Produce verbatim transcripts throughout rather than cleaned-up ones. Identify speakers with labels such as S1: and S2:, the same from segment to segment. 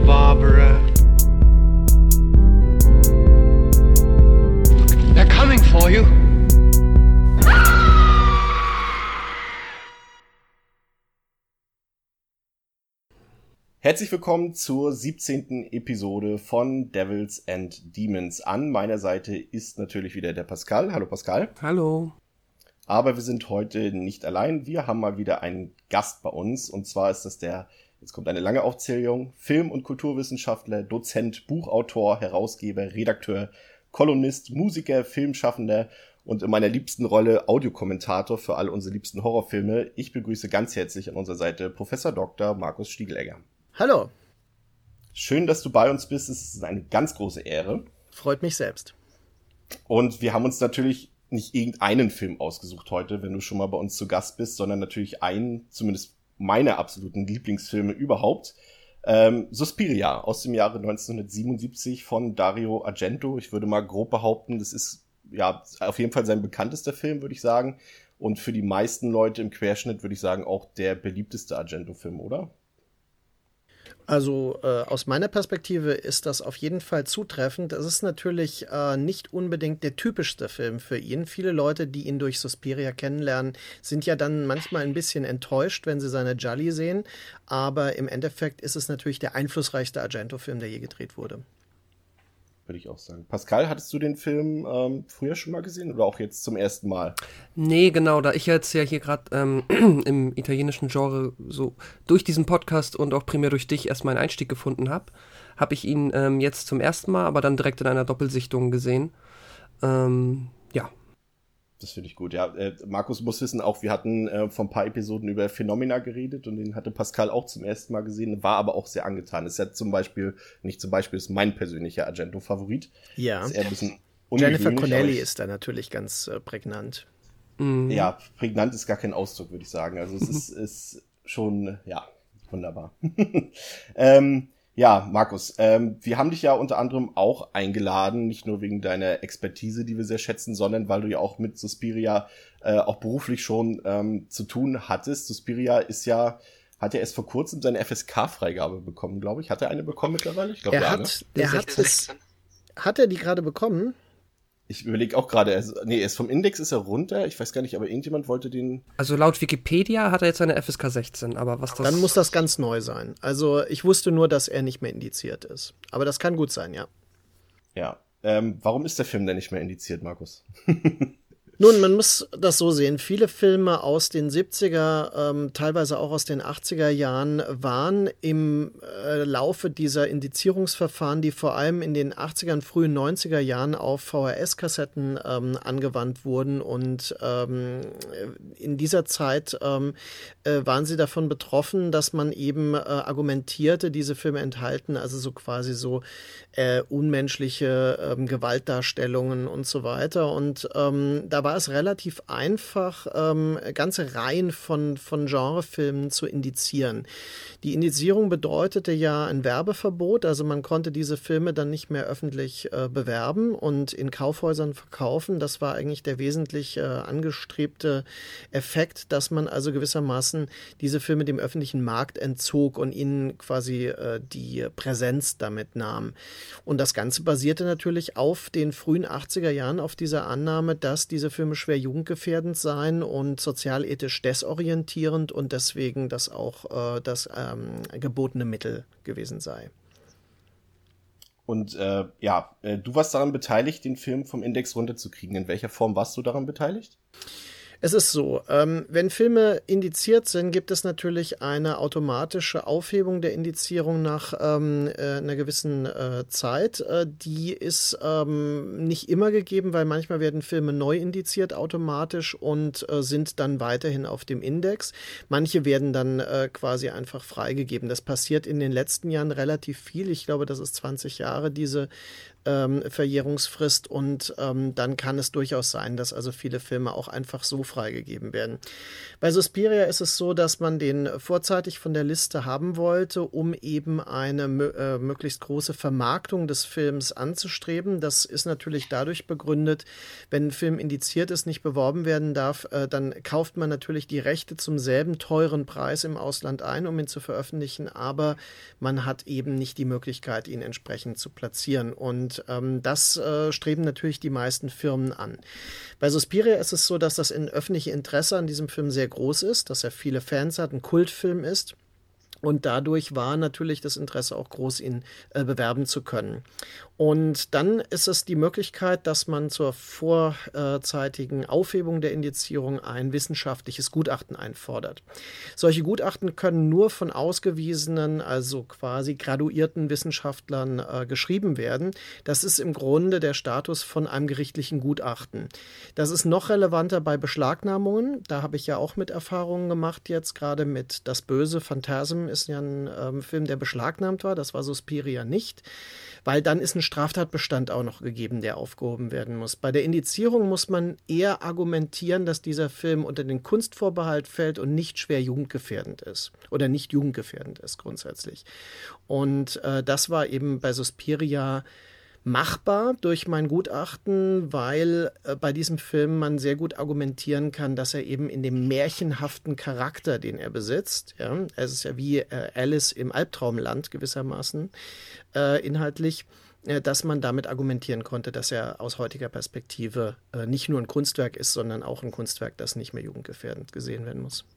S1: Barbara. They're coming for you.
S2: Herzlich willkommen zur siebzehnten Episode von Devils and Demons. An meiner Seite ist natürlich wieder der Pascal. Hallo Pascal.
S3: Hallo.
S2: Aber wir sind heute nicht allein. Wir haben mal wieder einen Gast bei uns. Und zwar ist das der, jetzt kommt eine lange Aufzählung, Film- und Kulturwissenschaftler, Dozent, Buchautor, Herausgeber, Redakteur, Kolumnist, Musiker, Filmschaffender und in meiner liebsten Rolle Audiokommentator für all unsere liebsten Horrorfilme. Ich begrüße ganz herzlich an unserer Seite Professor Doktor Markus Stiegelegger.
S4: Hallo.
S2: Schön, dass du bei uns bist. Es ist eine ganz große Ehre.
S4: Freut mich selbst.
S2: Und wir haben uns natürlich nicht irgendeinen Film ausgesucht heute, wenn du schon mal bei uns zu Gast bist, sondern natürlich einen, zumindest meine absoluten Lieblingsfilme überhaupt. Ähm, Suspiria aus dem Jahre neunzehnhundertsiebenundsiebzig von Dario Argento. Ich würde mal grob behaupten, das ist ja auf jeden Fall sein bekanntester Film, würde ich sagen. Und für die meisten Leute im Querschnitt würde ich sagen auch der beliebteste Argento-Film, oder?
S4: Also äh, aus meiner Perspektive ist das auf jeden Fall zutreffend. Es ist natürlich äh, nicht unbedingt der typischste Film für ihn. Viele Leute, die ihn durch Suspiria kennenlernen, sind ja dann manchmal ein bisschen enttäuscht, wenn sie seine Gialli sehen. Aber im Endeffekt ist es natürlich der einflussreichste Argento-Film, der je gedreht wurde.
S2: Würde ich auch sagen. Pascal, hattest du den Film ähm, früher schon mal gesehen oder auch jetzt zum ersten Mal?
S3: Nee, genau, da ich jetzt ja hier gerade ähm, im italienischen Genre so durch diesen Podcast und auch primär durch dich erst meinen Einstieg gefunden habe, habe ich ihn ähm, jetzt zum ersten Mal, aber dann direkt in einer Doppelsichtung gesehen. Ähm, ja.
S2: Das finde ich gut, ja. Äh, Markus muss wissen, auch wir hatten äh, vor ein paar Episoden über Phenomena geredet und den hatte Pascal auch zum ersten Mal gesehen, war aber auch sehr angetan. Ist ja zum Beispiel, nicht zum Beispiel, ist mein persönlicher Argento-Favorit.
S4: Ja.
S2: Ist eher ein bisschen
S4: Jennifer Connelly ist da natürlich ganz äh, prägnant.
S3: Mhm.
S2: Ja, prägnant ist gar kein Ausdruck, würde ich sagen. Also es ist, ist schon, ja, wunderbar. ähm, Ja, Markus, ähm, wir haben dich ja unter anderem auch eingeladen, nicht nur wegen deiner Expertise, die wir sehr schätzen, sondern weil du ja auch mit Suspiria äh, auch beruflich schon ähm, zu tun hattest. Suspiria ist ja, hat ja erst vor kurzem seine F S K-Freigabe bekommen, glaube ich. Hat er eine bekommen mittlerweile? Ich glaube,
S4: er
S2: ja,
S4: hat,
S2: ne?
S4: er hat es, hat er die gerade bekommen?
S2: Ich überlege auch gerade, also, nee, er ist vom Index ist er runter, ich weiß gar nicht, aber irgendjemand wollte den...
S3: Also laut Wikipedia hat er jetzt eine F S K sechzehn, aber was das...
S4: Dann muss das ganz neu sein. Also ich wusste nur, dass er nicht mehr indiziert ist. Aber das kann gut sein, ja.
S2: Ja, ähm, warum ist der Film denn nicht mehr indiziert, Markus?
S4: Nun, man muss das so sehen. Viele Filme aus den siebziger, ähm, teilweise auch aus den achtziger Jahren waren im äh, Laufe dieser Indizierungsverfahren, die vor allem in den achtzigern, frühen neunziger Jahren auf V H S-Kassetten ähm, angewandt wurden. Und ähm, in dieser Zeit ähm, äh, waren sie davon betroffen, dass man eben äh, argumentierte, diese Filme enthalten also so quasi so äh, unmenschliche ähm, Gewaltdarstellungen und so weiter. Und ähm, da war es relativ einfach, ähm, ganze Reihen von, von Genrefilmen zu indizieren. Die Indizierung bedeutete ja ein Werbeverbot, also man konnte diese Filme dann nicht mehr öffentlich äh, bewerben und in Kaufhäusern verkaufen. Das war eigentlich der wesentlich äh, angestrebte Effekt, dass man also gewissermaßen diese Filme dem öffentlichen Markt entzog und ihnen quasi äh, die Präsenz damit nahm. Und das Ganze basierte natürlich auf den frühen achtziger Jahren, auf dieser Annahme, dass diese Filme schwer jugendgefährdend seien und sozialethisch desorientierend und deswegen das auch äh, das ähm, gebotene Mittel gewesen sei.
S2: Und äh, ja, äh, du warst daran beteiligt, den Film vom Index runterzukriegen. In welcher Form warst du daran beteiligt?
S4: Es ist so, ähm, wenn Filme indiziert sind, gibt es natürlich eine automatische Aufhebung der Indizierung nach ähm, äh, einer gewissen äh, Zeit. Äh, die ist ähm, nicht immer gegeben, weil manchmal werden Filme neu indiziert automatisch und äh, sind dann weiterhin auf dem Index. Manche werden dann äh, quasi einfach freigegeben. Das passiert in den letzten Jahren relativ viel. Ich glaube, das ist zwanzig Jahre, diese ähm, Verjährungsfrist und ähm, dann kann es durchaus sein, dass also viele Filme auch einfach so freigegeben werden. Bei Suspiria ist es so, dass man den vorzeitig von der Liste haben wollte, um eben eine äh, möglichst große Vermarktung des Films anzustreben. Das ist natürlich dadurch begründet, wenn ein Film indiziert ist, nicht beworben werden darf, äh, dann kauft man natürlich die Rechte zum selben teuren Preis im Ausland ein, um ihn zu veröffentlichen, aber man hat eben nicht die Möglichkeit, ihn entsprechend zu platzieren. Und ähm, das äh, streben natürlich die meisten Firmen an. Bei Suspiria ist es so, dass das öffentliche Interesse an diesem Film sehr groß ist, dass er viele Fans hat, ein Kultfilm ist. Und dadurch war natürlich das Interesse auch groß, ihn äh, bewerben zu können. Und dann ist es die Möglichkeit, dass man zur vorzeitigen Aufhebung der Indizierung ein wissenschaftliches Gutachten einfordert. Solche Gutachten können nur von ausgewiesenen, also quasi graduierten Wissenschaftlern äh, geschrieben werden. Das ist im Grunde der Status von einem gerichtlichen Gutachten. Das ist noch relevanter bei Beschlagnahmungen. Da habe ich ja auch mit Erfahrungen gemacht jetzt, gerade mit Das Böse, Phantasm ist ja ein ähm, Film, der beschlagnahmt war. Das war Suspiria nicht. Weil dann ist ein Straftatbestand auch noch gegeben, der aufgehoben werden muss. Bei der Indizierung muss man eher argumentieren, dass dieser Film unter den Kunstvorbehalt fällt und nicht schwer jugendgefährdend ist. Oder nicht jugendgefährdend ist grundsätzlich. Und äh, das war eben bei Suspiria machbar durch mein Gutachten, weil äh, bei diesem Film man sehr gut argumentieren kann, dass er eben in dem märchenhaften Charakter, den er besitzt, ja, es ist ja wie äh, Alice im Albtraumland gewissermaßen äh, inhaltlich, äh, dass man damit argumentieren konnte, dass er aus heutiger Perspektive äh, nicht nur ein Kunstwerk ist, sondern auch ein Kunstwerk, das nicht mehr jugendgefährdend gesehen werden muss.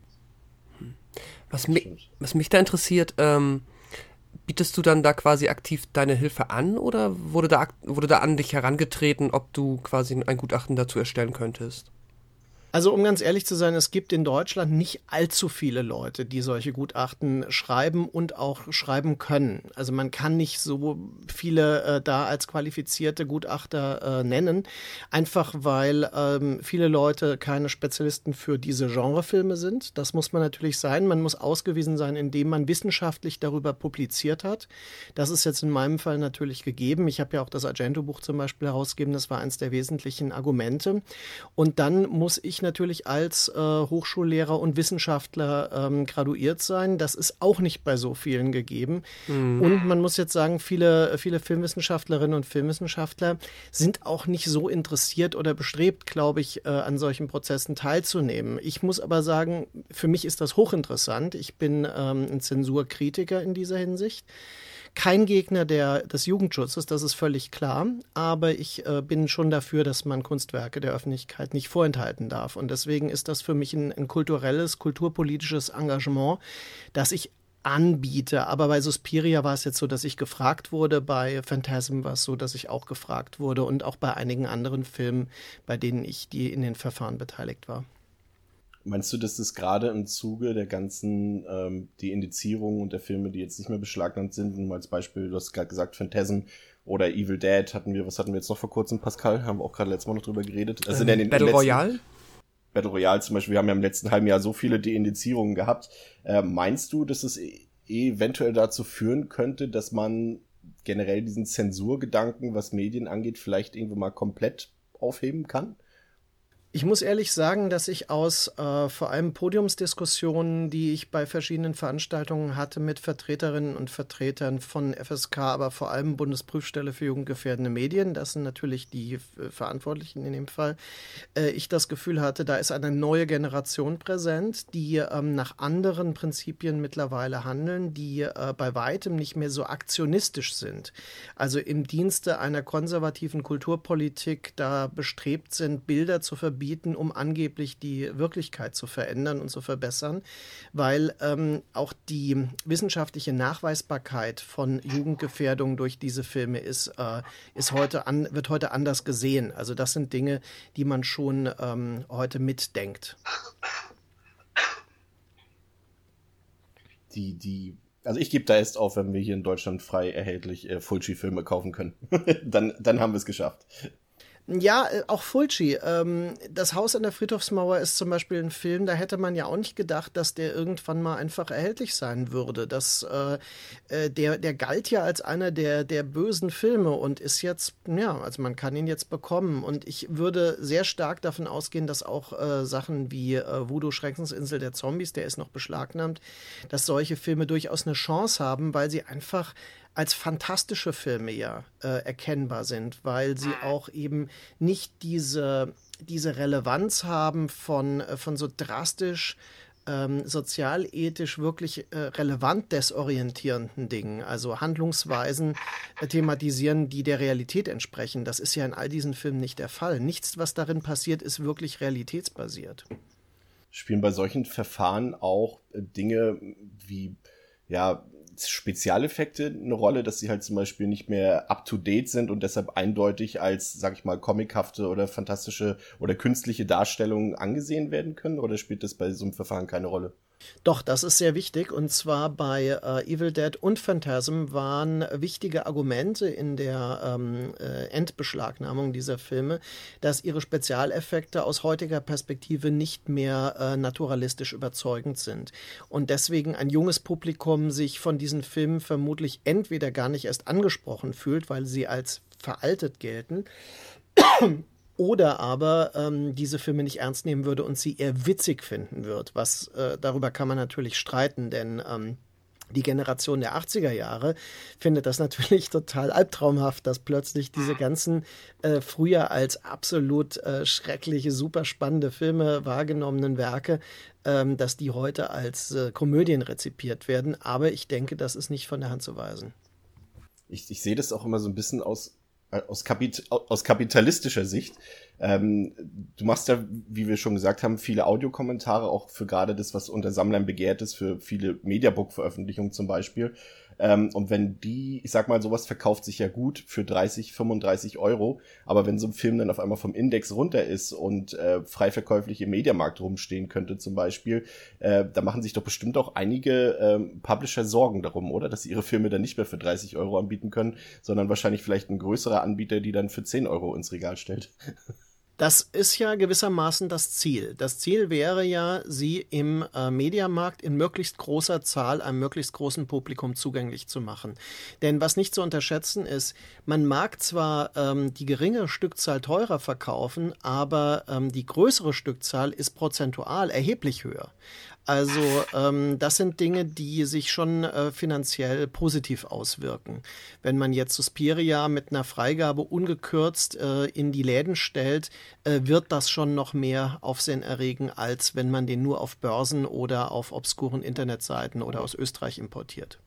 S3: Was mich, was mich da interessiert, ähm bietest du dann da quasi aktiv deine Hilfe an oder wurde da, wurde da an dich herangetreten, ob du quasi ein Gutachten dazu erstellen könntest?
S4: Also um ganz ehrlich zu sein, es gibt in Deutschland nicht allzu viele Leute, die solche Gutachten schreiben und auch schreiben können. Also man kann nicht so viele äh, da als qualifizierte Gutachter äh, nennen, einfach weil ähm, viele Leute keine Spezialisten für diese Genrefilme sind. Das muss man natürlich sein. Man muss ausgewiesen sein, indem man wissenschaftlich darüber publiziert hat. Das ist jetzt in meinem Fall natürlich gegeben. Ich habe ja auch das Argento-Buch zum Beispiel herausgegeben. Das war eines der wesentlichen Argumente. Und dann muss ich natürlich als äh, Hochschullehrer und Wissenschaftler ähm, graduiert sein. Das ist auch nicht bei so vielen gegeben. Mhm. Und man muss jetzt sagen, viele, viele Filmwissenschaftlerinnen und Filmwissenschaftler sind auch nicht so interessiert oder bestrebt, glaube ich, äh, an solchen Prozessen teilzunehmen. Ich muss aber sagen, für mich ist das hochinteressant. Ich bin ähm, ein Zensurkritiker in dieser Hinsicht. Kein Gegner der, des Jugendschutzes, das ist völlig klar, aber ich äh, bin schon dafür, dass man Kunstwerke der Öffentlichkeit nicht vorenthalten darf. Und deswegen ist das für mich ein, ein kulturelles, kulturpolitisches Engagement, das ich anbiete. Aber bei Suspiria war es jetzt so, dass ich gefragt wurde, bei Phantasm war es so, dass ich auch gefragt wurde und auch bei einigen anderen Filmen, bei denen ich die in den Verfahren beteiligt war.
S2: Meinst du, dass das gerade im Zuge der ganzen ähm, die Indizierung und der Filme, die jetzt nicht mehr beschlagnahmt sind, um als Beispiel, du hast gerade gesagt, Phantasm oder Evil Dead hatten wir, was hatten wir jetzt noch vor kurzem, Pascal? Haben wir auch gerade letztes Mal noch drüber geredet. Also ähm, in den,
S3: Battle
S2: letzten,
S3: Royale?
S2: Battle Royale zum Beispiel, wir haben ja im letzten halben Jahr so viele Deindizierungen gehabt. Äh, meinst du, dass es e- eventuell dazu führen könnte, dass man generell diesen Zensurgedanken, was Medien angeht, vielleicht irgendwo mal komplett aufheben kann?
S4: Ich muss ehrlich sagen, dass ich aus äh, vor allem Podiumsdiskussionen, die ich bei verschiedenen Veranstaltungen hatte mit Vertreterinnen und Vertretern von F S K, aber vor allem Bundesprüfstelle für jugendgefährdende Medien, das sind natürlich die äh, Verantwortlichen in dem Fall, äh, ich das Gefühl hatte, da ist eine neue Generation präsent, die ähm, nach anderen Prinzipien mittlerweile handeln, die äh, bei weitem nicht mehr so aktionistisch sind. Also im Dienste einer konservativen Kulturpolitik da bestrebt sind, Bilder zu verbieten, um angeblich die Wirklichkeit zu verändern und zu verbessern, weil ähm, auch die wissenschaftliche Nachweisbarkeit von Jugendgefährdung durch diese Filme ist, äh, ist heute an, wird heute anders gesehen. Also das sind Dinge, die man schon ähm, heute mitdenkt.
S2: Die, die, also ich gebe da erst auf, wenn wir hier in Deutschland frei erhältlich äh, Fulci-Filme kaufen können. dann, dann haben wir es geschafft.
S4: Ja, äh, auch Fulci. Ähm, das Haus an der Friedhofsmauer ist zum Beispiel ein Film, da hätte man ja auch nicht gedacht, dass der irgendwann mal einfach erhältlich sein würde. Das, äh, äh, der, der galt ja als einer der, der bösen Filme und ist jetzt, ja, also man kann ihn jetzt bekommen. Und ich würde sehr stark davon ausgehen, dass auch äh, Sachen wie äh, Voodoo, Schreckensinsel der Zombies, der ist noch beschlagnahmt, dass solche Filme durchaus eine Chance haben, weil sie einfach als fantastische Filme ja äh, erkennbar sind, weil sie auch eben nicht diese, diese Relevanz haben von, äh, von so drastisch ähm, sozialethisch wirklich äh, relevant desorientierenden Dingen, also Handlungsweisen äh, thematisieren, die der Realität entsprechen. Das ist ja in all diesen Filmen nicht der Fall. Nichts, was darin passiert, ist wirklich realitätsbasiert.
S2: Spielen bei solchen Verfahren auch äh, Dinge wie, ja, Spezialeffekte eine Rolle, dass sie halt zum Beispiel nicht mehr up-to-date sind und deshalb eindeutig als, sag ich mal, comichafte oder fantastische oder künstliche Darstellungen angesehen werden können? Oder spielt das bei so einem Verfahren keine Rolle?
S4: Doch, das ist sehr wichtig. Und zwar bei äh, Evil Dead und Phantasm waren wichtige Argumente in der ähm, äh, Endbeschlagnahmung dieser Filme, dass ihre Spezialeffekte aus heutiger Perspektive nicht mehr äh, naturalistisch überzeugend sind. Und deswegen ein junges Publikum sich von diesen Filmen vermutlich entweder gar nicht erst angesprochen fühlt, weil sie als veraltet gelten, oder aber ähm, diese Filme nicht ernst nehmen würde und sie eher witzig finden wird. Was, äh, darüber kann man natürlich streiten, denn ähm, die Generation der achtziger Jahre findet das natürlich total albtraumhaft, dass plötzlich diese ganzen äh, früher als absolut äh, schreckliche, super spannende Filme wahrgenommenen Werke, ähm, dass die heute als äh, Komödien rezipiert werden. Aber ich denke, das ist nicht von der Hand zu weisen.
S2: Ich, ich sehe das auch immer so ein bisschen aus Aus, Kapit aus kapitalistischer Sicht. Ähm, du machst ja, wie wir schon gesagt haben, viele Audiokommentare, auch für gerade das, was unter Sammlern begehrt ist, für viele Mediabook-Veröffentlichungen zum Beispiel. Ähm, und wenn die, ich sag mal, sowas verkauft sich ja gut für dreißig, fünfunddreißig Euro, aber wenn so ein Film dann auf einmal vom Index runter ist und äh, frei verkäuflich im Mediamarkt rumstehen könnte zum Beispiel, äh, da machen sich doch bestimmt auch einige ähm, Publisher Sorgen darum, oder? Dass sie ihre Filme dann nicht mehr für dreißig Euro anbieten können, sondern wahrscheinlich vielleicht ein größerer Anbieter, die dann für zehn Euro ins Regal stellt.
S4: Das ist ja gewissermaßen das Ziel. Das Ziel wäre ja, sie im äh, Mediamarkt in möglichst großer Zahl einem möglichst großen Publikum zugänglich zu machen. Denn was nicht zu unterschätzen ist, man mag zwar ähm, die geringe Stückzahl teurer verkaufen, aber ähm, die größere Stückzahl ist prozentual erheblich höher. Also ähm, das sind Dinge, die sich schon äh, finanziell positiv auswirken. Wenn man jetzt Suspiria mit einer Freigabe ungekürzt äh, in die Läden stellt, äh, wird das schon noch mehr Aufsehen erregen, als wenn man den nur auf Börsen oder auf obskuren Internetseiten oder aus Österreich importiert.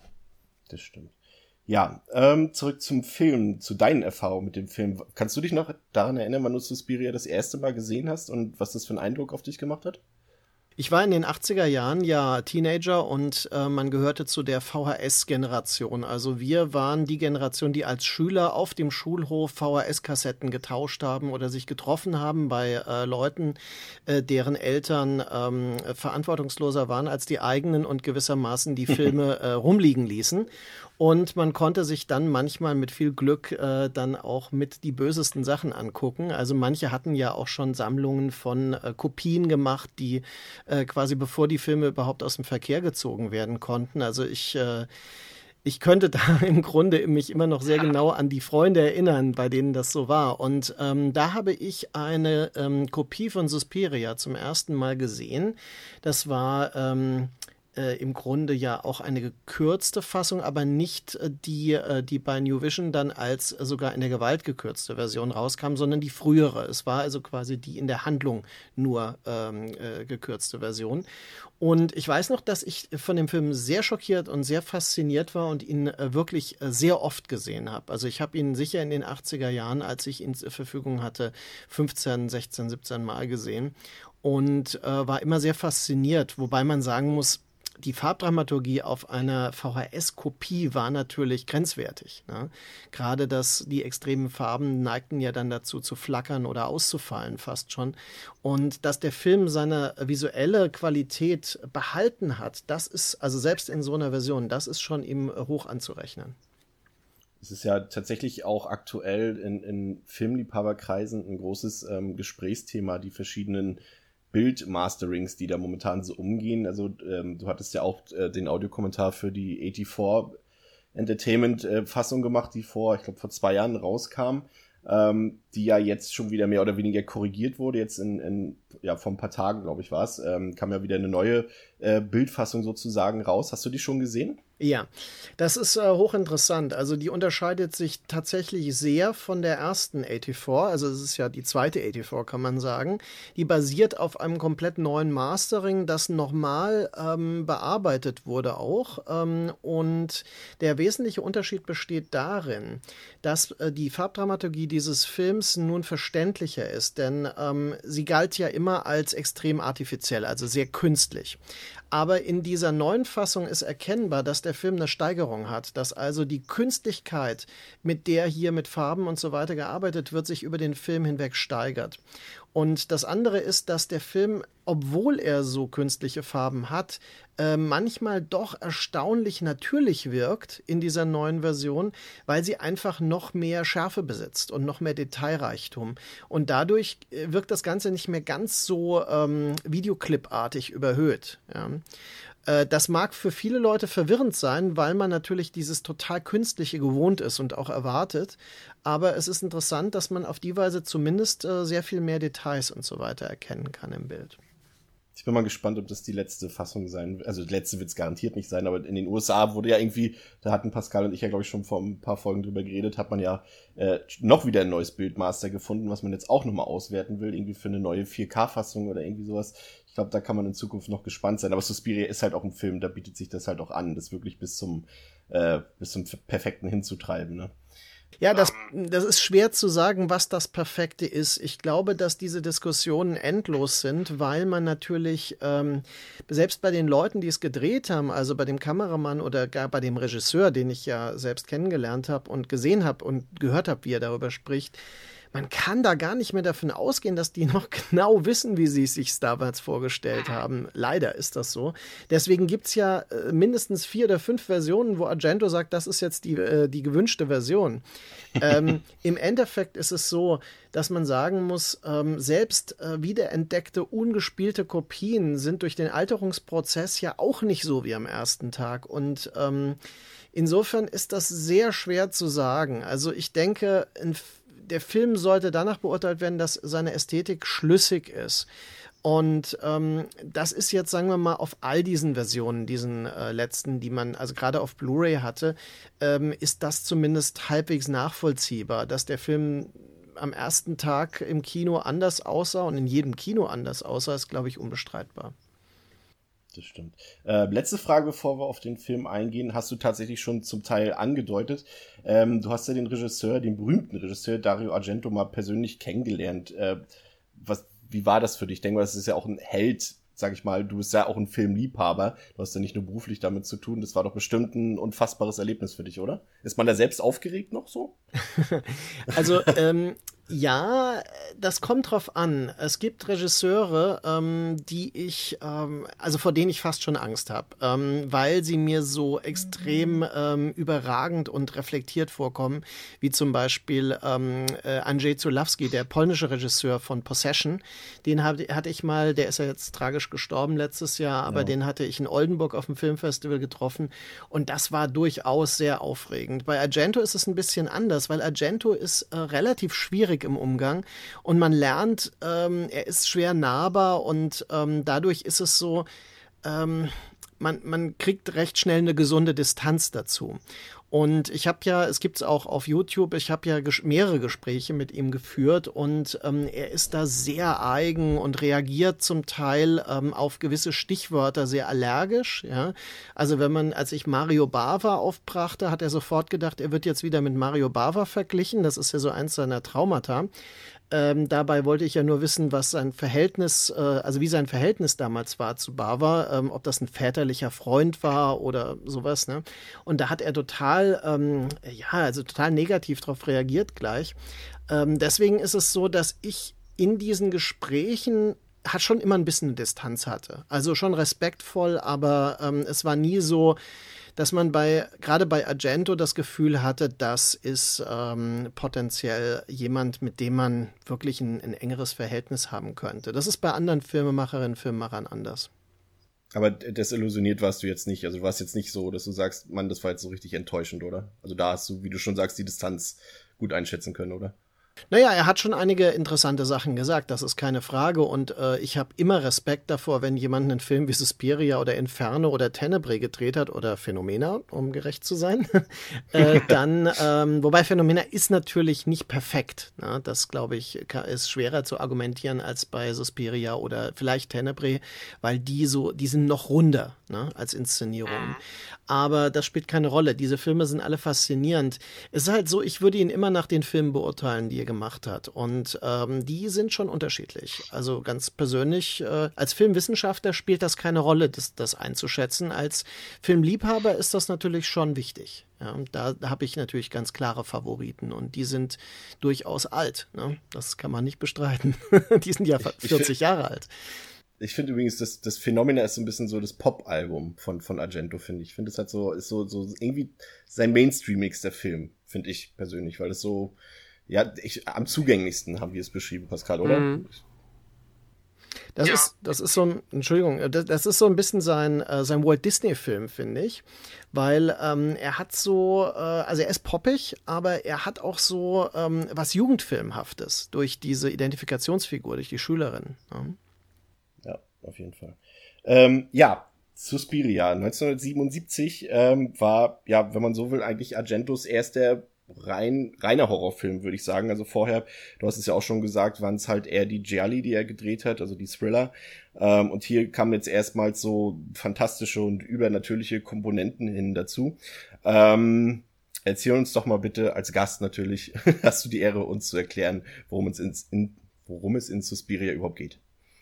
S2: Das stimmt. Ja, ähm, zurück zum Film, zu deinen Erfahrungen mit dem Film. Kannst du dich noch daran erinnern, wann du Suspiria das erste Mal gesehen hast und was das für einen Eindruck auf dich gemacht hat?
S4: Ich war in den achtziger Jahren ja Teenager und äh, man gehörte zu der V H S-Generation. Also wir waren die Generation, die als Schüler auf dem Schulhof V H S-Kassetten getauscht haben oder sich getroffen haben bei äh, Leuten, äh, deren Eltern ähm, verantwortungsloser waren als die eigenen und gewissermaßen die Filme äh, rumliegen ließen. Und man konnte sich dann manchmal mit viel Glück äh, dann auch mit die bösesten Sachen angucken. Also manche hatten ja auch schon Sammlungen von äh, Kopien gemacht, die äh, quasi bevor die Filme überhaupt aus dem Verkehr gezogen werden konnten. Also ich, äh, ich könnte da im Grunde mich immer noch sehr genau an die Freunde erinnern, bei denen das so war. Und ähm, da habe ich eine ähm, Kopie von Suspiria zum ersten Mal gesehen. Das war Ähm, Äh, im Grunde ja auch eine gekürzte Fassung, aber nicht äh, die, äh, die bei New Vision dann als äh, sogar in der Gewalt gekürzte Version rauskam, sondern die frühere. Es war also quasi die in der Handlung nur ähm, äh, gekürzte Version. Und ich weiß noch, dass ich von dem Film sehr schockiert und sehr fasziniert war und ihn äh, wirklich äh, sehr oft gesehen habe. Also ich habe ihn sicher in den achtziger Jahren, als ich ihn zur Verfügung hatte, fünfzehn, sechzehn, siebzehn Mal gesehen und äh, war immer sehr fasziniert, wobei man sagen muss, die Farbdramaturgie auf einer V H S-Kopie war natürlich grenzwertig. Ne? Gerade dass die extremen Farben neigten ja dann dazu zu flackern oder auszufallen fast schon. Und dass der Film seine visuelle Qualität behalten hat, das ist, also selbst in so einer Version, das ist schon ihm hoch anzurechnen.
S2: Es ist ja tatsächlich auch aktuell in, in Filmliebhaberkreisen ein großes ähm, Gesprächsthema, die verschiedenen Bildmasterings, die da momentan so umgehen. Also ähm, du hattest ja auch äh, den Audiokommentar für die vierundachtzig Entertainment-Fassung äh, gemacht, die vor, ich glaube, vor zwei Jahren rauskam, ähm, die ja jetzt schon wieder mehr oder weniger korrigiert wurde. Jetzt in, in ja, vor ein paar Tagen, glaube ich, war es, ähm, kam ja wieder eine neue äh, Bildfassung sozusagen raus. Hast du die schon gesehen?
S4: Ja, das ist äh, hochinteressant. Also die unterscheidet sich tatsächlich sehr von der ersten vierundachtzig. Also es ist ja die zweite vierundachtzig, kann man sagen. Die basiert auf einem komplett neuen Mastering, das nochmal ähm, bearbeitet wurde auch. Ähm, und der wesentliche Unterschied besteht darin, dass äh, die Farbdramaturgie dieses Films nun verständlicher ist. Denn ähm, sie galt ja immer als extrem artifiziell, also sehr künstlich. Aber in dieser neuen Fassung ist erkennbar, dass der Film eine Steigerung hat, dass also die Künstlichkeit, mit der hier mit Farben und so weiter gearbeitet wird, sich über den Film hinweg steigert. Und das andere ist, dass der Film, obwohl er so künstliche Farben hat, äh, manchmal doch erstaunlich natürlich wirkt in dieser neuen Version, weil sie einfach noch mehr Schärfe besitzt und noch mehr Detailreichtum. Und dadurch wirkt das Ganze nicht mehr ganz so ähm, Videoclip-artig überhöht. Ja. Das mag für viele Leute verwirrend sein, weil man natürlich dieses total Künstliche gewohnt ist und auch erwartet. Aber es ist interessant, dass man auf die Weise zumindest äh, sehr viel mehr Details und so weiter erkennen kann im Bild.
S2: Ich bin mal gespannt, ob das die letzte Fassung sein wird. Also die letzte wird es garantiert nicht sein, aber in den U S A wurde ja irgendwie, da hatten Pascal und ich ja, glaube ich, schon vor ein paar Folgen drüber geredet, hat man ja äh, noch wieder ein neues Bildmaster gefunden, was man jetzt auch nochmal auswerten will, irgendwie für eine neue vier K-Fassung oder irgendwie sowas. Ich glaube, da kann man in Zukunft noch gespannt sein. Aber Suspiria ist halt auch ein Film, da bietet sich das halt auch an, das wirklich bis zum äh, bis zum Perfekten hinzutreiben, ne?
S4: Ja, das, das ist schwer zu sagen, was das Perfekte ist. Ich glaube, dass diese Diskussionen endlos sind, weil man natürlich ähm, selbst bei den Leuten, die es gedreht haben, also bei dem Kameramann oder gar bei dem Regisseur, den ich ja selbst kennengelernt habe und gesehen habe und gehört habe, wie er darüber spricht, man kann da gar nicht mehr davon ausgehen, dass die noch genau wissen, wie sie es sich damals vorgestellt haben. Leider ist das so. Deswegen gibt es ja äh, mindestens vier oder fünf Versionen, wo Argento sagt, das ist jetzt die, äh, die gewünschte Version. ähm, Im Endeffekt ist es so, dass man sagen muss, ähm, selbst äh, wiederentdeckte, ungespielte Kopien sind durch den Alterungsprozess ja auch nicht so wie am ersten Tag. Und ähm, insofern ist das sehr schwer zu sagen. Also ich denke, ein der Film sollte danach beurteilt werden, dass seine Ästhetik schlüssig ist. Und ähm, das ist jetzt, sagen wir mal, auf all diesen Versionen, diesen äh, letzten, die man also gerade auf Blu-ray hatte, ähm, ist das zumindest halbwegs nachvollziehbar, dass der Film am ersten Tag im Kino anders aussah und in jedem Kino anders aussah, ist, glaube ich, unbestreitbar.
S2: Das stimmt. Äh, letzte Frage, bevor wir auf den Film eingehen, hast du tatsächlich schon zum Teil angedeutet. Ähm, du hast ja den Regisseur, den berühmten Regisseur Dario Argento mal persönlich kennengelernt. Äh, was, wie war das für dich? Ich denke mal, das ist ja auch ein Held, sag ich mal. Du bist ja auch ein Filmliebhaber. Du hast ja nicht nur beruflich damit zu tun. Das war doch bestimmt ein unfassbares Erlebnis für dich, oder? Ist man da selbst aufgeregt noch so?
S4: Also, ähm, ja, das kommt drauf an. Es gibt Regisseure, ähm, die ich, ähm, also vor denen ich fast schon Angst habe, ähm, weil sie mir so extrem ähm, überragend und reflektiert vorkommen, wie zum Beispiel ähm, äh, Andrzej Zulawski, der polnische Regisseur von Possession. Den hab, hatte ich mal, der ist ja jetzt tragisch gestorben letztes Jahr, aber ja. Den hatte ich in Oldenburg auf dem Filmfestival getroffen und das war durchaus sehr aufregend. Bei Argento ist es ein bisschen anders, weil Argento ist äh, relativ schwierig im Umgang und man lernt, ähm, er ist schwer nahbar und ähm, dadurch ist es so, ähm, man, man kriegt recht schnell eine gesunde Distanz dazu. Und ich habe ja, es gibt es auch auf YouTube, ich habe ja ges- mehrere Gespräche mit ihm geführt und ähm, er ist da sehr eigen und reagiert zum Teil ähm, auf gewisse Stichwörter sehr allergisch. Ja? Also wenn man, als ich Mario Bava aufbrachte, hat er sofort gedacht, er wird jetzt wieder mit Mario Bava verglichen. Das ist ja so eins seiner Traumata. Ähm, dabei wollte ich ja nur wissen, was sein Verhältnis, äh, also wie sein Verhältnis damals war zu Bava, ähm, ob das ein väterlicher Freund war oder sowas, ne? Und da hat er total, ähm, ja, also total negativ darauf reagiert gleich. Ähm, deswegen ist es so, dass ich in diesen Gesprächen hat schon immer ein bisschen eine Distanz hatte. Also schon respektvoll, aber ähm, es war nie so, dass man bei gerade bei Argento das Gefühl hatte, das ist ähm, potenziell jemand, mit dem man wirklich ein, ein engeres Verhältnis haben könnte. Das ist bei anderen Filmemacherinnen und Filmemachern anders.
S2: Aber desillusioniert warst du jetzt nicht. Also du warst jetzt nicht so, dass du sagst, Mann, das war jetzt so richtig enttäuschend, oder? Also da hast du, wie du schon sagst, die Distanz gut einschätzen können, oder?
S4: Naja, er hat schon einige interessante Sachen gesagt, das ist keine Frage. Und äh, ich habe immer Respekt davor, wenn jemand einen Film wie Suspiria oder Inferno oder Tenebrae gedreht hat oder Phenomena, um gerecht zu sein. äh, dann, ähm, wobei Phenomena ist natürlich nicht perfekt. Ne? Das, glaube ich, ist schwerer zu argumentieren als bei Suspiria oder vielleicht Tenebrae, weil die so, die sind noch runder, ne, als Inszenierung. Aber das spielt keine Rolle. Diese Filme sind alle faszinierend. Es ist halt so, ich würde ihn immer nach den Filmen beurteilen, die er gemacht hat. Und ähm, die sind schon unterschiedlich. Also ganz persönlich, äh, als Filmwissenschaftler spielt das keine Rolle, das, das einzuschätzen. Als Filmliebhaber ist das natürlich schon wichtig. Ja, da habe ich natürlich ganz klare Favoriten und die sind durchaus alt. Ne? Das kann man nicht bestreiten. Die sind ja vierzig Jahre alt.
S2: Ich finde übrigens, das, das Phenomena ist so ein bisschen so das Pop-Album von, von Argento, finde ich. Ich finde, es hat so, ist so, so irgendwie sein Mainstreamigster Film, finde ich persönlich, weil es so, ja, ich, am zugänglichsten haben wir es beschrieben, Pascal, oder? Mhm.
S4: Das ja. ist, das ist so ein, Entschuldigung, das, das ist so ein bisschen sein, äh, sein Walt Disney-Film, finde ich, weil ähm, er hat so, äh, also er ist poppig, aber er hat auch so ähm, was Jugendfilmhaftes durch diese Identifikationsfigur, durch die Schülerin. Ja,
S2: ja auf jeden Fall. Ähm, ja, Suspiria, neunzehnhundertsiebenundsiebzig ähm, war, ja, wenn man so will, eigentlich Argentos erster rein reiner Horrorfilm, würde ich sagen. Also vorher, du hast es ja auch schon gesagt, waren es halt eher die Gialli, die er gedreht hat, also die Thriller. Ähm, und hier kamen jetzt erstmals so fantastische und übernatürliche Komponenten hin dazu. Ähm, erzähl uns doch mal bitte, als Gast natürlich, hast du die Ehre, uns zu erklären, worum es, ins, in, worum es in Suspiria überhaupt geht.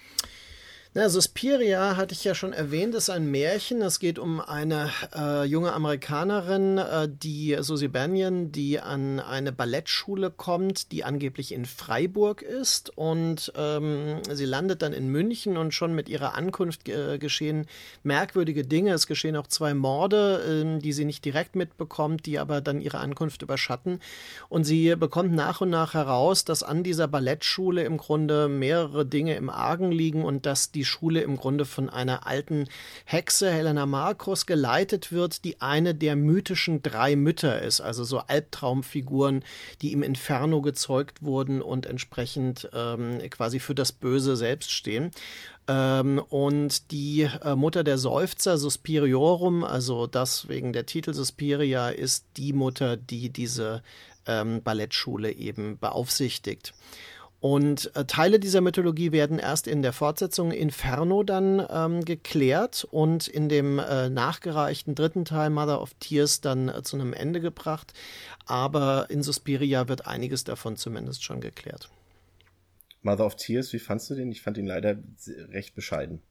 S4: Na, Suspiria, hatte ich ja schon erwähnt, ist ein Märchen. Es geht um eine äh, junge Amerikanerin, äh, die Susie Bannion, die an eine Ballettschule kommt, die angeblich in Freiburg ist. Und ähm, sie landet dann in München und schon mit ihrer Ankunft äh, geschehen merkwürdige Dinge. Es geschehen auch zwei Morde, äh, die sie nicht direkt mitbekommt, die aber dann ihre Ankunft überschatten. Und sie bekommt nach und nach heraus, dass an dieser Ballettschule im Grunde mehrere Dinge im Argen liegen und dass die Die Schule im Grunde von einer alten Hexe, Helena Marcos, geleitet wird, die eine der mythischen drei Mütter ist, also so Albtraumfiguren, die im Inferno gezeugt wurden und entsprechend ähm, quasi für das Böse selbst stehen. Ähm, und die äh, Mutter der Seufzer, Suspiriorum, also das wegen der Titel Suspiria, ist die Mutter, die diese ähm, Ballettschule eben beaufsichtigt. Und äh, Teile dieser Mythologie werden erst in der Fortsetzung Inferno dann ähm, geklärt und in dem äh, nachgereichten dritten Teil Mother of Tears dann äh, zu einem Ende gebracht. Aber in Suspiria wird einiges davon zumindest schon geklärt.
S2: Mother of Tears, wie fandst du den? Ich fand ihn leider recht bescheiden.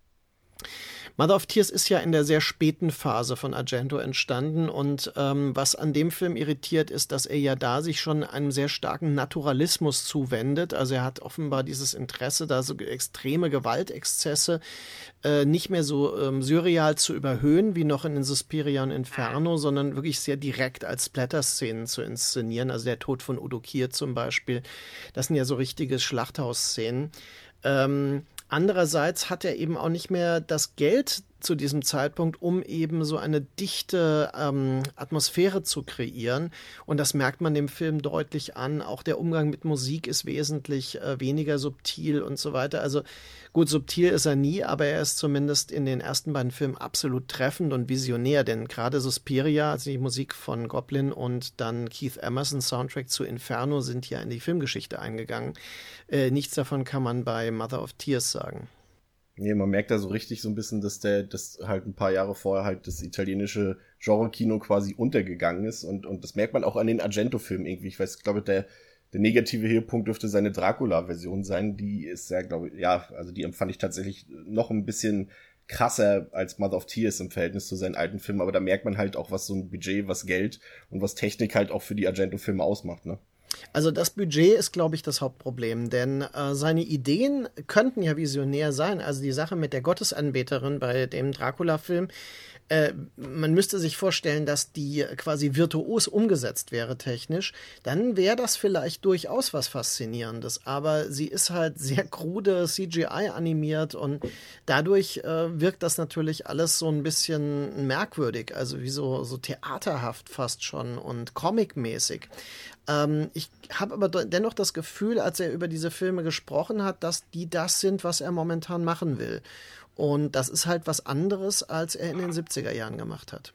S4: Mother of Tears ist ja in der sehr späten Phase von Argento entstanden und ähm, was an dem Film irritiert ist, dass er ja da sich schon einem sehr starken Naturalismus zuwendet. Also er hat offenbar dieses Interesse, da so extreme Gewaltexzesse äh, nicht mehr so ähm, surreal zu überhöhen, wie noch in den Suspiria und Inferno, sondern wirklich sehr direkt als Splatter-Szenen zu inszenieren. Also der Tod von Udo Kier zum Beispiel, das sind ja so richtige Schlachthausszenen. Ähm, Andererseits hat er eben auch nicht mehr das Geld zu diesem Zeitpunkt, um eben so eine dichte ähm, Atmosphäre zu kreieren. Und das merkt man dem Film deutlich an. Auch der Umgang mit Musik ist wesentlich äh, weniger subtil und so weiter. Also gut, subtil ist er nie, aber er ist zumindest in den ersten beiden Filmen absolut treffend und visionär. Denn gerade Suspiria, also die Musik von Goblin und dann Keith Emerson Soundtrack zu Inferno sind ja in die Filmgeschichte eingegangen. Äh, nichts davon kann man bei Mother of Tears sagen.
S2: Nee, man merkt da so richtig so ein bisschen, dass der, dass halt ein paar Jahre vorher halt das italienische Genre-Kino quasi untergegangen ist und, und das merkt man auch an den Argento-Filmen irgendwie. Ich weiß, glaube, der, der negative Höhepunkt dürfte seine Dracula-Version sein. Die ist ja, glaube ich, ja, also die empfand ich tatsächlich noch ein bisschen krasser als Mother of Tears im Verhältnis zu seinen alten Filmen, aber da merkt man halt auch, was so ein Budget, was Geld und was Technik halt auch für die Argento-Filme ausmacht, ne?
S4: Also das Budget ist, glaube ich, das Hauptproblem, denn äh, seine Ideen könnten ja visionär sein. Also die Sache mit der Gottesanbeterin bei dem Dracula-Film, äh, man müsste sich vorstellen, dass die quasi virtuos umgesetzt wäre technisch, dann wäre das vielleicht durchaus was Faszinierendes. Aber sie ist halt sehr krude C G I animiert und dadurch äh, wirkt das natürlich alles so ein bisschen merkwürdig, also wie so, so theaterhaft fast schon und comicmäßig. Ähm, ich habe aber dennoch das Gefühl, als er über diese Filme gesprochen hat, dass die das sind, was er momentan machen will. Und das ist halt was anderes, als er in den siebziger Jahren gemacht hat.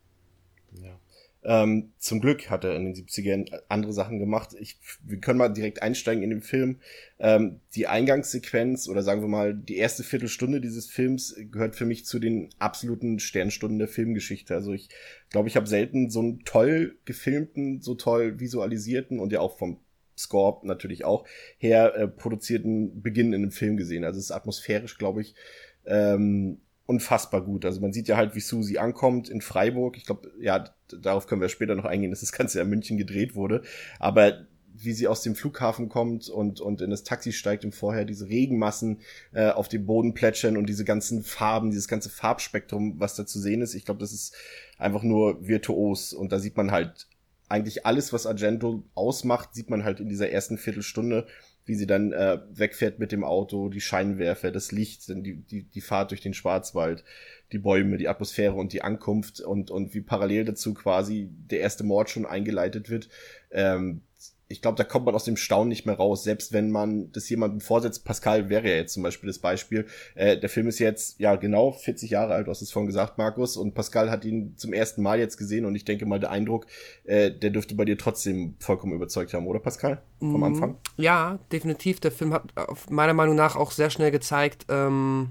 S2: Ja. Ähm, zum Glück hat er in den siebzigern andere Sachen gemacht. Ich, wir können mal direkt einsteigen in den Film. Ähm, die Eingangssequenz oder sagen wir mal die erste Viertelstunde dieses Films gehört für mich zu den absoluten Sternstunden der Filmgeschichte. Also ich glaube, ich habe selten so einen toll gefilmten, so toll visualisierten und ja auch vom Score natürlich auch her äh, produzierten Beginn in einem Film gesehen. Also es ist atmosphärisch, glaube ich, ähm, unfassbar gut. Also man sieht ja halt, wie Susi ankommt in Freiburg. Ich glaube, ja, darauf können wir später noch eingehen, dass das Ganze ja in München gedreht wurde. Aber wie sie aus dem Flughafen kommt und und in das Taxi steigt und vorher diese Regenmassen äh, auf dem Boden plätschern und diese ganzen Farben, dieses ganze Farbspektrum, was da zu sehen ist, ich glaube, das ist einfach nur virtuos. Und da sieht man halt eigentlich alles, was Argento ausmacht, sieht man halt in dieser ersten Viertelstunde, wie sie dann äh, wegfährt mit dem Auto, die Scheinwerfer, das Licht, dann die, die, die Fahrt durch den Schwarzwald, die Bäume, die Atmosphäre und die Ankunft und, und wie parallel dazu quasi der erste Mord schon eingeleitet wird. Ähm, ich glaube, da kommt man aus dem Staunen nicht mehr raus, selbst wenn man das jemandem vorsetzt. Pascal wäre ja jetzt zum Beispiel das Beispiel. Äh, der Film ist jetzt, ja genau, vierzig Jahre alt, du hast es vorhin gesagt, Markus, und Pascal hat ihn zum ersten Mal jetzt gesehen und ich denke mal, der Eindruck, äh, der dürfte bei dir trotzdem vollkommen überzeugt haben, oder Pascal? Vom Anfang?
S3: Ja, definitiv. Der Film hat meiner Meinung nach auch sehr schnell gezeigt, ähm,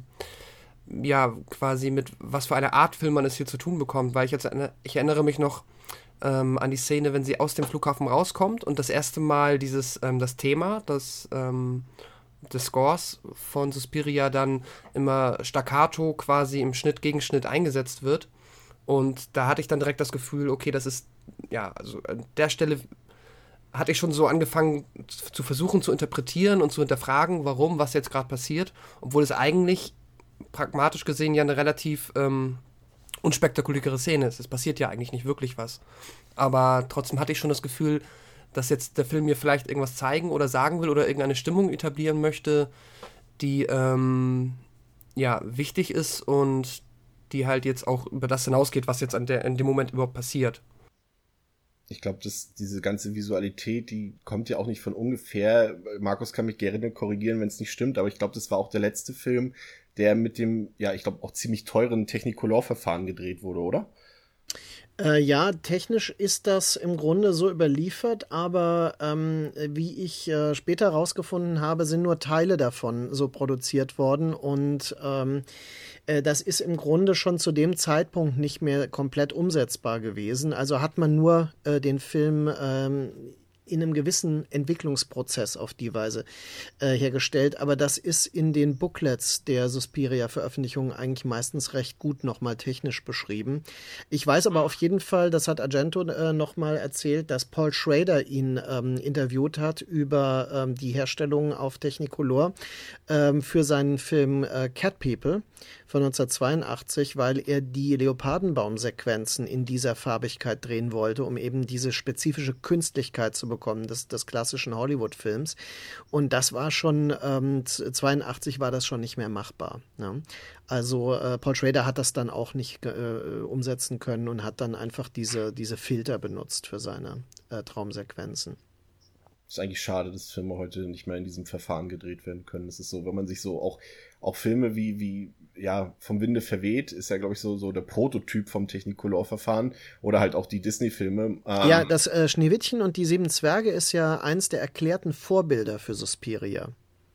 S3: ja, quasi mit was für eine Art Film man es hier zu tun bekommt, weil ich jetzt, ich erinnere mich noch ähm, an die Szene, wenn sie aus dem Flughafen rauskommt und das erste Mal dieses, ähm, das Thema, das, ähm, des Scores von Suspiria dann immer staccato quasi im Schnitt gegen Schnitt eingesetzt wird. Und da hatte ich dann direkt das Gefühl, okay, das ist, ja, also an der Stelle hatte ich schon so angefangen zu versuchen zu interpretieren und zu hinterfragen, warum, was jetzt gerade passiert, obwohl es eigentlich pragmatisch gesehen ja eine relativ ähm, unspektakuläre Szene ist. Es passiert ja eigentlich nicht wirklich was. Aber trotzdem hatte ich schon das Gefühl, dass jetzt der Film mir vielleicht irgendwas zeigen oder sagen will oder irgendeine Stimmung etablieren möchte, die ähm, ja wichtig ist und die halt jetzt auch über das hinausgeht, was jetzt an der, in dem Moment überhaupt passiert.
S2: Ich glaube, dass diese ganze Visualität, die kommt ja auch nicht von ungefähr. Markus kann mich gerne korrigieren, wenn es nicht stimmt, aber ich glaube, das war auch der letzte Film, der mit dem, ja, ich glaube, auch ziemlich teuren Technicolor-Verfahren gedreht wurde, oder?
S4: Äh, ja, technisch ist das im Grunde so überliefert, aber ähm, wie ich äh, später herausgefunden habe, sind nur Teile davon so produziert worden und ähm, äh, das ist im Grunde schon zu dem Zeitpunkt nicht mehr komplett umsetzbar gewesen. Also hat man nur äh, den Film ähm, in einem gewissen Entwicklungsprozess auf die Weise äh, hergestellt. Aber das ist in den Booklets der Suspiria-Veröffentlichungen eigentlich meistens recht gut nochmal technisch beschrieben. Ich weiß aber auf jeden Fall, das hat Argento äh, nochmal erzählt, dass Paul Schrader ihn ähm, interviewt hat über ähm, die Herstellung auf Technicolor ähm, für seinen Film äh, Cat People von neunzehnhundertzweiundachtzig, weil er die Leopardenbaum-Sequenzen in dieser Farbigkeit drehen wollte, um eben diese spezifische Künstlichkeit zu bekommen des, des klassischen Hollywood-Films. Und das war schon, ähm, zweiundachtzig war das schon nicht mehr machbar. Ne? Also äh, Paul Schrader hat das dann auch nicht äh, umsetzen können und hat dann einfach diese, diese Filter benutzt für seine äh, Traumsequenzen.
S2: Ist eigentlich schade, dass Filme heute nicht mehr in diesem Verfahren gedreht werden können. Es ist so, wenn man sich so auch, auch Filme wie, wie, ja, vom Winde verweht, ist ja, glaube ich, so, so der Prototyp vom Technicolor-Verfahren oder halt auch die Disney-Filme. Ähm,
S4: ja, das äh, Schneewittchen und die Sieben Zwerge ist ja eins der erklärten Vorbilder für Suspiria.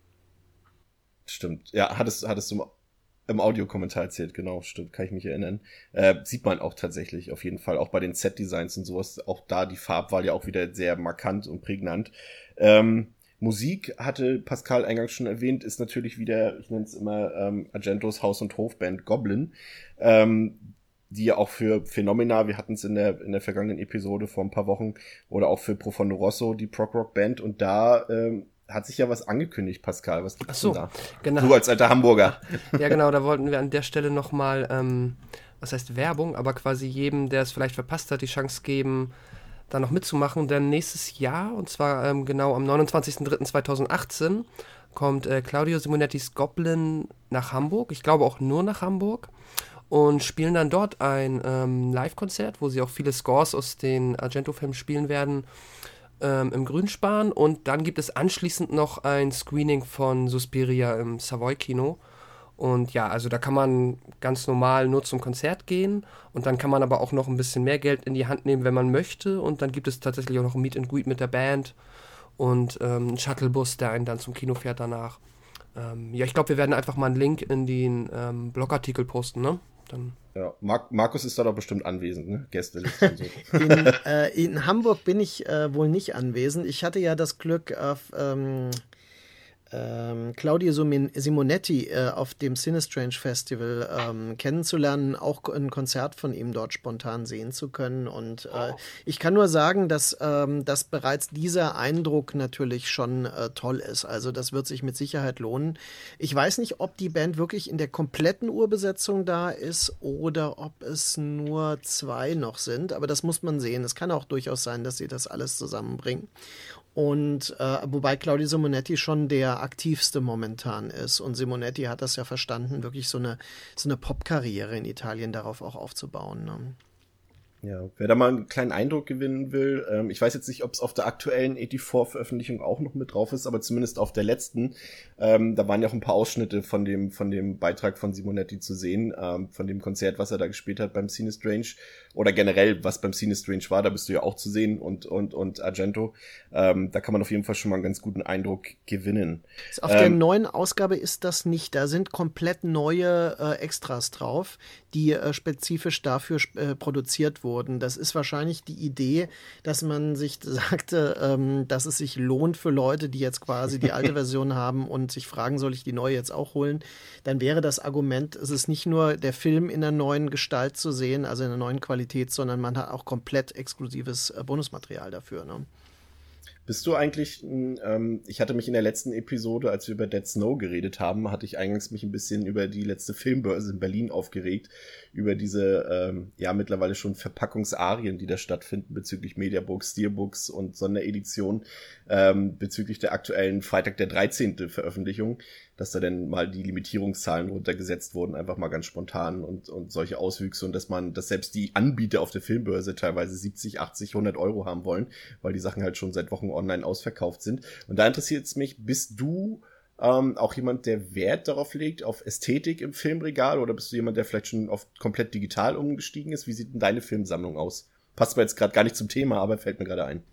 S2: Stimmt. Ja, hattest, hattest du im Audiokommentar erzählt, genau, stimmt, kann ich mich erinnern. Äh, sieht man auch tatsächlich, auf jeden Fall, auch bei den Set-Designs und sowas, auch da die Farbwahl ja auch wieder sehr markant und prägnant. Ähm, Musik, hatte Pascal eingangs schon erwähnt, ist natürlich wieder, ich nenne es immer, ähm, Argentos Haus- und Hofband Goblin. Ähm, die ja auch für Phenomena, wir hatten es in der in der vergangenen Episode vor ein paar Wochen, oder auch für Profondo Rosso, die Prog-Rock-Band, und da ähm, hat sich ja was angekündigt, Pascal. Was gibt's
S3: Ach so,
S2: denn da?
S3: genau.
S2: Du als alter Hamburger.
S3: Ja, genau, da wollten wir an der Stelle nochmal, ähm, was heißt Werbung, aber quasi jedem, der es vielleicht verpasst hat, die Chance geben, da noch mitzumachen. Denn nächstes Jahr, und zwar ähm, genau am neunundzwanzigsten dritten zweitausendachtzehn, kommt äh, Claudio Simonettis Goblin nach Hamburg. Ich glaube auch nur nach Hamburg. Und spielen dann dort ein ähm, Live-Konzert, wo sie auch viele Scores aus den Argento-Filmen spielen werden, ähm, im Grünspan. Und dann gibt es anschließend noch ein Screening von Suspiria im Savoy-Kino. Und ja, also da kann man ganz normal nur zum Konzert gehen. Und dann kann man aber auch noch ein bisschen mehr Geld in die Hand nehmen, wenn man möchte. Und dann gibt es tatsächlich auch noch ein Meet and Greet mit der Band und ähm, einen Shuttlebus, der einen dann zum Kino fährt danach. Ähm, ja, ich glaube, wir werden einfach mal einen Link in den ähm, Blogartikel posten, ne? Dann.
S2: Ja, Mar- Markus ist da doch bestimmt anwesend, ne? Gästeliste und so.
S4: In, äh, in Hamburg bin ich äh, wohl nicht anwesend. Ich hatte ja das Glück, auf ähm, ähm, Claudio Simonetti äh, auf dem Cinestrange Festival ähm, kennenzulernen, auch ein Konzert von ihm dort spontan sehen zu können. Und äh, ich kann nur sagen, dass, ähm, dass bereits dieser Eindruck natürlich schon äh, toll ist. Also das wird sich mit Sicherheit lohnen. Ich weiß nicht, ob die Band wirklich in der kompletten Urbesetzung da ist oder ob es nur zwei noch sind, aber das muss man sehen. Es kann auch durchaus sein, dass sie das alles zusammenbringen. Und äh, wobei Claudio Simonetti schon der aktivste momentan ist. Und Simonetti hat das ja verstanden, wirklich so eine, so eine Pop-Karriere in Italien darauf auch aufzubauen. Ne?
S2: Ja, wer da mal einen kleinen Eindruck gewinnen will, ähm, ich weiß jetzt nicht, ob es auf der aktuellen vierundachtzig-Veröffentlichung auch noch mit drauf ist, aber zumindest auf der letzten, ähm, da waren ja auch ein paar Ausschnitte von dem von dem Beitrag von Simonetti zu sehen, ähm, von dem Konzert, was er da gespielt hat beim Cinestrange, oder generell, was beim Cinestrange war, da bist du ja auch zu sehen, und und und Argento, ähm, da kann man auf jeden Fall schon mal einen ganz guten Eindruck gewinnen.
S4: Auf
S2: ähm,
S4: der neuen Ausgabe ist das nicht, da sind komplett neue äh, Extras drauf, die äh, spezifisch dafür äh, produziert wurden. Das ist wahrscheinlich die Idee, dass man sich sagte, ähm, dass es sich lohnt für Leute, die jetzt quasi die alte Version haben und sich fragen, soll ich die neue jetzt auch holen? Dann wäre das Argument, es ist nicht nur der Film in der neuen Gestalt zu sehen, also in der neuen Qualität, sondern man hat auch komplett exklusives äh, Bonusmaterial dafür. Ne?
S2: Bist du eigentlich, ähm, ich hatte mich in der letzten Episode, als wir über Dead Snow geredet haben, hatte ich eingangs mich ein bisschen über die letzte Filmbörse in Berlin aufgeregt, über diese, ähm, ja, mittlerweile schon Verpackungsarien, die da stattfinden bezüglich Mediabooks, Steelbooks und Sondereditionen, ähm, bezüglich der aktuellen Freitag der dreizehnte Veröffentlichung, dass da dann mal die Limitierungszahlen runtergesetzt wurden, einfach mal ganz spontan, und und solche Auswüchse, und dass man, dass selbst die Anbieter auf der Filmbörse teilweise siebzig, achtzig, hundert Euro haben wollen, weil die Sachen halt schon seit Wochen online ausverkauft sind. Und da interessiert es mich, bist du ähm, auch jemand, der Wert darauf legt, auf Ästhetik im Filmregal, oder bist du jemand, der vielleicht schon auf komplett digital umgestiegen ist? Wie sieht denn deine Filmsammlung aus? Passt mir jetzt gerade gar nicht zum Thema, aber fällt mir gerade ein.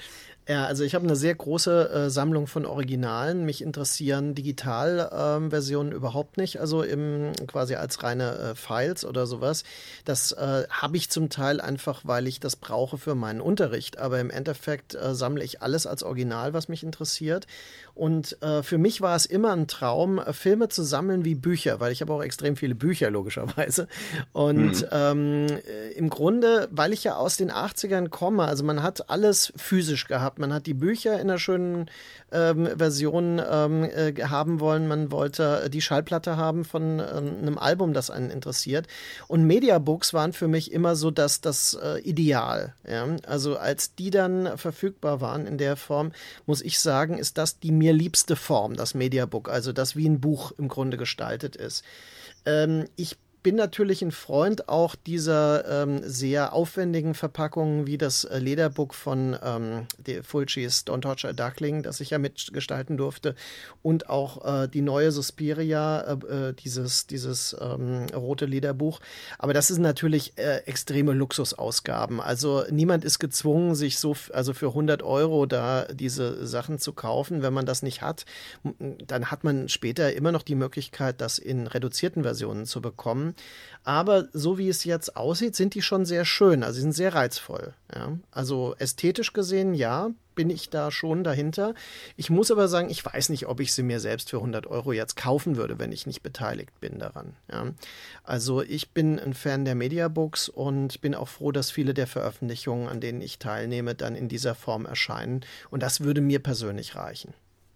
S4: Ja, also ich habe eine sehr große äh, Sammlung von Originalen. Mich interessieren Digitalversionen ähm, überhaupt nicht, also im, quasi als reine äh, Files oder sowas. Das äh, habe ich zum Teil einfach, weil ich das brauche für meinen Unterricht. Aber im Endeffekt äh, sammle ich alles als Original, was mich interessiert. Und äh, für mich war es immer ein Traum, äh, Filme zu sammeln wie Bücher, weil ich habe auch extrem viele Bücher, logischerweise. Und mhm. ähm, äh, im Grunde, weil ich ja aus den achtzigern komme, also man hat alles physisch gehabt. Man hat die Bücher in einer schönen ähm, Version ähm, äh, haben wollen. Man wollte die Schallplatte haben von ähm, einem Album, das einen interessiert. Und Mediabooks waren für mich immer so das, das äh, Ideal. Ja? Also als die dann verfügbar waren in der Form, muss ich sagen, ist das die mir liebste Form, das Mediabook. Also das wie ein Buch im Grunde gestaltet ist. Ähm, ich bin natürlich ein Freund auch dieser ähm, sehr aufwendigen Verpackungen wie das äh, Lederbook von ähm, Fulcis Don't Touch a Duckling, das ich ja mitgestalten durfte, und auch äh, die neue Suspiria, äh, dieses, dieses ähm, rote Lederbuch. Aber das sind natürlich äh, extreme Luxusausgaben. Also niemand ist gezwungen, sich so, f- also für hundert Euro da diese Sachen zu kaufen. Wenn man das nicht hat, dann hat man später immer noch die Möglichkeit, das in reduzierten Versionen zu bekommen. Ja. Aber so wie es jetzt aussieht, sind die schon sehr schön, also sie sind sehr reizvoll. Ja. Also ästhetisch gesehen, ja, bin ich da schon dahinter. Ich muss aber sagen, ich weiß nicht, ob ich sie mir selbst für hundert Euro jetzt kaufen würde, wenn ich nicht beteiligt bin daran. Ja. Also ich bin ein Fan der Mediabooks und bin auch froh, dass viele der Veröffentlichungen, an denen ich teilnehme, dann in dieser Form erscheinen. Und das würde mir persönlich reichen.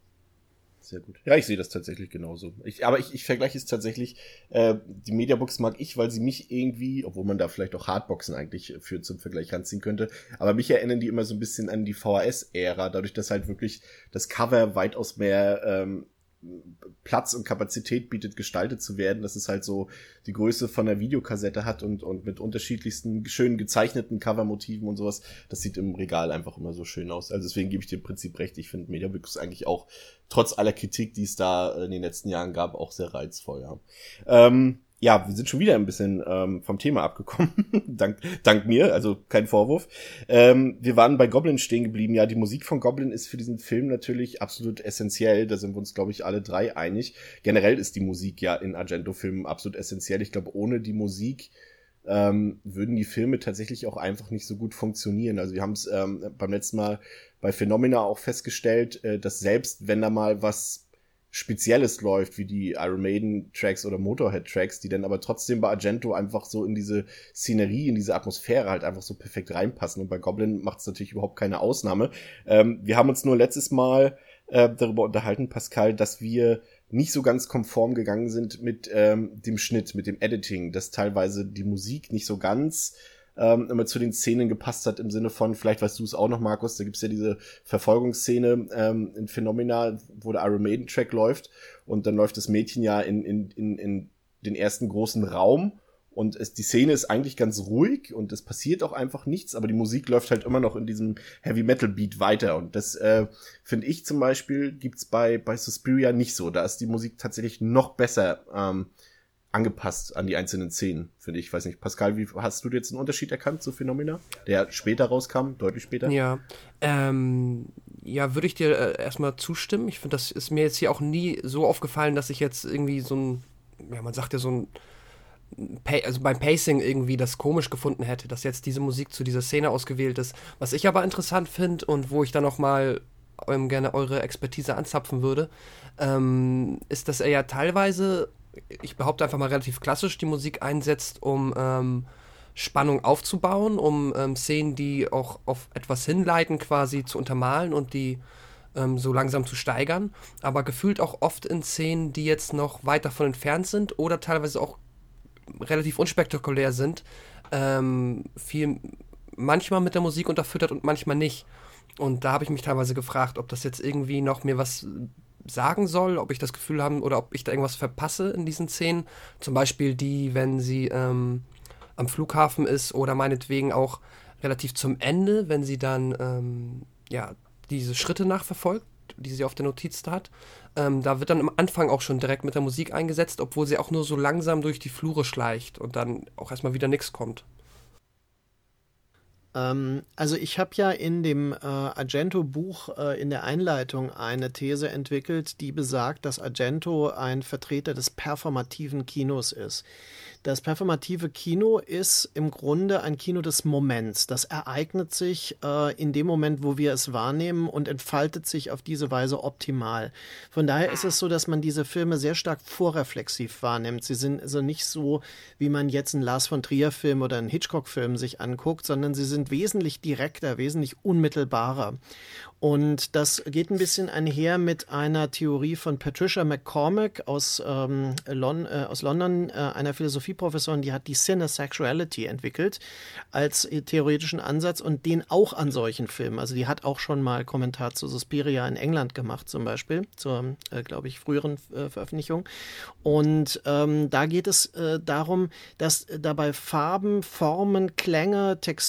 S2: Sehr gut. Ja, ich sehe das tatsächlich genauso. Ich, aber ich, ich vergleiche es tatsächlich, äh, die Mediabooks mag ich, weil sie mich irgendwie, obwohl man da vielleicht auch Hardboxen eigentlich für zum Vergleich ranziehen könnte, aber mich erinnern die immer so ein bisschen an die V H S-Ära, dadurch, dass halt wirklich das Cover weitaus mehr ähm, Platz und Kapazität bietet, gestaltet zu werden, dass es halt so die Größe von einer Videokassette hat und und mit unterschiedlichsten schön gezeichneten Covermotiven und sowas. Das sieht im Regal einfach immer so schön aus. Also deswegen gebe ich dir im Prinzip recht. Ich finde Mediabooks eigentlich auch trotz aller Kritik, die es da in den letzten Jahren gab, auch sehr reizvoll. Ja, ähm, ja, wir sind schon wieder ein bisschen ähm, vom Thema abgekommen. dank, dank mir, also kein Vorwurf. Ähm, wir waren bei Goblin stehen geblieben. Ja, die Musik von Goblin ist für diesen Film natürlich absolut essentiell. Da sind wir uns, glaube ich, alle drei einig. Generell ist die Musik ja in Argento-Filmen absolut essentiell. Ich glaube, ohne die Musik ähm, würden die Filme tatsächlich auch einfach nicht so gut funktionieren. Also wir haben es ähm, beim letzten Mal bei Phenomena auch festgestellt, äh, dass selbst wenn da mal was Spezielles läuft, wie die Iron Maiden Tracks oder Motorhead Tracks, die dann aber trotzdem bei Argento einfach so in diese Szenerie, in diese Atmosphäre halt einfach so perfekt reinpassen. Und bei Goblin macht es natürlich überhaupt keine Ausnahme. Ähm, wir haben uns nur letztes Mal äh, darüber unterhalten, Pascal, dass wir nicht so ganz konform gegangen sind mit ähm, dem Schnitt, mit dem Editing, dass teilweise die Musik nicht so ganz Ähm, immer zu den Szenen gepasst hat, im Sinne von, vielleicht weißt du es auch noch, Markus, da gibt's ja diese Verfolgungsszene ähm, in Phenomena, wo der Iron Maiden Track läuft und dann läuft das Mädchen ja in, in, in, in den ersten großen Raum und es, die Szene ist eigentlich ganz ruhig und es passiert auch einfach nichts, aber die Musik läuft halt immer noch in diesem Heavy-Metal-Beat weiter und das äh, finde ich zum Beispiel gibt's bei, bei Suspiria nicht so, da ist die Musik tatsächlich noch besser ähm, angepasst an die einzelnen Szenen, finde ich. Ich weiß nicht, Pascal, wie hast du jetzt einen Unterschied erkannt zu Phenomena, der später rauskam, deutlich später?
S3: Ja, ähm, ja, würde ich dir äh, erstmal zustimmen. Ich finde, das ist mir jetzt hier auch nie so aufgefallen, dass ich jetzt irgendwie so ein, ja, man sagt ja so ein, Pa- also beim Pacing irgendwie das komisch gefunden hätte, dass jetzt diese Musik zu dieser Szene ausgewählt ist. Was ich aber interessant finde und wo ich dann noch mal ähm, gerne eure Expertise anzapfen würde, ähm, ist, dass er ja teilweise, ich behaupte einfach mal relativ klassisch, die Musik einsetzt, um ähm, Spannung aufzubauen, um ähm, Szenen, die auch auf etwas hinleiten, quasi zu untermalen und die ähm, so langsam zu steigern, aber gefühlt auch oft in Szenen, die jetzt noch weit davon entfernt sind oder teilweise auch relativ unspektakulär sind, ähm, viel manchmal mit der Musik unterfüttert und manchmal nicht. Und da habe ich mich teilweise gefragt, ob das jetzt irgendwie noch mir was sagen soll, ob ich das Gefühl habe oder ob ich da irgendwas verpasse in diesen Szenen. Zum Beispiel die, wenn sie ähm, am Flughafen ist oder meinetwegen auch relativ zum Ende, wenn sie dann ähm, ja, diese Schritte nachverfolgt, die sie auf der Notiz da hat. Ähm, da wird dann am Anfang auch schon direkt mit der Musik eingesetzt, obwohl sie auch nur so langsam durch die Flure schleicht und dann auch erstmal wieder nichts kommt.
S4: Also ich habe ja in dem äh, Argento-Buch äh, in der Einleitung eine These entwickelt, die besagt, dass Argento ein Vertreter des performativen Kinos ist. Das performative Kino ist im Grunde ein Kino des Moments. Das ereignet sich äh, in dem Moment, wo wir es wahrnehmen und entfaltet sich auf diese Weise optimal. Von daher ist es so, dass man diese Filme sehr stark vorreflexiv wahrnimmt. Sie sind also nicht so, wie man jetzt einen Lars von Trier-Film oder einen Hitchcock-Film sich anguckt, sondern sie sind wesentlich direkter, wesentlich unmittelbarer. Und das geht ein bisschen einher mit einer Theorie von Patricia McCormack aus, ähm, Lon- äh, aus London, äh, einer Philosophieprofessorin, die hat die Cinesexuality entwickelt als theoretischen Ansatz und den auch an solchen Filmen. Also die hat auch schon mal Kommentar zu Suspiria in England gemacht zum Beispiel, zur, äh, glaube ich, früheren äh, Veröffentlichung. Und ähm, da geht es äh, darum, dass dabei Farben, Formen, Klänge, Texturen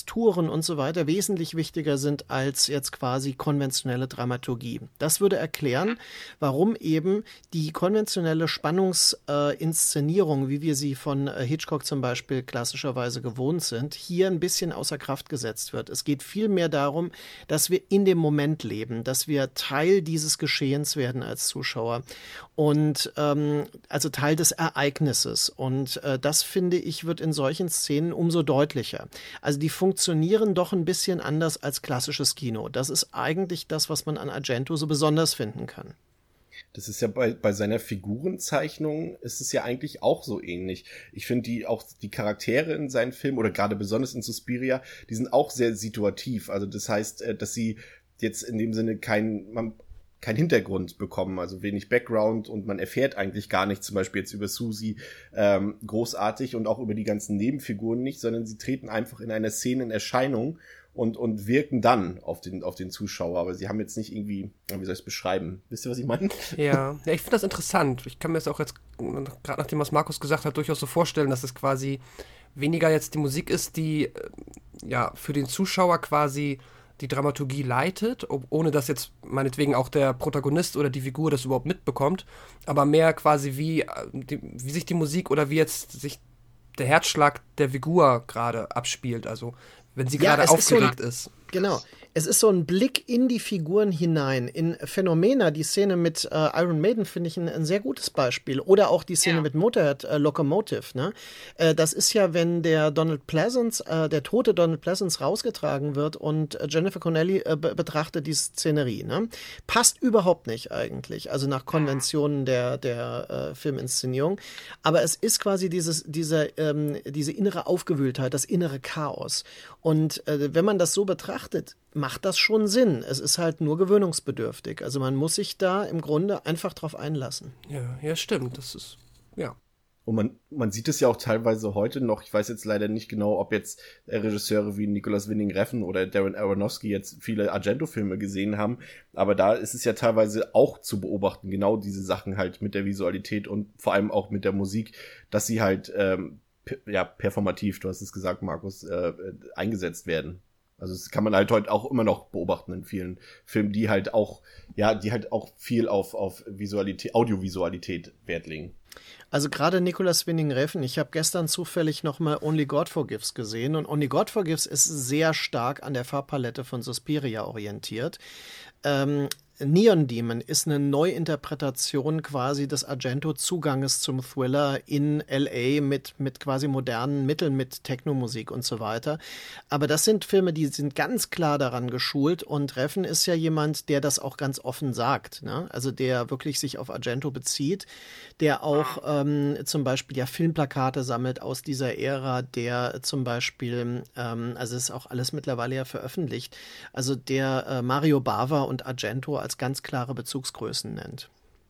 S4: Figuren und so weiter wesentlich wichtiger sind als jetzt quasi konventionelle Dramaturgie. Das würde erklären, warum eben die konventionelle Spannungsinszenierung, äh, wie wir sie von äh, Hitchcock zum Beispiel klassischerweise gewohnt sind, hier ein bisschen außer Kraft gesetzt wird. Es geht vielmehr darum, dass wir in dem Moment leben, dass wir Teil dieses Geschehens werden als Zuschauer und ähm, also Teil des Ereignisses. Und äh, das, finde ich, wird in solchen Szenen umso deutlicher. Also die funktionieren doch ein bisschen anders als klassisches Kino. Das ist eigentlich das, was man an Argento so besonders finden kann.
S2: Das ist ja bei, bei seiner Figurenzeichnung ist es ja eigentlich auch so ähnlich. Ich finde die auch die Charaktere in seinen Filmen oder gerade besonders in Suspiria, die sind auch sehr situativ. Also das heißt, dass sie jetzt in dem Sinne kein, man, kein Hintergrund bekommen, also wenig Background und man erfährt eigentlich gar nichts, zum Beispiel jetzt über Susie ähm, großartig und auch über die ganzen Nebenfiguren nicht, sondern sie treten einfach in einer Szene in Erscheinung und und wirken dann auf den auf den Zuschauer, aber sie haben jetzt nicht irgendwie, wie soll ich es beschreiben? Wisst ihr, was ich meine?
S3: Ja, ja, ich finde das interessant. Ich kann mir das auch jetzt, gerade nachdem was Markus gesagt hat, durchaus so vorstellen, dass es quasi weniger jetzt die Musik ist, die äh, ja für den Zuschauer quasi die Dramaturgie leitet, ob, ohne dass jetzt meinetwegen auch der Protagonist oder die Figur das überhaupt mitbekommt, aber mehr quasi wie, die, wie sich die Musik oder wie jetzt sich der Herzschlag der Figur gerade abspielt, also wenn sie
S4: Ja,
S3: gerade
S4: es ist so ein-
S3: aufgeregt ist.
S4: Genau. Es ist so ein Blick in die Figuren hinein. In Phänomena, die Szene mit äh, Iron Maiden finde ich ein, ein sehr gutes Beispiel. Oder auch die Szene
S5: Ja.
S4: mit Motorhead, äh, Locomotive. Ne? Äh, das ist ja, wenn der Donald Pleasance, äh, der tote Donald Pleasance rausgetragen wird und äh, Jennifer Connelly äh, be- betrachtet die Szenerie. Ne? Passt überhaupt nicht eigentlich. Also nach Konventionen der, der äh, Filminszenierung. Aber es ist quasi dieses, diese, ähm, diese innere Aufgewühltheit, das innere Chaos. Und äh, wenn man das so betrachtet, macht das schon Sinn. Es ist halt nur gewöhnungsbedürftig. Also man muss sich da im Grunde einfach drauf einlassen.
S3: Ja, ja, stimmt. Das ist, ja.
S2: Und man, man sieht es ja auch teilweise heute noch. Ich weiß jetzt leider nicht genau, ob jetzt Regisseure wie Nicolas Winding Refn oder Darren Aronofsky jetzt viele Argento-Filme gesehen haben. Aber da ist es ja teilweise auch zu beobachten, genau diese Sachen halt mit der Visualität und vor allem auch mit der Musik, dass sie halt ähm, pe- ja performativ, du hast es gesagt, Markus, äh, eingesetzt werden. Also das kann man halt heute auch immer noch beobachten in vielen Filmen, die halt auch, ja, die halt auch viel auf, auf Visualität, Audiovisualität Wert legen.
S4: Also gerade Nicolas Winding Refn, ich habe gestern zufällig nochmal Only God Forgives gesehen und Only God Forgives ist sehr stark an der Farbpalette von Suspiria orientiert. Ähm, Neon Demon ist eine Neuinterpretation quasi des Argento-Zuganges zum Thriller in L A mit, mit quasi modernen Mitteln, mit Technomusik und so weiter. Aber das sind Filme, die sind ganz klar daran geschult und Refn ist ja jemand, der das auch ganz offen sagt, ne? Also der wirklich sich auf Argento bezieht, der auch ähm, zum Beispiel ja Filmplakate sammelt aus dieser Ära, der zum Beispiel, ähm, also ist auch alles mittlerweile ja veröffentlicht, also der äh, Mario Bava und Argento als ganz klare Bezugsgrößen nennt.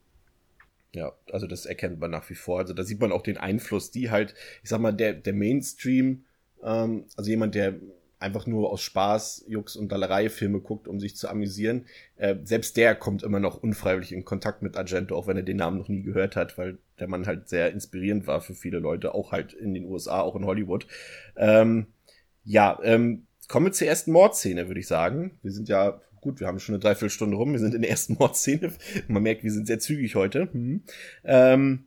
S2: Ja, also das erkennt man nach wie vor. Also da sieht man auch den Einfluss, die halt, ich sag mal, der, der Mainstream, ähm, also jemand, der einfach nur aus Spaß, Jux und Dallerei Filme guckt, um sich zu amüsieren, äh, selbst der kommt immer noch unfreiwillig in Kontakt mit Argento, auch wenn er den Namen noch nie gehört hat, weil der Mann halt sehr inspirierend war für viele Leute, auch halt in den U S A, auch in Hollywood. Ähm, ja, ähm, kommen wir zur ersten Mordszene, würde ich sagen. Wir sind ja gut, wir haben schon eine Dreiviertelstunde rum, wir sind in der ersten Mordszene. Man merkt, wir sind sehr zügig heute. Hm. Ähm,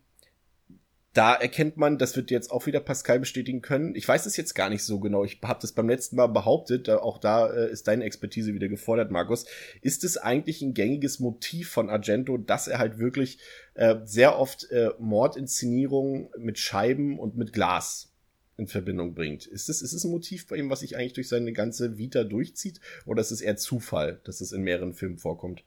S2: da erkennt man, das wird jetzt auch wieder Pascal bestätigen können. Ich weiß es jetzt gar nicht so genau. Ich habe das beim letzten Mal behauptet. Auch da äh, ist deine Expertise wieder gefordert, Markus. Ist es eigentlich ein gängiges Motiv von Argento, dass er halt wirklich äh, sehr oft äh, Mordinszenierungen mit Scheiben und mit Glas in Verbindung bringt? Ist es, ist es ein Motiv bei ihm, was sich eigentlich durch seine ganze Vita durchzieht? Oder ist es eher Zufall, dass es in mehreren Filmen vorkommt?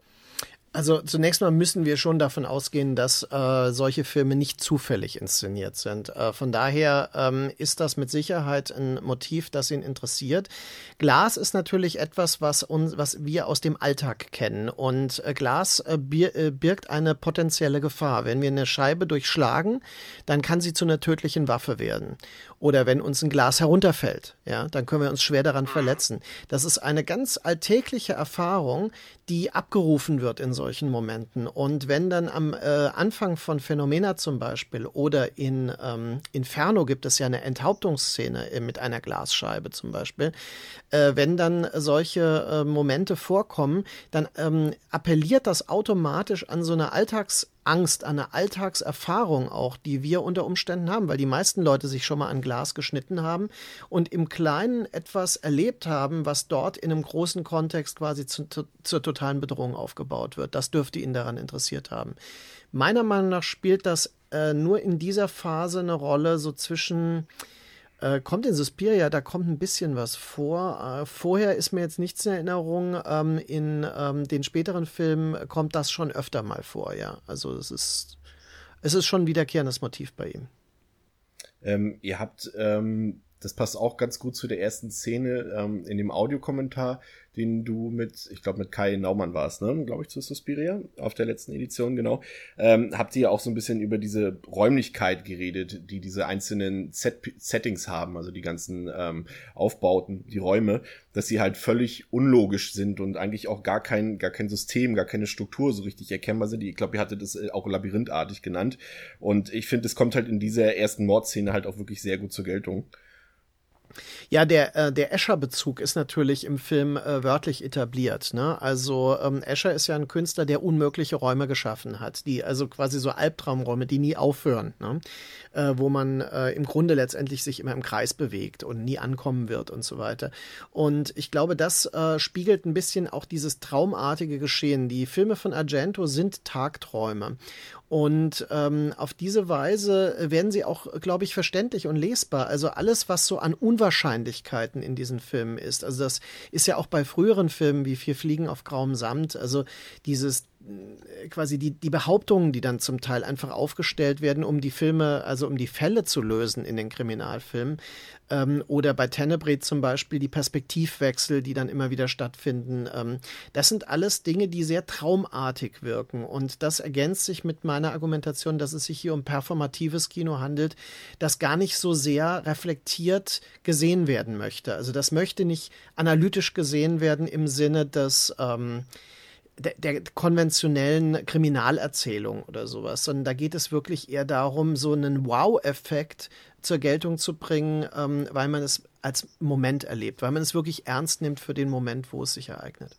S4: Also zunächst mal müssen wir schon davon ausgehen, dass äh, solche Filme nicht zufällig inszeniert sind. Äh, von daher ähm, ist das mit Sicherheit ein Motiv, das ihn interessiert. Glas ist natürlich etwas, was uns, was wir aus dem Alltag kennen. Und äh, Glas äh, bir, äh, birgt eine potenzielle Gefahr. Wenn wir eine Scheibe durchschlagen, dann kann sie zu einer tödlichen Waffe werden. Oder wenn uns ein Glas herunterfällt, ja, dann können wir uns schwer daran verletzen. Das ist eine ganz alltägliche Erfahrung, die abgerufen wird in solchen solchen Momenten. Und wenn dann am äh, Anfang von Phänomena zum Beispiel oder in ähm, Inferno gibt es ja eine Enthauptungsszene äh, mit einer Glasscheibe zum Beispiel, äh, wenn dann solche äh, Momente vorkommen, dann ähm, appelliert das automatisch an so eine Alltags- Angst, an eine Alltagserfahrung auch, die wir unter Umständen haben, weil die meisten Leute sich schon mal an Glas geschnitten haben und im Kleinen etwas erlebt haben, was dort in einem großen Kontext quasi zu, zu, zur totalen Bedrohung aufgebaut wird. Das dürfte ihn daran interessiert haben. Meiner Meinung nach spielt das äh, nur in dieser Phase eine Rolle, so zwischen Äh, kommt in Suspiria, da kommt ein bisschen was vor. Äh, vorher ist mir jetzt nichts in Erinnerung. Ähm, in ähm, den späteren Filmen kommt das schon öfter mal vor, ja. Also es ist, es ist schon ein wiederkehrendes Motiv bei ihm.
S2: Ähm, ihr habt, ähm, das passt auch ganz gut zu der ersten Szene ähm, in dem Audiokommentar, den du mit, ich glaube mit Kai Naumann warst, ne, glaube ich, zu Suspiria, auf der letzten Edition, genau, ähm, habt ihr ja auch so ein bisschen über diese Räumlichkeit geredet, die diese einzelnen Set- Settings haben, also die ganzen ähm, Aufbauten, die Räume, dass sie halt völlig unlogisch sind und eigentlich auch gar kein, gar kein System, gar keine Struktur so richtig erkennbar sind. Ich glaube, ihr hattet das auch labyrinthartig genannt. Und ich finde, es kommt halt in dieser ersten Mordszene halt auch wirklich sehr gut zur Geltung.
S4: Ja, der, äh, der Escher-Bezug ist natürlich im Film äh, wörtlich etabliert. Ne? Also ähm, Escher ist ja ein Künstler, der unmögliche Räume geschaffen hat, die also quasi so Albtraumräume, die nie aufhören, ne? äh, wo man äh, im Grunde letztendlich sich immer im Kreis bewegt und nie ankommen wird und so weiter. Und ich glaube, das äh, spiegelt ein bisschen auch dieses traumartige Geschehen. Die Filme von Argento sind Tagträume. Und ähm, auf diese Weise werden sie auch, glaube ich, verständlich und lesbar. Also alles, was so an Unwahrscheinlichkeiten in diesen Filmen ist. Also das ist ja auch bei früheren Filmen wie Vier Fliegen auf grauem Samt. Also dieses quasi die, die Behauptungen, die dann zum Teil einfach aufgestellt werden, um die Filme, also um die Fälle zu lösen in den Kriminalfilmen. Ähm, oder bei Tenebrae zum Beispiel die Perspektivwechsel, die dann immer wieder stattfinden. Ähm, das sind alles Dinge, die sehr traumartig wirken. Und das ergänzt sich mit meiner Argumentation, dass es sich hier um performatives Kino handelt, das gar nicht so sehr reflektiert gesehen werden möchte. Also das möchte nicht analytisch gesehen werden im Sinne des ähm, Der, der konventionellen Kriminalerzählung oder sowas, sondern da geht es wirklich eher darum, so einen Wow-Effekt zur Geltung zu bringen, ähm, weil man es als Moment erlebt, weil man es wirklich ernst nimmt für den Moment, wo es sich ereignet.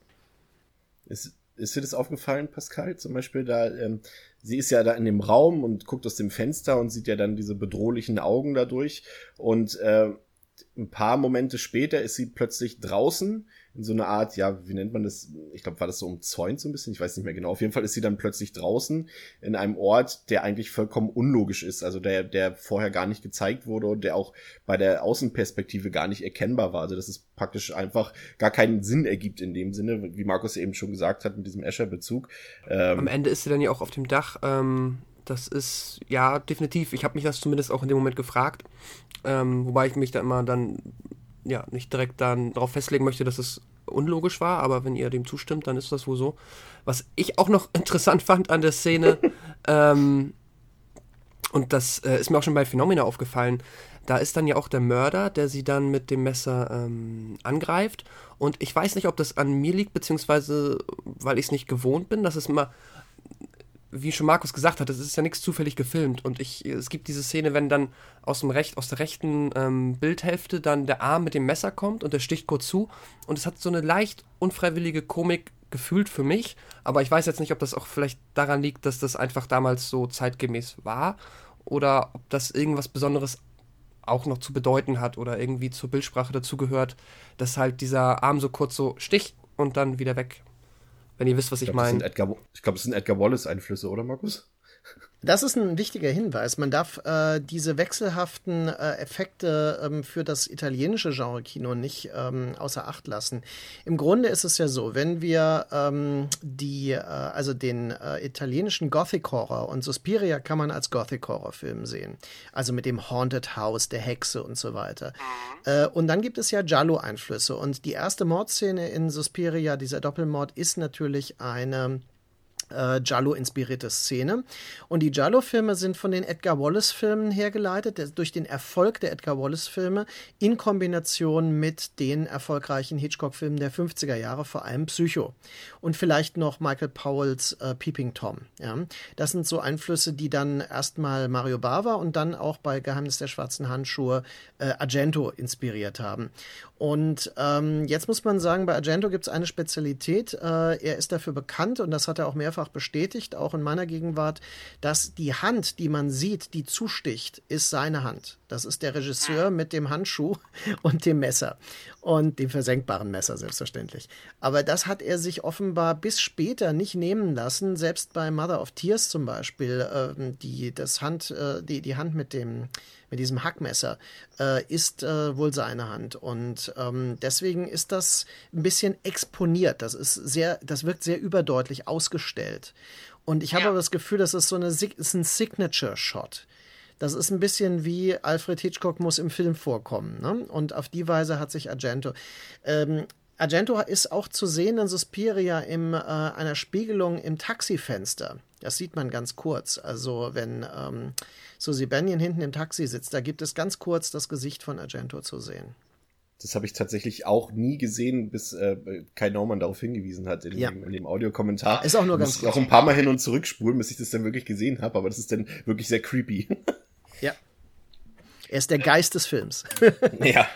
S2: Ist, ist dir das aufgefallen, Pascal? Zum Beispiel da, ähm, sie ist ja da in dem Raum und guckt aus dem Fenster und sieht ja dann diese bedrohlichen Augen dadurch und äh, ein paar Momente später ist sie plötzlich draußen in so eine Art, ja, wie nennt man das? Ich glaube, war das so umzäunt so ein bisschen? Ich weiß nicht mehr genau. Auf jeden Fall ist sie dann plötzlich draußen in einem Ort, der eigentlich vollkommen unlogisch ist. Also der, der vorher gar nicht gezeigt wurde und der auch bei der Außenperspektive gar nicht erkennbar war. Also dass es praktisch einfach gar keinen Sinn ergibt in dem Sinne, wie Markus eben schon gesagt hat mit diesem Escher-Bezug. Ähm,
S3: Am Ende ist sie dann ja auch auf dem Dach. Ähm, das ist, ja, definitiv. Ich habe mich das zumindest auch in dem Moment gefragt. Ähm, wobei ich mich da immer dann ja nicht direkt dann darauf festlegen möchte, dass es unlogisch war, aber wenn ihr dem zustimmt, dann ist das wohl so. Was ich auch noch interessant fand an der Szene, ähm, und das äh, ist mir auch schon bei Phänomena aufgefallen, da ist dann ja auch der Mörder, der sie dann mit dem Messer ähm, angreift, und ich weiß nicht, ob das an mir liegt, beziehungsweise weil ich es nicht gewohnt bin, dass es immer, wie schon Markus gesagt hat, es ist ja nichts zufällig gefilmt, und ich, es gibt diese Szene, wenn dann aus dem Recht, aus der rechten ähm, Bildhälfte dann der Arm mit dem Messer kommt und der sticht kurz zu, und es hat so eine leicht unfreiwillige Komik gefühlt für mich, aber ich weiß jetzt nicht, ob das auch vielleicht daran liegt, dass das einfach damals so zeitgemäß war, oder ob das irgendwas Besonderes auch noch zu bedeuten hat oder irgendwie zur Bildsprache dazugehört, dass halt dieser Arm so kurz so sticht und dann wieder weg. Wenn ihr wisst, was ich, ich meine.
S2: Ich glaube, das sind Edgar Wallace-Einflüsse, oder Markus?
S4: Das ist ein wichtiger Hinweis. Man darf äh, diese wechselhaften äh, Effekte ähm, für das italienische Genre-Kino nicht ähm, außer Acht lassen. Im Grunde ist es ja so, wenn wir ähm, die, äh, also den äh, italienischen Gothic-Horror, und Suspiria kann man als Gothic-Horror-Film sehen, also mit dem Haunted House, der Hexe und so weiter. Äh, und dann gibt es ja Giallo-Einflüsse, und die erste Mordszene in Suspiria, dieser Doppelmord, ist natürlich eine Äh, Giallo-inspirierte Szene. Und die Giallo-Filme sind von den Edgar Wallace-Filmen hergeleitet, der, durch den Erfolg der Edgar Wallace-Filme in Kombination mit den erfolgreichen Hitchcock-Filmen der fünfziger Jahre, vor allem Psycho. Und vielleicht noch Michael Powells äh, Peeping Tom. Ja. Das sind so Einflüsse, die dann erstmal Mario Bava und dann auch bei Geheimnis der schwarzen Handschuhe äh, Argento inspiriert haben. Und ähm, jetzt muss man sagen, bei Argento gibt es eine Spezialität. Äh, er ist dafür bekannt, und das hat er auch mehrfach bestätigt, auch in meiner Gegenwart, dass die Hand, die man sieht, die zusticht, ist seine Hand. Das ist der Regisseur mit dem Handschuh und dem Messer und dem versenkbaren Messer selbstverständlich. Aber das hat er sich offenbar bis später nicht nehmen lassen. Selbst bei Mother of Tears zum Beispiel, äh, die, das Hand, äh, die, die Hand mit dem mit diesem Hackmesser, äh, ist äh, wohl seine Hand. Und ähm, deswegen ist das ein bisschen exponiert. Das ist sehr, das wirkt sehr überdeutlich ausgestellt. Und ich habe
S5: Ja.
S4: aber das Gefühl, das ist so eine, Sig- ist ein Signature-Shot. Das ist ein bisschen wie Alfred Hitchcock muss im Film vorkommen. Ne? Und auf die Weise hat sich Argento. Ähm, Argento ist auch zu sehen in Suspiria in äh, einer Spiegelung im Taxifenster. Das sieht man ganz kurz. Also wenn ähm, Susie Bennion hinten im Taxi sitzt, da gibt es ganz kurz das Gesicht von Argento zu sehen.
S2: Das habe ich tatsächlich auch nie gesehen, bis äh, Kai Naumann darauf hingewiesen hat in,
S4: Ja.
S2: dem, in dem Audiokommentar.
S4: Ist auch nur
S2: Da
S4: ganz
S2: musste ich
S4: kurz.
S2: auch ein paar Mal hin und zurück spulen, bis ich das dann wirklich gesehen habe, aber das ist dann wirklich sehr creepy.
S4: Ja. Er ist der Geist des Films.
S2: Ja.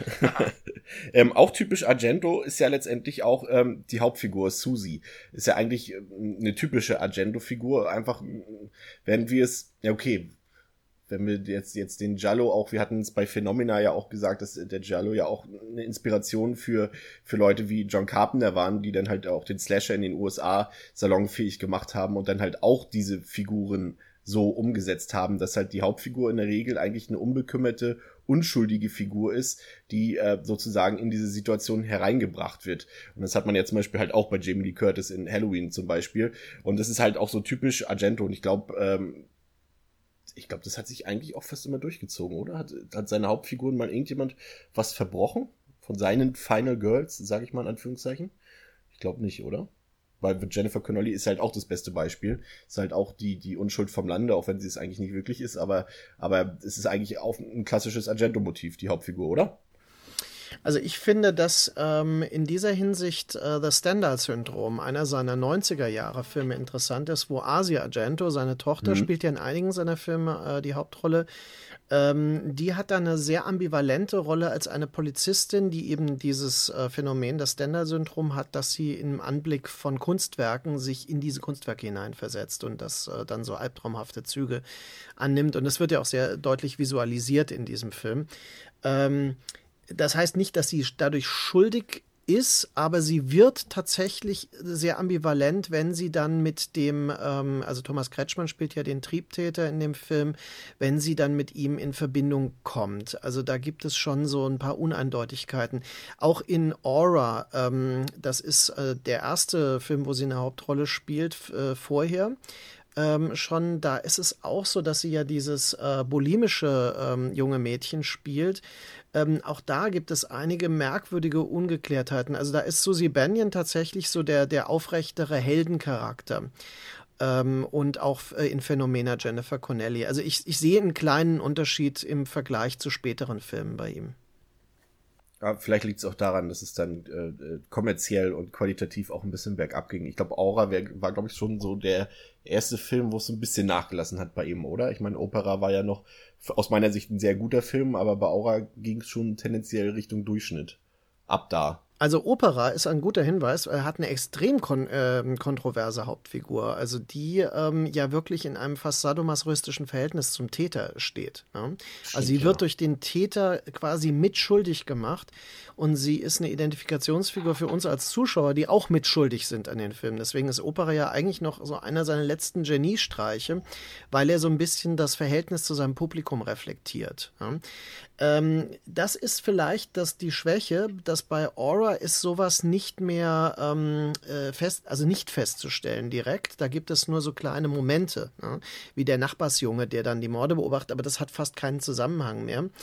S2: ähm, auch typisch Argento ist ja letztendlich auch ähm, die Hauptfigur, Susie. Ist ja eigentlich ähm, eine typische Argento-Figur. Einfach, ähm, wenn wir es, ja okay, wenn wir jetzt, jetzt den Giallo auch, wir hatten es bei Phenomena ja auch gesagt, dass der Giallo ja auch eine Inspiration für, für Leute wie John Carpenter waren, die dann halt auch den Slasher in den U S A salonfähig gemacht haben und dann halt auch diese Figuren so umgesetzt haben, dass halt die Hauptfigur in der Regel eigentlich eine unbekümmerte, unschuldige Figur ist, die äh, sozusagen in diese Situation hereingebracht wird. Und das hat man ja zum Beispiel halt auch bei Jamie Lee Curtis in Halloween zum Beispiel. Und das ist halt auch so typisch Argento. Und ich glaube, ähm, ich glaube, das hat sich eigentlich auch fast immer durchgezogen, oder? Hat, hat seine Hauptfiguren mal irgendjemand was verbrochen? Von seinen Final Girls, sage ich mal in Anführungszeichen? Ich glaube nicht, oder? Weil Jennifer Connelly ist halt auch das beste Beispiel. Ist halt auch die, die Unschuld vom Lande, auch wenn sie es eigentlich nicht wirklich ist, aber, aber es ist eigentlich auch ein klassisches Argento-Motiv, die Hauptfigur, oder?
S4: Also ich finde, dass ähm, in dieser Hinsicht äh, The Stendhal-Syndrom, einer seiner neunziger-Jahre-Filme, interessant ist, wo Asia Argento, seine Tochter,
S2: Mhm.
S4: spielt ja in einigen seiner Filme äh, die Hauptrolle. Ähm, die hat da eine sehr ambivalente Rolle als eine Polizistin, die eben dieses äh, Phänomen, das Stendhal-Syndrom hat, dass sie im Anblick von Kunstwerken sich in diese Kunstwerke hineinversetzt und das äh, dann so albtraumhafte Züge annimmt. Und das wird ja auch sehr deutlich visualisiert in diesem Film. Ähm, Das heißt nicht, dass sie dadurch schuldig ist, aber sie wird tatsächlich sehr ambivalent, wenn sie dann mit dem, ähm, also Thomas Kretschmann spielt ja den Triebtäter in dem Film, wenn sie dann mit ihm in Verbindung kommt. Also da gibt es schon so ein paar Uneindeutigkeiten. Auch in Aura, ähm, das ist äh, der erste Film, wo sie eine Hauptrolle spielt, f- äh, vorher. Ähm, schon, da ist es auch so, dass sie ja dieses äh, bulimische ähm, junge Mädchen spielt. Ähm, auch da gibt es einige merkwürdige Ungeklärtheiten. Also da ist Susie Bennion tatsächlich so der, der aufrechtere Heldencharakter. Ähm, und auch äh, in Phenomena Jennifer Connelly. Also ich, ich sehe einen kleinen Unterschied im Vergleich zu späteren Filmen bei ihm.
S2: Ja, vielleicht liegt es auch daran, dass es dann äh, kommerziell und qualitativ auch ein bisschen bergab ging. Ich glaube, Aura wär, war, glaube ich, schon so der erste Film, wo es so ein bisschen nachgelassen hat bei ihm, oder? Ich meine, Opera war ja noch aus meiner Sicht ein sehr guter Film, aber bei Aura ging es schon tendenziell Richtung Durchschnitt. Ab da.
S4: Also Opera ist ein guter Hinweis. Er hat eine extrem kon äh, kontroverse Hauptfigur, also die ähm, ja wirklich in einem fast sadomasochistischen Verhältnis zum Täter steht. Ne? Also sie
S2: ja.
S4: wird durch den Täter quasi mitschuldig gemacht und sie ist eine Identifikationsfigur für uns als Zuschauer, die auch mitschuldig sind an den Filmen. Deswegen ist Opera ja eigentlich noch so einer seiner letzten Geniestreiche, weil er so ein bisschen das Verhältnis zu seinem Publikum reflektiert. Ne? Ähm, das ist vielleicht das, die Schwäche, dass bei Aura ist sowas nicht mehr ähm, äh, fest, also nicht festzustellen direkt. Da gibt es nur so kleine Momente, ne? Wie der Nachbarsjunge, der dann die Morde beobachtet, aber das hat fast keinen Zusammenhang mehr.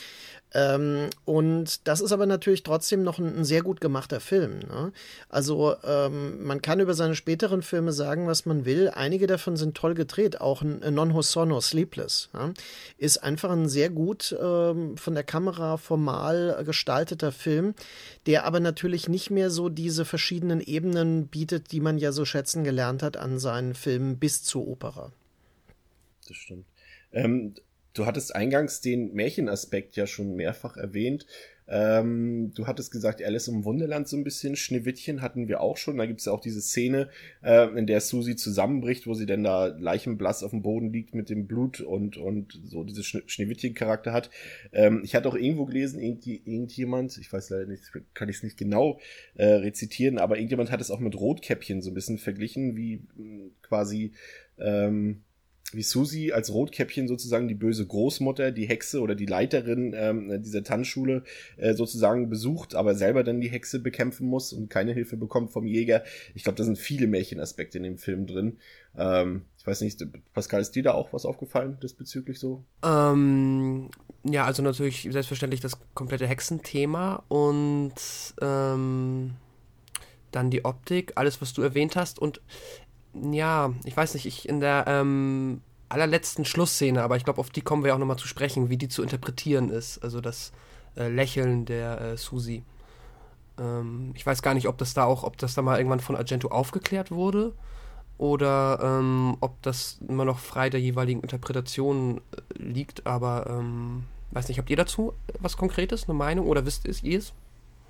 S4: Ähm, und das ist aber natürlich trotzdem noch ein, ein sehr gut gemachter Film. Ne? Also ähm, man kann über seine späteren Filme sagen, was man will. Einige davon sind toll gedreht. Auch ein, ein Non Ho Sonno, Sleepless, ja? Ist einfach ein sehr gut ähm, von der Kamera formal gestalteter Film, der aber natürlich nicht mehr so diese verschiedenen Ebenen bietet, die man ja so schätzen gelernt hat an seinen Filmen bis zur Opera.
S2: Das stimmt. Ähm, Du hattest eingangs den Märchenaspekt ja schon mehrfach erwähnt. Ähm, du hattest gesagt, Alice im Wunderland so ein bisschen. Schneewittchen hatten wir auch schon. Da gibt es ja auch diese Szene, äh, in der Susi zusammenbricht, wo sie dann da leichenblass auf dem Boden liegt mit dem Blut und, und so dieses Schne- Schneewittchen-Charakter hat. Ähm, ich hatte auch irgendwo gelesen, irgendwie, irgendjemand, ich weiß leider nicht, kann ich es nicht genau äh, rezitieren, aber irgendjemand hat es auch mit Rotkäppchen so ein bisschen verglichen, wie mh, quasi ähm, wie Susi als Rotkäppchen sozusagen die böse Großmutter, die Hexe oder die Leiterin ähm, dieser Tanzschule äh, sozusagen besucht, aber selber dann die Hexe bekämpfen muss und keine Hilfe bekommt vom Jäger. Ich glaube, da sind viele Märchenaspekte in dem Film drin. Ähm, ich weiß nicht, Pascal, ist dir da auch was aufgefallen diesbezüglich so?
S3: Ähm, ja, also natürlich selbstverständlich das komplette Hexenthema und ähm, dann die Optik, alles, was du erwähnt hast und ja, ich weiß nicht, ich in der ähm, allerletzten Schlussszene, aber ich glaube, auf die kommen wir auch nochmal zu sprechen, wie die zu interpretieren ist. Also das äh, Lächeln der äh, Susi. Ähm, ich weiß gar nicht, ob das da auch, ob das da mal irgendwann von Argento aufgeklärt wurde oder ähm, ob das immer noch frei der jeweiligen Interpretation äh, liegt, aber ähm, weiß nicht, habt ihr dazu was Konkretes, eine Meinung oder wisst ihr es?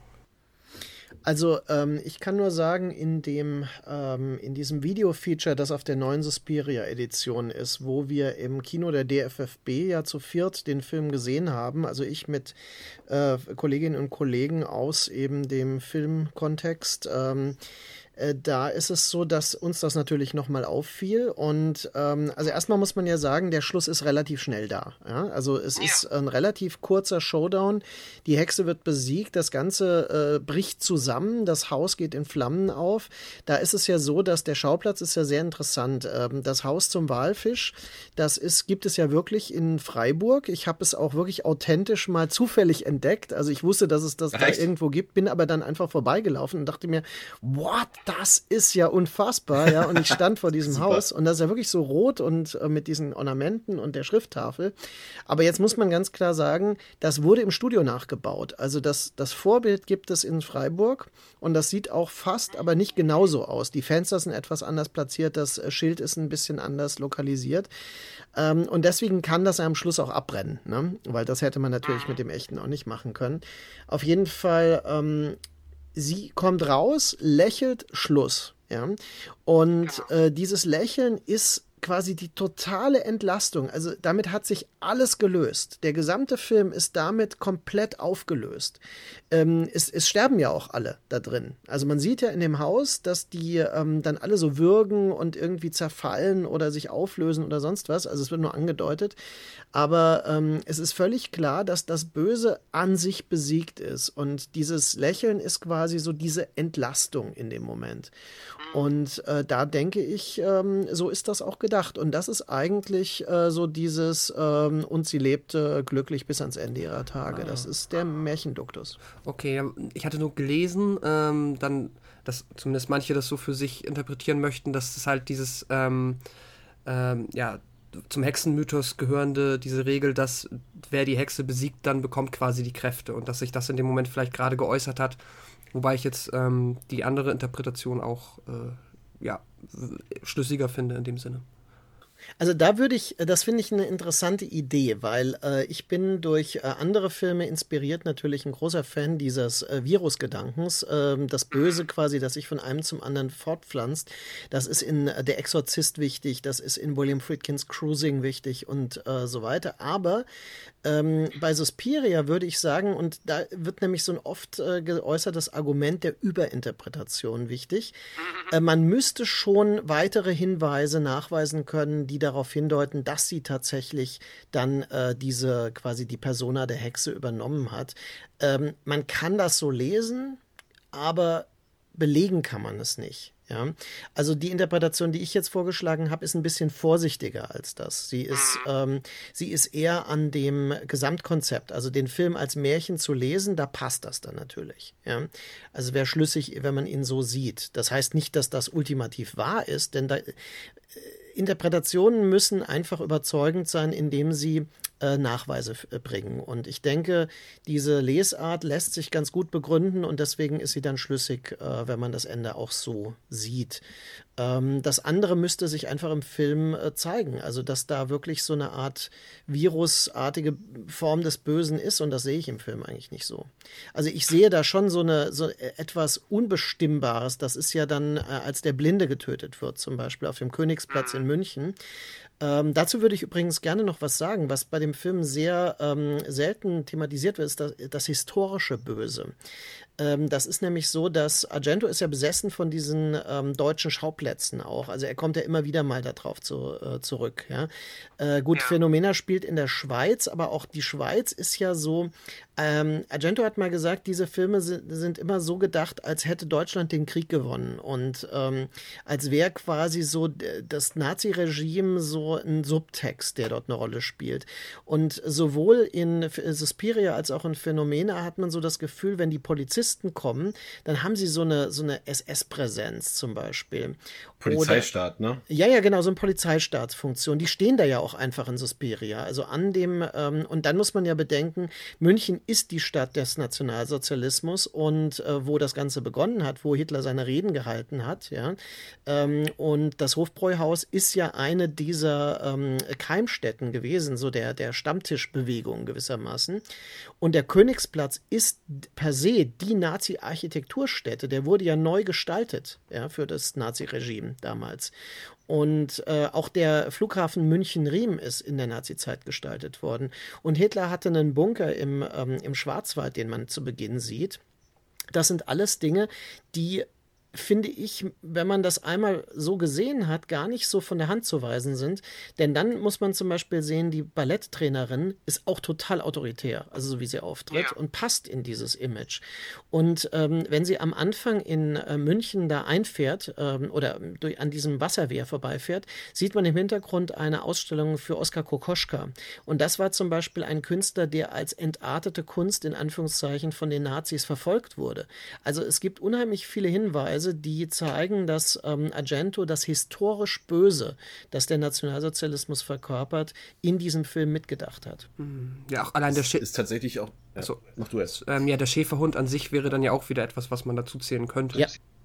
S4: Also ähm, ich kann nur sagen, in dem ähm, in diesem Video-Feature, das auf der neuen Suspiria-Edition ist, wo wir im Kino der D F F B ja zu viert den Film gesehen haben, also ich mit äh, Kolleginnen und Kollegen aus eben dem Filmkontext, ähm, äh, da ist es so, dass uns das natürlich nochmal auffiel und ähm, also erstmal muss man ja sagen, der Schluss ist relativ schnell da. Ja? Also es ja. ist ein relativ kurzer Showdown, die Hexe wird besiegt, das Ganze äh, bricht zusammen, das Haus geht in Flammen auf. Da ist es ja so, dass der Schauplatz ist ja sehr interessant. Ähm, das Haus zum Walfisch, das ist, gibt es ja wirklich in Freiburg. Ich habe es auch wirklich authentisch mal zufällig entdeckt. Also ich wusste, dass es das Echt? da irgendwo gibt, bin aber dann einfach vorbeigelaufen und dachte mir, what? Das ist ja unfassbar, ja. Und ich stand vor diesem Haus und das ist ja wirklich so rot und äh, mit diesen Ornamenten und der Schrifttafel. Aber jetzt muss man ganz klar sagen, das wurde im Studio nachgebaut. Also das, das Vorbild gibt es in Freiburg und das sieht auch fast, aber nicht genauso aus. Die Fenster sind etwas anders platziert, das Schild ist ein bisschen anders lokalisiert. Ähm, und deswegen kann das ja am Schluss auch abbrennen, ne? Weil das hätte man natürlich mit dem echten auch nicht machen können. Auf jeden Fall, ähm, sie kommt raus, lächelt, Schluss. Ja? Und äh, dieses Lächeln ist quasi die totale Entlastung. Also damit hat sich alles gelöst. Der gesamte Film ist damit komplett aufgelöst. Ähm, es, es sterben ja auch alle da drin. Also man sieht ja in dem Haus, dass die ähm, dann alle so würgen und irgendwie zerfallen oder sich auflösen oder sonst was. Also es wird nur angedeutet. Aber ähm, es ist völlig klar, dass das Böse an sich besiegt ist. Und dieses Lächeln ist quasi so diese Entlastung in dem Moment. Und äh, da denke ich, ähm, so ist das auch gedacht. Und das ist eigentlich äh, so dieses ähm, und sie lebte glücklich bis ans Ende ihrer Tage. Das ist der Märchenduktus.
S3: Okay, ich hatte nur gelesen, ähm, dann, dass zumindest manche das so für sich interpretieren möchten, dass es halt dieses, ähm, ähm, ja, zum Hexenmythos gehörende, diese Regel, dass wer die Hexe besiegt, dann bekommt quasi die Kräfte und dass sich das in dem Moment vielleicht gerade geäußert hat. Wobei ich jetzt ähm, die andere Interpretation auch äh, ja, schlüssiger finde in dem Sinne.
S4: Also da würde ich, das finde ich eine interessante Idee, weil äh, ich bin durch äh, andere Filme inspiriert, natürlich ein großer Fan dieses äh, Virusgedankens, äh, das Böse quasi, das sich von einem zum anderen fortpflanzt. Das ist in äh, Der Exorzist wichtig, das ist in William Friedkins Cruising wichtig und äh, so weiter. Aber ähm, bei Suspiria würde ich sagen, und da wird nämlich so ein oft äh, geäußertes Argument der Überinterpretation wichtig, äh, man müsste schon weitere Hinweise nachweisen können, die darauf hindeuten, dass sie tatsächlich dann äh, diese quasi die Persona der Hexe übernommen hat. Ähm, man kann das so lesen, aber belegen kann man es nicht. Ja, also die Interpretation, die ich jetzt vorgeschlagen habe, ist ein bisschen vorsichtiger als das. Sie ist, ähm, sie ist eher an dem Gesamtkonzept, also den Film als Märchen zu lesen, da passt das dann natürlich. Ja, also wäre schlüssig, wenn man ihn so sieht. Das heißt nicht, dass das ultimativ wahr ist, denn da, äh, Interpretationen müssen einfach überzeugend sein, indem sie äh, Nachweise f- bringen. Und ich denke, diese Lesart lässt sich ganz gut begründen und deswegen ist sie dann schlüssig, äh, wenn man das Ende auch so sieht. Ähm, das andere müsste sich einfach im Film äh, zeigen, also dass da wirklich so eine Art virusartige Form des Bösen ist und das sehe ich im Film eigentlich nicht so. Also ich sehe da schon so eine so etwas Unbestimmbares, das ist ja dann, äh, als der Blinde getötet wird, zum Beispiel auf dem Königsplatz in München. Ähm, dazu würde ich übrigens gerne noch was sagen, was bei dem Film sehr ähm, selten thematisiert wird, ist das, das historische Böse. Ähm, das ist nämlich so, dass Argento ist ja besessen von diesen ähm, deutschen Schauplätzen auch. Also er kommt ja immer wieder mal darauf zu, äh, zurück. Ja? Äh, gut, ja. Phänomena spielt in der Schweiz, aber auch die Schweiz ist ja so, ähm, Argento hat mal gesagt, diese Filme sind, sind immer so gedacht, als hätte Deutschland den Krieg gewonnen und ähm, als wäre quasi so das Nazi-Regime so ein Subtext, der dort eine Rolle spielt. Und sowohl in Suspiria als auch in Phänomena hat man so das Gefühl, wenn die Polizisten kommen, dann haben sie so eine, so eine S S-Präsenz zum Beispiel.
S2: Polizeistaat,
S4: Oder,
S2: ne?
S4: Ja, ja, genau, so eine Polizeistaatsfunktion. Die stehen da ja auch einfach in Suspiria. Also an dem, ähm, und dann muss man ja bedenken, München ist die Stadt des Nationalsozialismus und äh, wo das Ganze begonnen hat, wo Hitler seine Reden gehalten hat, ja. Ähm, und das Hofbräuhaus ist ja eine dieser ähm, Keimstätten gewesen, so der, der Stammtischbewegung gewissermaßen. Und der Königsplatz ist per se die Nazi-Architekturstätte, der wurde ja neu gestaltet, ja, für das Nazi-Regime damals. Und äh, auch der Flughafen München-Riem ist in der Nazi-Zeit gestaltet worden. Und Hitler hatte einen Bunker im, ähm, im Schwarzwald, den man zu Beginn sieht. Das sind alles Dinge, die, finde ich, wenn man das einmal so gesehen hat, gar nicht so von der Hand zu weisen sind. Denn dann muss man zum Beispiel sehen, die Balletttrainerin ist auch total autoritär, also so wie sie auftritt, ja. Und passt in dieses Image. Und ähm, wenn sie am Anfang in äh, München da einfährt ähm, oder durch, an diesem Wasserwehr vorbeifährt, sieht man im Hintergrund eine Ausstellung für Oskar Kokoschka. Und das war zum Beispiel ein Künstler, der als entartete Kunst in Anführungszeichen von den Nazis verfolgt wurde. Also es gibt unheimlich viele Hinweise, die zeigen, dass ähm, Argento das historisch Böse, das der Nationalsozialismus verkörpert, in diesem Film mitgedacht hat.
S3: Ja, auch allein der
S2: Schä- ist tatsächlich auch. Ja,
S3: so,
S2: mach du es.
S3: Ähm, ja, der Schäferhund an sich wäre dann ja auch wieder etwas, was man dazu zählen könnte.
S4: Ja,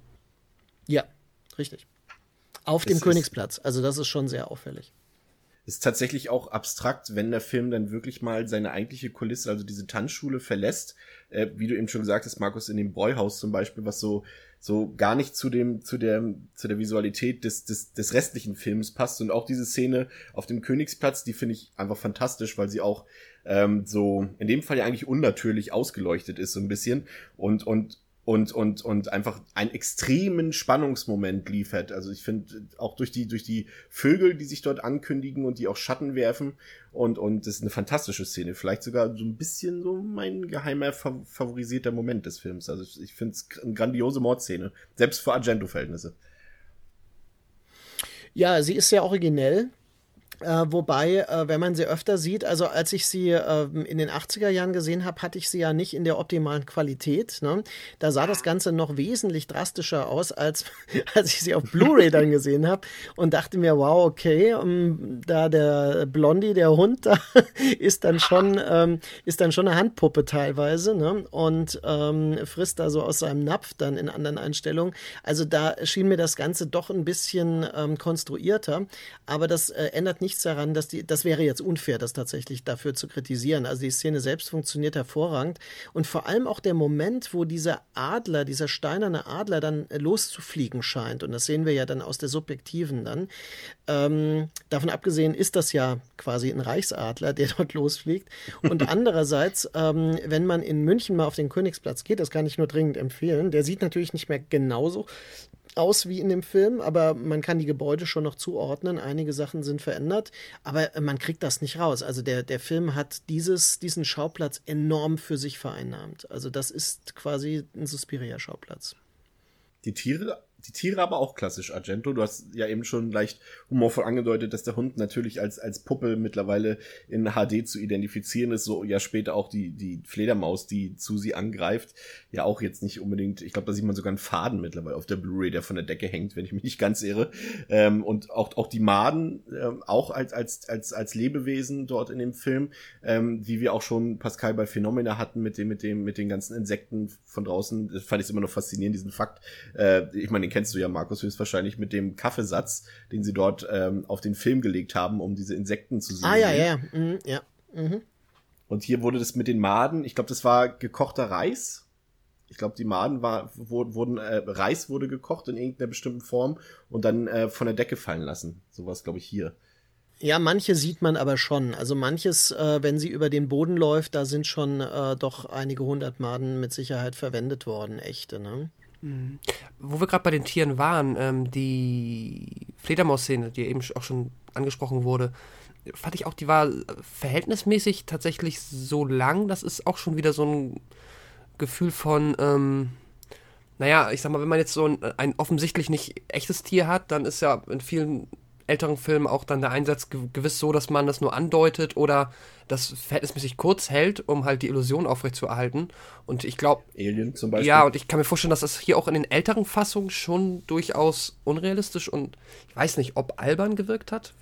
S4: ja, richtig. Auf dem
S2: Es
S4: Königsplatz. Also das ist schon sehr auffällig.
S2: Ist tatsächlich auch abstrakt, wenn der Film dann wirklich mal seine eigentliche Kulisse, also diese Tanzschule verlässt, äh, wie du eben schon gesagt hast, Markus, in dem Bräuhaus zum Beispiel, was so so gar nicht zu dem zu der zu der Visualität des des des restlichen Films passt. Und auch diese Szene auf dem Königsplatz, die finde ich einfach fantastisch, weil sie auch ähm, so in dem Fall ja eigentlich unnatürlich ausgeleuchtet ist so ein bisschen und und und und und einfach einen extremen Spannungsmoment liefert. Also ich finde auch durch die durch die Vögel, die sich dort ankündigen und die auch Schatten werfen und und das ist eine fantastische Szene, vielleicht sogar so ein bisschen so mein geheimer favorisierter Moment des Films. Also ich, ich finde es eine grandiose Mordszene, selbst für Argento-Verhältnisse.
S4: Ja, sie ist sehr originell. Äh, wobei, äh, wenn man sie öfter sieht, also als ich sie äh, in den achtziger Jahren gesehen habe, hatte ich sie ja nicht in der optimalen Qualität. Ne? Da sah das Ganze noch wesentlich drastischer aus, als, als ich sie auf Blu-ray dann gesehen habe und dachte mir, wow, okay, um, da der Blondie, der Hund, da ist dann schon ähm, ist dann schon eine Handpuppe teilweise, ne? Und ähm, frisst da so aus seinem Napf dann in anderen Einstellungen. Also da schien mir das Ganze doch ein bisschen ähm, konstruierter, aber das äh, ändert nichts daran, dass die, das wäre jetzt unfair, das tatsächlich dafür zu kritisieren. Also die Szene selbst funktioniert hervorragend und vor allem auch der Moment, wo dieser Adler, dieser steinerne Adler dann loszufliegen scheint und das sehen wir ja dann aus der Subjektiven dann. Ähm, davon abgesehen ist das ja quasi ein Reichsadler, der dort losfliegt und andererseits, ähm, wenn man in München mal auf den Königsplatz geht, das kann ich nur dringend empfehlen, der sieht natürlich nicht mehr genauso aus wie in dem Film, aber man kann die Gebäude schon noch zuordnen. Einige Sachen sind verändert, aber man kriegt das nicht raus. Also der, der Film hat dieses, diesen Schauplatz enorm für sich vereinnahmt. Also das ist quasi ein Suspiria-Schauplatz.
S2: Die Tiere, die Tiere aber auch klassisch Argento. Du hast ja eben schon leicht humorvoll angedeutet, dass der Hund natürlich als, als Puppe mittlerweile in H D zu identifizieren ist. So ja später auch die, die Fledermaus, die Susi angreift. Ja auch jetzt nicht unbedingt, ich glaube, da sieht man sogar einen Faden mittlerweile auf der Blu-ray, der von der Decke hängt, wenn ich mich nicht ganz irre. Ähm, und auch, auch die Maden, ähm, auch als, als, als, als Lebewesen dort in dem Film, ähm, wie wir auch schon Pascal bei Phenomena hatten mit dem, mit dem, mit den ganzen Insekten von draußen. Das fand ich immer noch faszinierend, diesen Fakt. Äh, ich meine, den kennst du ja, Markus, höchstwahrscheinlich mit dem Kaffeesatz, den sie dort ähm, auf den Film gelegt haben, um diese Insekten zu sehen.
S4: Ah, ja, ja, mhm, ja. Mhm.
S2: Und hier wurde das mit den Maden, ich glaube, das war gekochter Reis. Ich glaube, die Maden war, wurden, äh, Reis wurde gekocht in irgendeiner bestimmten Form und dann äh, von der Decke fallen lassen. Sowas, glaube ich, hier.
S4: Ja, manche sieht man aber schon. Also manches, äh, wenn sie über den Boden läuft, da sind schon äh, doch einige hundert Maden mit Sicherheit verwendet worden, echte, ne?
S3: Mhm. Wo wir gerade bei den Tieren waren, ähm, die Fledermaus-Szene, die eben auch schon angesprochen wurde, fand ich auch, die war verhältnismäßig tatsächlich so lang. Das ist auch schon wieder so ein Gefühl von, ähm, naja, ich sag mal, wenn man jetzt so ein, ein offensichtlich nicht echtes Tier hat, dann ist ja in vielen älteren Filmen auch dann der Einsatz ge- gewiss so, dass man das nur andeutet oder das verhältnismäßig kurz hält, um halt die Illusion aufrechtzuerhalten. Und ich glaube...
S2: Alien zum Beispiel.
S3: Ja, und ich kann mir vorstellen, dass das hier auch in den älteren Fassungen schon durchaus unrealistisch und ich weiß nicht, ob albern gewirkt hat.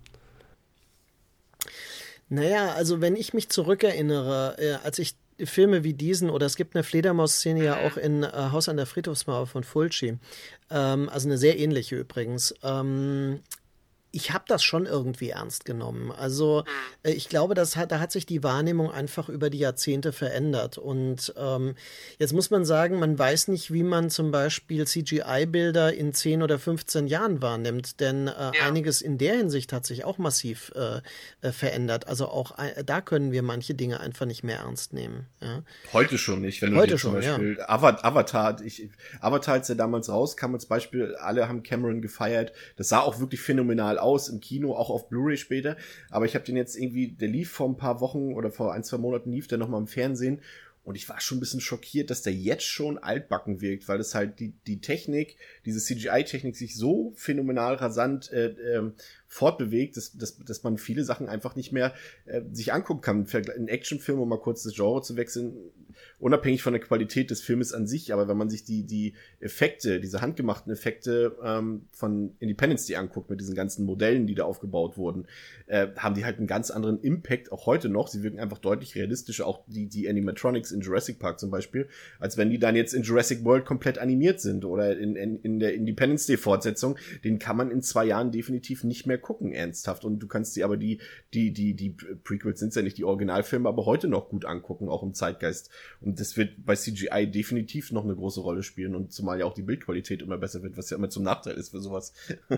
S4: Naja, also wenn ich mich zurückerinnere, äh, als ich Filme wie diesen, oder es gibt eine Fledermaus-Szene ja auch in äh, Haus an der Friedhofsmauer von Fulci, ähm, also eine sehr ähnliche übrigens, ähm, ich habe das schon irgendwie ernst genommen. Also äh, ich glaube, das hat, da hat sich die Wahrnehmung einfach über die Jahrzehnte verändert. Und ähm, jetzt muss man sagen, man weiß nicht, wie man zum Beispiel C G I-Bilder in zehn oder fünfzehn Jahren wahrnimmt. Denn äh, ja. einiges in der Hinsicht hat sich auch massiv äh, äh, verändert. Also auch äh, da können wir manche Dinge einfach nicht mehr ernst nehmen. Ja?
S2: Heute schon nicht. Wenn du
S4: Heute
S2: dir
S4: schon,
S2: zum Beispiel
S4: ja.
S2: Avatar, Avatar, ich, Avatar, als der damals rauskam, als Beispiel, alle haben Cameron gefeiert. Das sah auch wirklich phänomenal aus im Kino, auch auf Blu-ray später, aber ich habe den jetzt irgendwie, der lief vor ein paar Wochen oder vor ein, zwei Monaten lief der nochmal im Fernsehen und ich war schon ein bisschen schockiert, dass der jetzt schon altbacken wirkt, weil es halt die, die Technik, diese C G I-Technik sich so phänomenal rasant äh, äh, fortbewegt, dass, dass, dass man viele Sachen einfach nicht mehr äh, sich angucken kann. Ein Actionfilm, um mal kurz das Genre zu wechseln, unabhängig von der Qualität des Filmes an sich, aber wenn man sich die, die Effekte, diese handgemachten Effekte ähm, von Independence Day anguckt, mit diesen ganzen Modellen, die da aufgebaut wurden, äh, haben die halt einen ganz anderen Impact, auch heute noch. Sie wirken einfach deutlich realistischer, auch die, die Animatronics in Jurassic Park zum Beispiel, als wenn die dann jetzt in Jurassic World komplett animiert sind oder in, in, in der Independence Day Fortsetzung. Den kann man in zwei Jahren definitiv nicht mehr gucken, ernsthaft. Und du kannst dir aber die, die, die, die Prequels sind ja nicht die Originalfilme, aber heute noch gut angucken, auch im Zeitgeist. Und das wird bei C G I definitiv noch eine große Rolle spielen und zumal ja auch die Bildqualität immer besser wird, was ja immer zum Nachteil ist für sowas.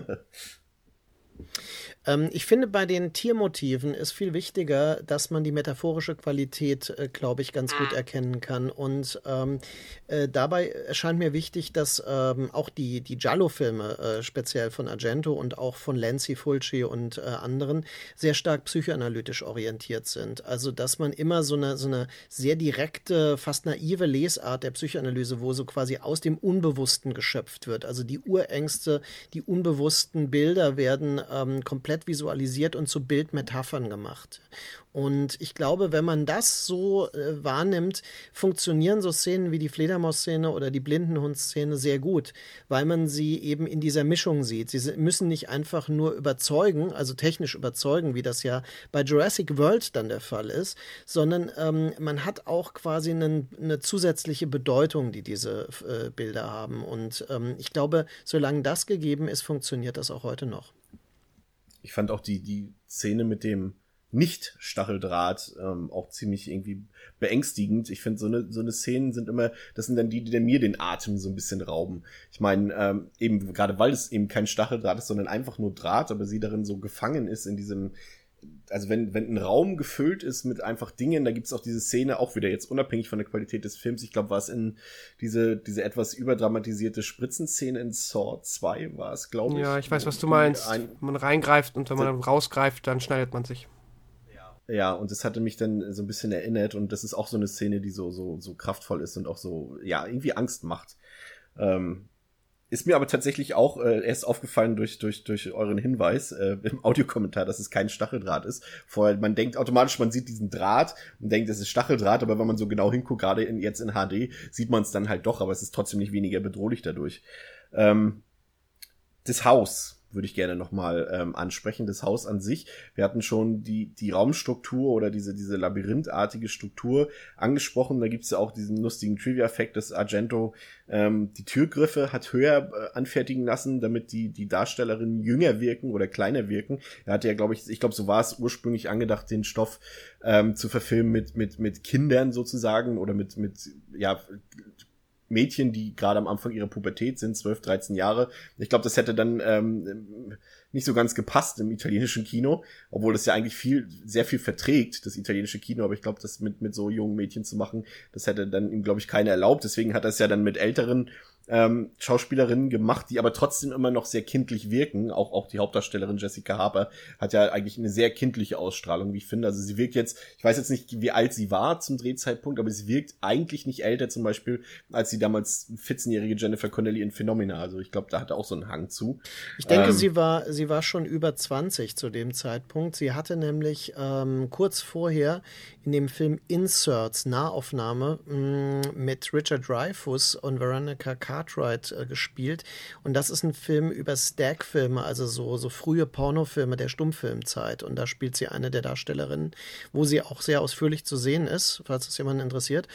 S4: Ähm, ich finde, bei den Tiermotiven ist viel wichtiger, dass man die metaphorische Qualität, äh, glaube ich, ganz gut erkennen kann. Und ähm, äh, dabei erscheint mir wichtig, dass ähm, auch die, die Giallo-Filme, äh, speziell von Argento und auch von Lenzi, Fulci und äh, anderen, sehr stark psychoanalytisch orientiert sind. Also, dass man immer so eine, so eine sehr direkte, fast naive Lesart der Psychoanalyse, wo so quasi aus dem Unbewussten geschöpft wird. Also die Urängste, die unbewussten Bilder werden ähm, komplett visualisiert und zu Bildmetaphern gemacht. Und ich glaube, wenn man das so äh, wahrnimmt, funktionieren so Szenen wie die Fledermaus-Szene oder die Blindenhund-Szene sehr gut, weil man sie eben in dieser Mischung sieht. Sie müssen nicht einfach nur überzeugen, also technisch überzeugen, wie das ja bei Jurassic World dann der Fall ist, sondern ähm, man hat auch quasi einen, eine zusätzliche Bedeutung, die diese äh, Bilder haben. Und ähm, ich glaube, solange das gegeben ist, funktioniert das auch heute noch.
S2: Ich fand auch die, die Szene mit dem Nicht-Stacheldraht ähm, auch ziemlich irgendwie beängstigend. Ich finde, so eine, so eine Szenen sind immer, das sind dann die, die mir den Atem so ein bisschen rauben. Ich meine, ähm, eben gerade weil es eben kein Stacheldraht ist, sondern einfach nur Draht, aber sie darin so gefangen ist in diesem, also wenn, wenn ein Raum gefüllt ist mit einfach Dingen, da gibt es auch diese Szene, auch wieder jetzt unabhängig von der Qualität des Films, ich glaube, war es in diese, diese etwas überdramatisierte Spritzenszene in Saw zwei, war es, glaube ich.
S3: Ja, ich weiß, was du meinst. Ein, man reingreift und wenn man dann rausgreift, dann schneidet man sich.
S2: Ja, und das hatte mich dann so ein bisschen erinnert und das ist auch so eine Szene, die so, so, so kraftvoll ist und auch so, ja, irgendwie Angst macht. Ähm, ist mir aber tatsächlich auch äh, erst aufgefallen durch durch durch euren Hinweis äh, im Audiokommentar, dass es kein Stacheldraht ist. Vorher, man denkt automatisch, man sieht diesen Draht und denkt, es ist Stacheldraht, aber wenn man so genau hinguckt, gerade in, jetzt in H D, sieht man es dann halt doch, aber es ist trotzdem nicht weniger bedrohlich dadurch. Ähm, das Haus würde ich gerne nochmal ähm, ansprechen, das Haus an sich. Wir hatten schon die die Raumstruktur oder diese diese labyrinthartige Struktur angesprochen. Da gibt's ja auch diesen lustigen Trivia-Fact, dass Argento ähm, die Türgriffe hat höher äh, anfertigen lassen, damit die die Darstellerinnen jünger wirken oder kleiner wirken. Er hatte ja, glaube ich, ich glaube, so war es ursprünglich angedacht, den Stoff ähm, zu verfilmen mit mit mit Kindern sozusagen oder mit mit ja Mädchen, die gerade am Anfang ihrer Pubertät sind, zwölf, dreizehn Jahre. Ich glaube, das hätte dann ähm, nicht so ganz gepasst im italienischen Kino, obwohl das ja eigentlich viel, sehr viel verträgt, das italienische Kino, aber ich glaube, das mit mit so jungen Mädchen zu machen, das hätte dann ihm, glaube ich, keiner erlaubt. Deswegen hat er es ja dann mit älteren ähm, Schauspielerinnen gemacht, die aber trotzdem immer noch sehr kindlich wirken. Auch auch die Hauptdarstellerin Jessica Harper hat ja eigentlich eine sehr kindliche Ausstrahlung, wie ich finde. Also sie wirkt jetzt, ich weiß jetzt nicht, wie alt sie war zum Drehzeitpunkt, aber sie wirkt eigentlich nicht älter zum Beispiel, als die damals vierzehnjährige Jennifer Connelly in Phenomena. Also ich glaube, da hat er auch so einen Hang zu.
S4: Ich denke,
S2: ähm,
S4: sie war sie war schon über zwanzig zu dem Zeitpunkt. Sie hatte nämlich ähm, kurz vorher in dem Film Inserts, Nahaufnahme, mh, mit Richard Dreyfuss und Veronica Cartwright äh, gespielt. Und das ist ein Film über Stag-Filme, also so, so frühe Pornofilme der Stummfilmzeit. Und da spielt sie eine der Darstellerinnen, wo sie auch sehr ausführlich zu sehen ist, falls das jemanden interessiert.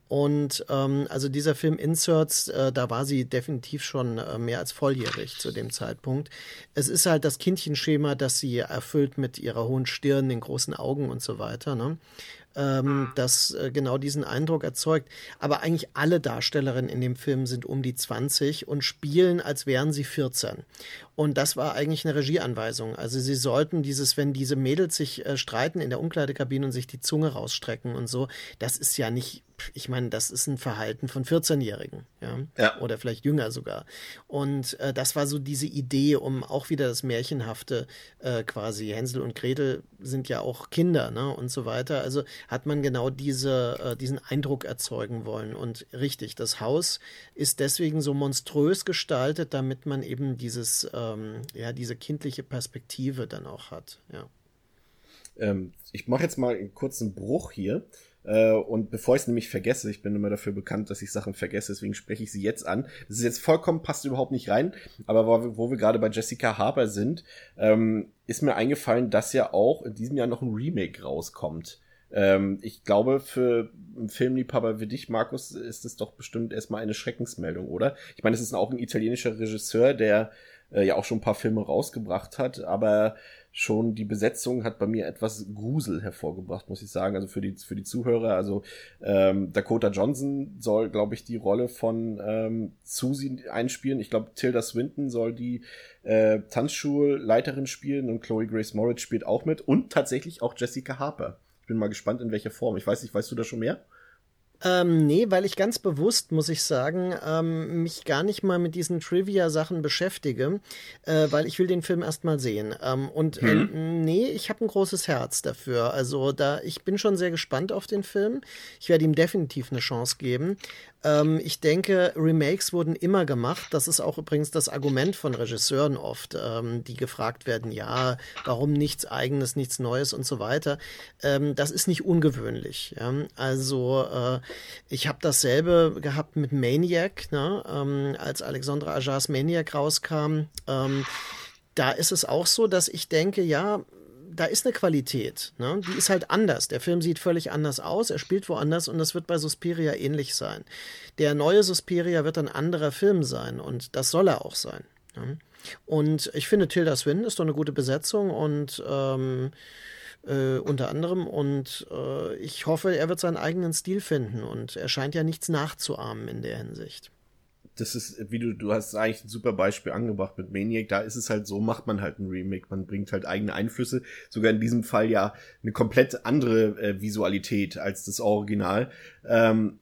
S4: Und ähm, also dieser Film Inserts, äh, da war sie definitiv schon äh, mehr als volljährig zu dem Zeitpunkt. Es ist halt das Kindchenschema, das sie erfüllt mit ihrer hohen Stirn, den großen Augen und so weiter, ne? Ähm, das äh, genau diesen Eindruck erzeugt. Aber eigentlich alle Darstellerinnen in dem Film sind um die zwanzig und spielen, als wären sie vierzehn. Und das war eigentlich eine Regieanweisung. Also sie sollten dieses, wenn diese Mädels sich äh, streiten in der Umkleidekabine und sich die Zunge rausstrecken und so, das ist ja nicht, ich meine, das ist ein Verhalten von vierzehnjährigen, ja,
S2: Ja.
S4: oder vielleicht jünger sogar. Und äh, das war so diese Idee, um auch wieder das Märchenhafte äh, quasi, Hänsel und Gretel sind ja auch Kinder, ne, und so weiter. Also hat man genau diese, äh, diesen Eindruck erzeugen wollen. Und richtig, das Haus ist deswegen so monströs gestaltet, damit man eben dieses, ähm, ja, diese kindliche Perspektive dann auch hat, ja.
S2: Ähm, ich mache jetzt mal einen kurzen Bruch hier. Äh, und bevor ich es nämlich vergesse, ich bin immer dafür bekannt, dass ich Sachen vergesse, deswegen spreche ich sie jetzt an. Das ist jetzt vollkommen, passt überhaupt nicht rein, aber wo wir, wo wir gerade bei Jessica Harper sind, ähm, ist mir eingefallen, dass ja auch in diesem Jahr noch ein Remake rauskommt. Ähm, ich glaube, für einen Filmliebhaber wie dich, Markus, ist es doch bestimmt erstmal eine Schreckensmeldung, oder? Ich meine, es ist auch ein italienischer Regisseur, der äh, ja auch schon ein paar Filme rausgebracht hat, aber schon die Besetzung hat bei mir etwas Grusel hervorgebracht, muss ich sagen, also für die für die Zuhörer. Also ähm, Dakota Johnson soll, glaube ich, die Rolle von ähm, Susie einspielen. Ich glaube, Tilda Swinton soll die äh, Tanzschulleiterin spielen und Chloe Grace Moretz spielt auch mit und tatsächlich auch Jessica Harper. Ich bin mal gespannt, in welcher Form. Ich weiß nicht, weißt du da schon mehr?
S4: Ähm, nee, weil ich ganz bewusst, muss ich sagen, ähm, mich gar nicht mal mit diesen Trivia-Sachen beschäftige, äh, weil ich will den Film erst mal sehen. Ähm, und äh, nee, ich habe ein großes Herz dafür. Also da, ich bin schon sehr gespannt auf den Film. Ich werde ihm definitiv eine Chance geben. Ähm, ich denke, Remakes wurden immer gemacht. Das ist auch übrigens das Argument von Regisseuren oft, ähm, die gefragt werden, ja, warum nichts Eigenes, nichts Neues und so weiter. Ähm, das ist nicht ungewöhnlich. Ja? Also äh, ich habe dasselbe gehabt mit Maniac, ne? ähm, als Alexandre Ajars Maniac rauskam. Ähm, da ist es auch so, dass ich denke, ja, da ist eine Qualität, ne? Die ist halt anders. Der Film sieht völlig anders aus, er spielt woanders und das wird bei Suspiria ähnlich sein. Der neue Suspiria wird ein anderer Film sein und das soll er auch sein. Ne? Und ich finde, Tilda Swinton ist doch eine gute Besetzung und ähm, Äh, unter anderem und äh, ich hoffe, er wird seinen eigenen Stil finden und er scheint ja nichts nachzuahmen in der Hinsicht.
S2: Das ist, wie du, du hast eigentlich ein super Beispiel angebracht mit Maniac, da ist es halt so, macht man halt ein Remake, man bringt halt eigene Einflüsse, sogar in diesem Fall ja eine komplett andere äh, Visualität als das Original. Ähm,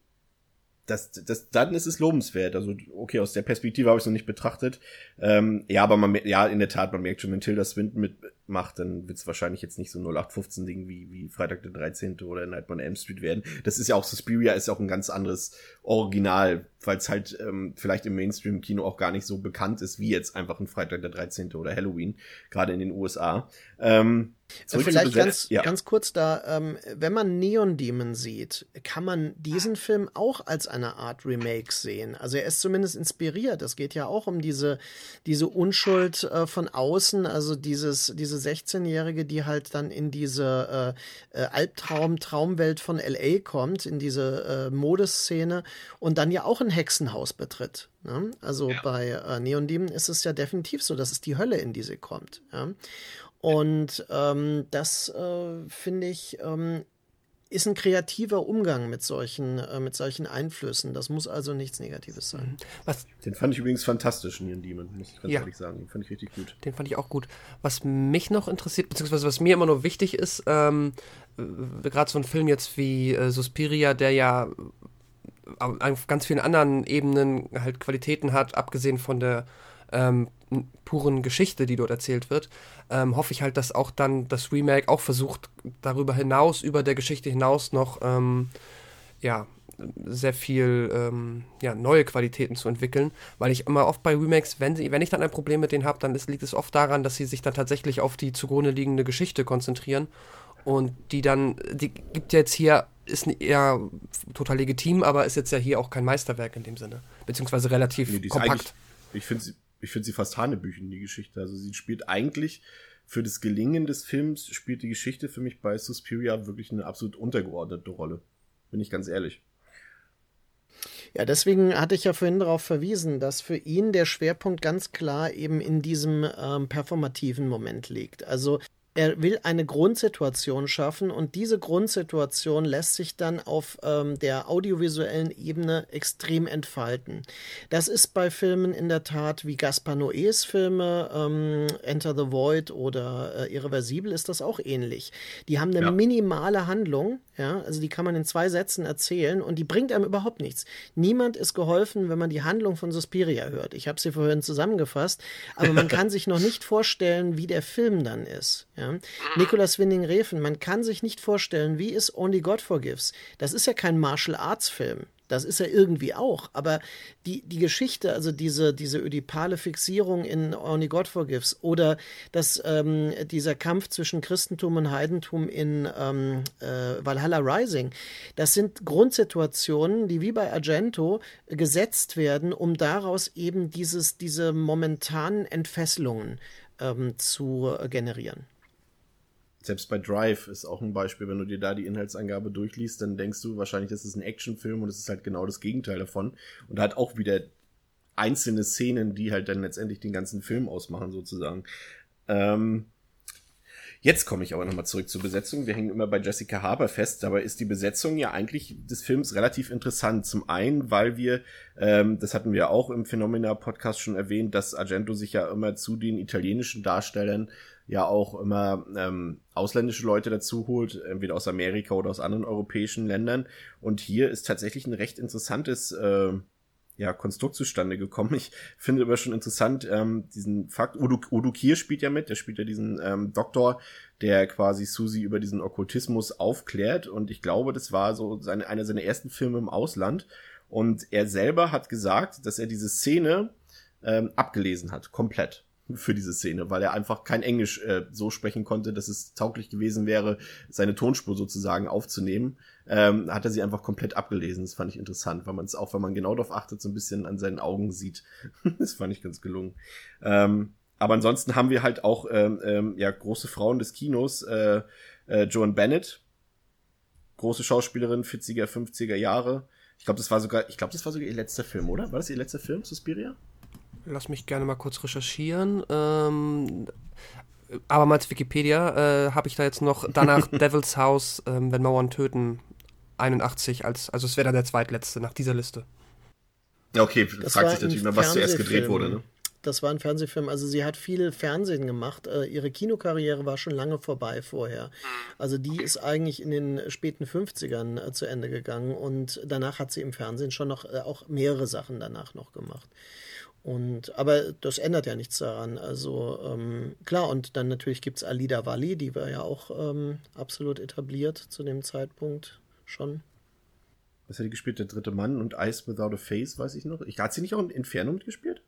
S2: Das, das, dann ist es lobenswert. Also, okay, aus der Perspektive habe ich es noch nicht betrachtet. Ähm, ja, aber man, ja, in der Tat, man merkt schon, wenn Tilda Swinton mit macht, dann wird es wahrscheinlich jetzt nicht so null acht fünfzehn Ding wie, wie Freitag der dreizehnte oder Nightmare on Elm Street werden. Das ist ja auch, Suspiria ist ja auch ein ganz anderes Original, weil es halt ähm, vielleicht im Mainstream-Kino auch gar nicht so bekannt ist, wie jetzt einfach ein Freitag der dreizehnte oder Halloween, gerade in den U S A. Ähm,
S4: Vielleicht ganz, ja. ganz kurz da, ähm, wenn man Neon Demon sieht, kann man diesen Film auch als eine Art Remake sehen. Also er ist zumindest inspiriert. Es geht ja auch um diese, diese Unschuld äh, von außen, also dieses, diese sechzehnjährige, die halt dann in diese äh, Albtraum, Traumwelt von L A kommt, in diese äh, Modesszene und dann ja auch ein Hexenhaus betritt. Ne? Also ja. bei äh, Neon Demon ist es ja definitiv so, dass es die Hölle, in die sie kommt. Ja? Und ähm, das, äh, finde ich, ähm, ist ein kreativer Umgang mit solchen, äh, mit solchen Einflüssen. Das muss also nichts Negatives sein.
S3: Was?
S2: Den fand ich übrigens fantastisch, Neon Demon, muss ich ganz
S3: ja.
S2: ehrlich sagen. Den fand ich richtig gut.
S3: Den fand ich auch gut. Was mich noch interessiert, beziehungsweise was mir immer nur wichtig ist, ähm, gerade so ein Film jetzt wie äh, Suspiria, der ja auf ganz vielen anderen Ebenen halt Qualitäten hat, abgesehen von der ähm, puren Geschichte, die dort erzählt wird, ähm, hoffe ich halt, dass auch dann das Remake auch versucht, darüber hinaus, über der Geschichte hinaus noch ähm, ja, sehr viel ähm, ja, neue Qualitäten zu entwickeln, weil ich immer oft bei Remakes, wenn, sie, wenn ich dann ein Problem mit denen habe, dann ist, liegt es oft daran, dass sie sich dann tatsächlich auf die zugrunde liegende Geschichte konzentrieren und die dann, die gibt ja jetzt hier, ist eher total legitim, aber ist jetzt ja hier auch kein Meisterwerk in dem Sinne, beziehungsweise relativ nee, kompakt.
S2: Ich finde sie Ich finde sie fast hanebüchen, die Geschichte. Also sie spielt eigentlich für das Gelingen des Films, spielt die Geschichte für mich bei Suspiria wirklich eine absolut untergeordnete Rolle. Bin ich ganz ehrlich.
S4: Ja, deswegen hatte ich ja vorhin darauf verwiesen, dass für ihn der Schwerpunkt ganz klar eben in diesem ähm, performativen Moment liegt. Also er will eine Grundsituation schaffen und diese Grundsituation lässt sich dann auf ähm, der audiovisuellen Ebene extrem entfalten. Das ist bei Filmen in der Tat wie Gaspar Noés Filme, ähm, Enter the Void oder äh, Irreversibel ist das auch ähnlich. Die haben eine ja. minimale Handlung, ja, also die kann man in zwei Sätzen erzählen und die bringt einem überhaupt nichts. Niemand ist geholfen, wenn man die Handlung von Suspiria hört. Ich habe sie vorhin zusammengefasst, aber man kann sich noch nicht vorstellen, wie der Film dann ist. Ja. Nicolas Winding Refn, man kann sich nicht vorstellen, wie ist Only God Forgives. Das ist ja kein Martial Arts Film. Das ist ja irgendwie auch. Aber die, die Geschichte, also diese, diese ödipale Fixierung in Only God Forgives oder das, ähm, dieser Kampf zwischen Christentum und Heidentum in ähm, äh, Valhalla Rising, das sind Grundsituationen, die wie bei Argento gesetzt werden, um daraus eben dieses, diese momentanen Entfesselungen ähm, zu äh, generieren.
S2: Selbst bei Drive ist auch ein Beispiel, wenn du dir da die Inhaltsangabe durchliest, dann denkst du wahrscheinlich, das ist ein Actionfilm und es ist halt genau das Gegenteil davon. Und hat auch wieder einzelne Szenen, die halt dann letztendlich den ganzen Film ausmachen, sozusagen. Ähm, jetzt komme ich aber nochmal zurück zur Besetzung. Wir hängen immer bei Jessica Harper fest, dabei ist die Besetzung ja eigentlich des Films relativ interessant. Zum einen, weil wir, ähm, das hatten wir auch im Phenomena-Podcast schon erwähnt, dass Argento sich ja immer zu den italienischen Darstellern ja auch immer ähm, ausländische Leute dazu holt, entweder aus Amerika oder aus anderen europäischen Ländern. Und hier ist tatsächlich ein recht interessantes äh, ja, Konstrukt zustande gekommen. Ich finde aber schon interessant ähm, diesen Fakt, Udo, Udo Kier spielt ja mit, der spielt ja diesen ähm, Doktor, der quasi Susi über diesen Okkultismus aufklärt. Und ich glaube, das war so seine, einer seiner ersten Filme im Ausland. Und er selber hat gesagt, dass er diese Szene ähm, abgelesen hat, komplett. Für diese Szene, weil er einfach kein Englisch äh, so sprechen konnte, dass es tauglich gewesen wäre, seine Tonspur sozusagen aufzunehmen, ähm, hat er sie einfach komplett abgelesen. Das fand ich interessant, weil man es auch, wenn man genau darauf achtet, so ein bisschen an seinen Augen sieht. Das fand ich ganz gelungen. Ähm, aber ansonsten haben wir halt auch ähm, ähm, ja große Frauen des Kinos, äh, äh, Joan Bennett, große Schauspielerin, vierziger, fünfziger Jahre. Ich glaube, das war sogar, ich glaube, das war sogar ihr letzter Film, oder? War das ihr letzter Film, Suspiria?
S3: Lass mich gerne mal kurz recherchieren. Ähm, abermals Wikipedia, äh, habe ich da jetzt noch danach Devil's House, ähm, wenn Mauern töten, einundachtzig, als, also es wäre dann der zweitletzte nach dieser Liste.
S2: Ja, okay, fragt sich natürlich mal, was zuerst gedreht wurde, ne?
S4: Das war ein Fernsehfilm. Also sie hat viel Fernsehen gemacht. Äh, ihre Kinokarriere war schon lange vorbei vorher. Also die ist eigentlich in den späten fünfzigern äh, zu Ende gegangen und danach hat sie im Fernsehen schon noch äh, auch mehrere Sachen danach noch gemacht. Und, aber das ändert ja nichts daran. Also ähm, klar, und dann natürlich gibt es Alida Valli, die war ja auch ähm, absolut etabliert zu dem Zeitpunkt schon.
S2: Was hat die gespielt? Der dritte Mann und Eyes Without a Face, weiß ich noch. Ich, hat sie nicht auch in Inferno mitgespielt?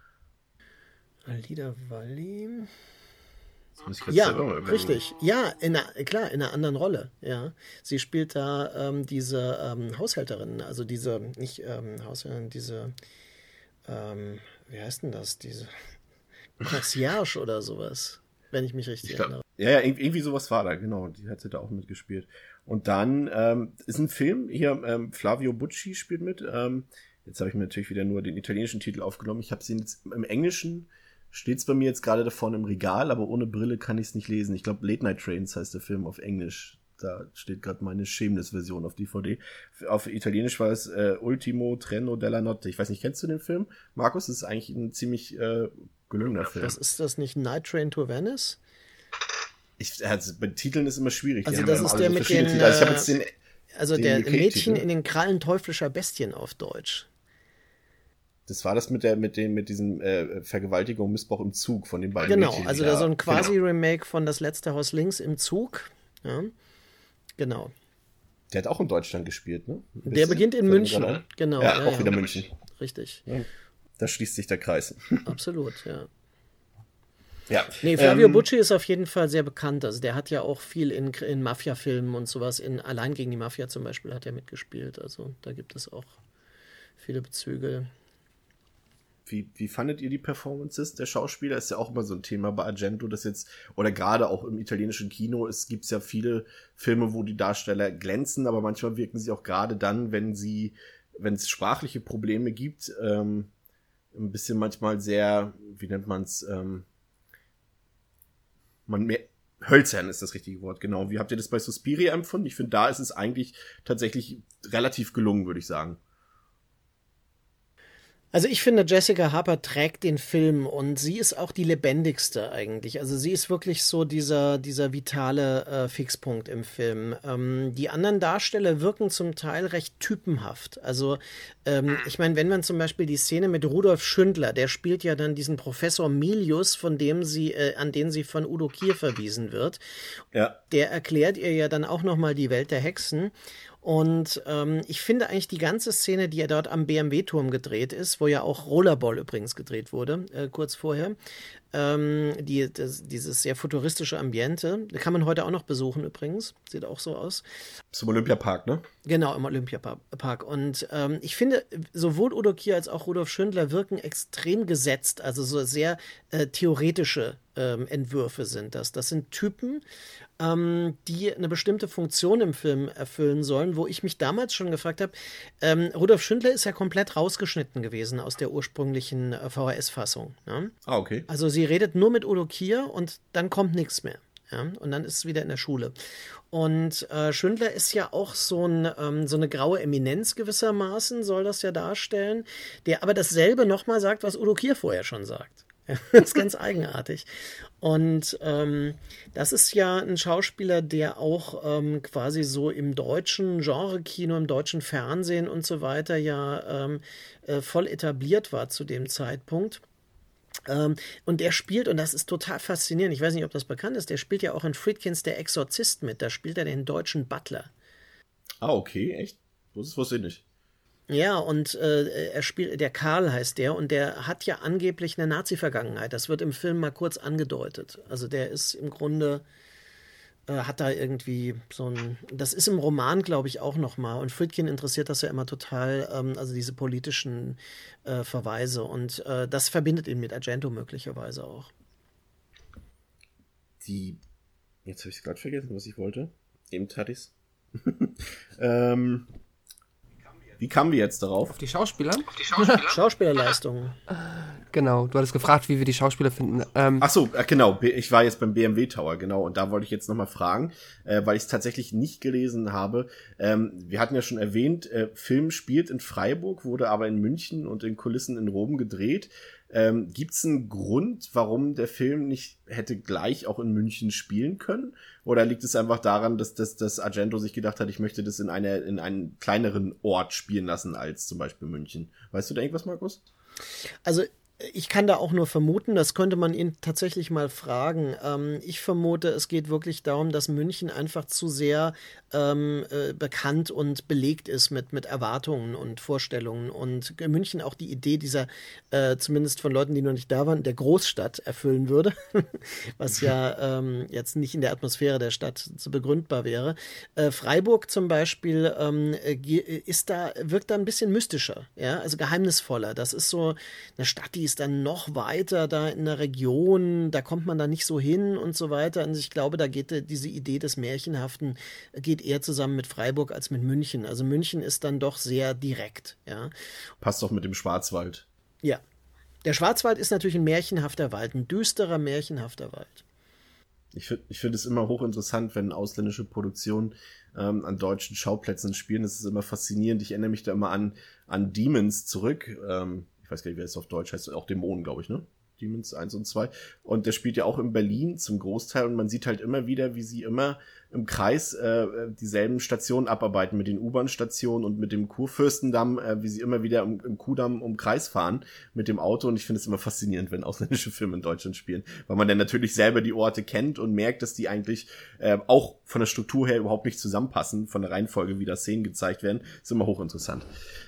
S4: Alida Valli.
S2: Das muss ich grad
S4: Ja,
S2: selber mal überlegen.
S4: richtig. Ja, in einer, klar, in einer anderen Rolle. Ja, sie spielt da ähm, diese ähm, Haushälterin, also diese, nicht ähm, Haushälterin, diese, ähm, wie heißt denn das? Diese Concierge oder sowas, wenn ich mich richtig
S2: Ich glaub,
S4: erinnere.
S2: ja, ja, irgendwie sowas war da, genau. Die hat sie da auch mitgespielt. Und dann ähm, ist ein Film, hier ähm, Flavio Bucci spielt mit. Ähm, jetzt habe ich mir natürlich wieder nur den italienischen Titel aufgenommen. Ich habe sie jetzt im Englischen, steht es bei mir jetzt gerade da vorne im Regal, aber ohne Brille kann ich es nicht lesen. Ich glaube, Late Night Trains heißt der Film auf Englisch. Da steht gerade meine Shameless-Version auf D V D. Auf Italienisch war es äh, Ultimo Treno della Notte. Ich weiß nicht, kennst du den Film? Markus, das ist eigentlich ein ziemlich äh, gelungener Film.
S4: Was ist das nicht? Night Train to Venice?
S2: Ich, also, bei Titeln ist immer schwierig. Die
S4: Also
S2: haben
S4: das
S2: ja
S4: ist
S2: alle
S4: der
S2: so
S4: mit
S2: verschiedene
S4: den,
S2: Titel. Also ich habe
S4: äh,
S2: jetzt den,
S4: Also
S2: den
S4: der
S2: U K-Titel.
S4: Mädchen in den Krallen teuflischer Bestien auf Deutsch.
S2: Das war das mit der, mit den, mit diesem äh, Vergewaltigung, Missbrauch im Zug von den beiden
S4: Genau,
S2: Mädchen. die
S4: also
S2: da-
S4: da so ein
S2: genau.
S4: Quasi-Remake von Das letzte Haus links im Zug. Ja, genau.
S2: Der hat auch in Deutschland gespielt, ne? Ein
S4: Der
S2: bisschen.
S4: beginnt in
S2: Fällt mir
S4: München.
S2: gerade ein.
S4: Genau.
S2: Ja, auch wieder München.
S4: Richtig,
S2: Da schließt sich der Kreis.
S4: absolut, ja.
S2: Ja.
S4: Nee, Flavio
S2: ähm,
S4: Bucci ist auf jeden Fall sehr bekannt. Also der hat ja auch viel in, in Mafia-Filmen und sowas. In Allein gegen die Mafia zum Beispiel hat er mitgespielt. Also da gibt es auch viele Bezüge.
S2: Wie, wie fandet ihr die Performances der Schauspieler? Ist ja auch immer so ein Thema bei Argento, das jetzt, oder gerade auch im italienischen Kino, es gibt ja viele Filme, wo die Darsteller glänzen, aber manchmal wirken sie auch gerade dann, wenn sie, wenn es sprachliche Probleme gibt, ähm, ein bisschen manchmal sehr, wie nennt man's, ähm, man mehr, hölzern ist das richtige Wort, genau. Wie habt ihr das bei Suspiria empfunden? Ich finde, da ist es eigentlich tatsächlich relativ gelungen, würde ich sagen.
S4: Also ich finde, Jessica Harper trägt den Film und sie ist auch die lebendigste eigentlich. Also sie ist wirklich so dieser, dieser vitale äh, Fixpunkt im Film. Ähm, die anderen Darsteller wirken zum Teil recht typenhaft. Also ähm, ich meine, wenn man zum Beispiel die Szene mit Rudolf Schündler, der spielt ja dann diesen Professor Milius, von dem sie, äh, an den sie von Udo Kier verwiesen wird.
S2: Ja.
S4: Der erklärt ihr ja dann auch nochmal die Welt der Hexen. Und ähm, ich finde eigentlich die ganze Szene, die ja dort am B M W-Turm gedreht ist, wo ja auch Rollerball übrigens gedreht wurde, äh, kurz vorher, ähm, die, das, dieses sehr futuristische Ambiente, kann man heute auch noch besuchen übrigens, sieht auch so aus.
S2: Zum Olympiapark, ne?
S4: Genau, im Olympiapark. Und ähm, ich finde, sowohl Udo Kier als auch Rudolf Schündler wirken extrem gesetzt, also so sehr äh, theoretische ähm, Entwürfe sind das. Das sind Typen, ähm, die eine bestimmte Funktion im Film erfüllen sollen, wo ich mich damals schon gefragt habe, ähm, Rudolf Schündler ist ja komplett rausgeschnitten gewesen aus der ursprünglichen äh, V H S-Fassung. Ne?
S2: Ah, okay.
S4: Also sie redet nur mit Udo Kier und dann kommt nichts mehr. Ja, und dann ist es wieder in der Schule. Und äh, Schündler ist ja auch so, ein, ähm, so eine graue Eminenz gewissermaßen, soll das ja darstellen, der aber dasselbe nochmal sagt, was Udo Kier vorher schon sagt. Das ist ganz eigenartig. Und ähm, das ist ja ein Schauspieler, der auch ähm, quasi so im deutschen Genre-Kino, im deutschen Fernsehen und so weiter ja ähm, äh, voll etabliert war zu dem Zeitpunkt. Ähm, und der spielt, und das ist total faszinierend, ich weiß nicht, ob das bekannt ist, der spielt ja auch in Friedkins Der Exorzist mit, da spielt er den deutschen Butler.
S2: Ah, okay, echt? Das wusste ich nicht.
S4: Ja, und äh, er spielt, der Karl heißt der, und der hat ja angeblich eine Nazi-Vergangenheit. Das wird im Film mal kurz angedeutet. Also der ist im Grunde, äh, hat da irgendwie so ein, das ist im Roman, glaube ich, auch nochmal. Und Friedkin interessiert das ja immer total, ähm, also diese politischen äh, Verweise. Und äh, das verbindet ihn mit Argento möglicherweise auch.
S2: Die, jetzt habe ich gerade vergessen, was ich wollte. Eben hatte ich's. ähm... Wie kamen wir jetzt darauf?
S3: Auf die Schauspieler?
S1: Auf die Schauspieler?
S4: Schauspielerleistungen.
S3: Genau, du hattest gefragt, wie wir die Schauspieler finden. Ähm,
S2: Ach so, äh, genau. Ich war jetzt beim B M W Tower, genau. Und da wollte ich jetzt nochmal fragen, äh, weil ich es tatsächlich nicht gelesen habe. Ähm, wir hatten ja schon erwähnt, äh, Film spielt in Freiburg, wurde aber in München und in Kulissen in Rom gedreht. Ähm, gibt's einen Grund, warum der Film nicht hätte gleich auch in München spielen können? Oder liegt es einfach daran, dass, dass, dass Argento sich gedacht hat, ich möchte das in, eine, in einen kleineren Ort spielen lassen als zum Beispiel München? Weißt du da irgendwas, Markus?
S4: Also ich kann da auch nur vermuten, das könnte man ihn tatsächlich mal fragen. Ähm, ich vermute, es geht wirklich darum, dass München einfach zu sehr ähm, äh, bekannt und belegt ist mit, mit Erwartungen und Vorstellungen. Und München auch die Idee dieser, äh, zumindest von Leuten, die noch nicht da waren, der Großstadt erfüllen würde, was ja ähm, jetzt nicht in der Atmosphäre der Stadt zu begründbar wäre. Äh, Freiburg zum Beispiel ähm, ist da, wirkt da ein bisschen mystischer, ja, also geheimnisvoller. Das ist so eine Stadt, die ist dann noch weiter da in der Region, da kommt man da nicht so hin und so weiter. Und ich glaube, da geht diese Idee des Märchenhaften geht eher zusammen mit Freiburg als mit München. Also München ist dann doch sehr direkt, ja.
S2: Passt doch mit dem Schwarzwald.
S4: Ja. Der Schwarzwald ist natürlich ein märchenhafter Wald, ein düsterer, märchenhafter Wald.
S2: Ich finde ich find es immer hochinteressant, wenn ausländische Produktionen ähm, an deutschen Schauplätzen spielen. Das ist immer faszinierend. Ich erinnere mich da immer an, an Demons zurück. Ähm, ich weiß gar nicht, wer es auf Deutsch heißt. Auch Dämonen, glaube ich, ne? Demons eins und zwei. Und der spielt ja auch in Berlin zum Großteil. Und man sieht halt immer wieder, wie sie immer im Kreis äh, dieselben Stationen abarbeiten. Mit den U-Bahn-Stationen und mit dem Kurfürstendamm, äh, wie sie immer wieder im, im Kuhdamm um Kreis fahren mit dem Auto. Und ich finde es immer faszinierend, wenn ausländische Filme in Deutschland spielen. Weil man dann natürlich selber die Orte kennt und merkt, dass die eigentlich äh, auch von der Struktur her überhaupt nicht zusammenpassen. Von der Reihenfolge, wie da Szenen gezeigt werden. Ist immer hochinteressant.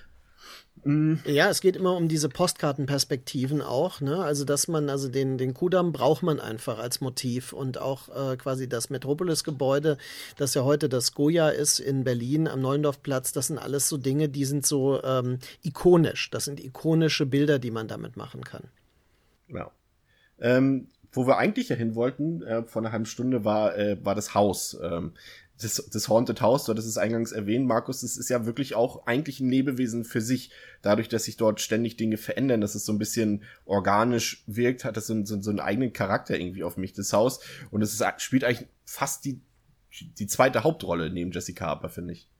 S4: Ja, es geht immer um diese Postkartenperspektiven auch, ne? Also dass man, also den, den Kudamm braucht man einfach als Motiv und auch äh, quasi das Metropolis-Gebäude, das ja heute das Goya ist in Berlin am Neuendorfplatz, das sind alles so Dinge, die sind so ähm, ikonisch. Das sind ikonische Bilder, die man damit machen kann.
S2: Ja. Ähm, wo wir eigentlich ja hin wollten, äh, vor einer halben Stunde, war, äh, war das Haus. Ähm, Das, das Haunted House, du hattest es eingangs erwähnt, Markus, das ist ja wirklich auch eigentlich ein Lebewesen für sich. Dadurch, dass sich dort ständig Dinge verändern, dass es so ein bisschen organisch wirkt, hat das so, so, so einen eigenen Charakter irgendwie auf mich, das Haus. Und es ist, spielt eigentlich fast die, die zweite Hauptrolle neben Jessica Harper, finde ich.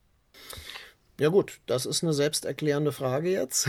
S4: Ja gut, das ist eine selbsterklärende Frage jetzt.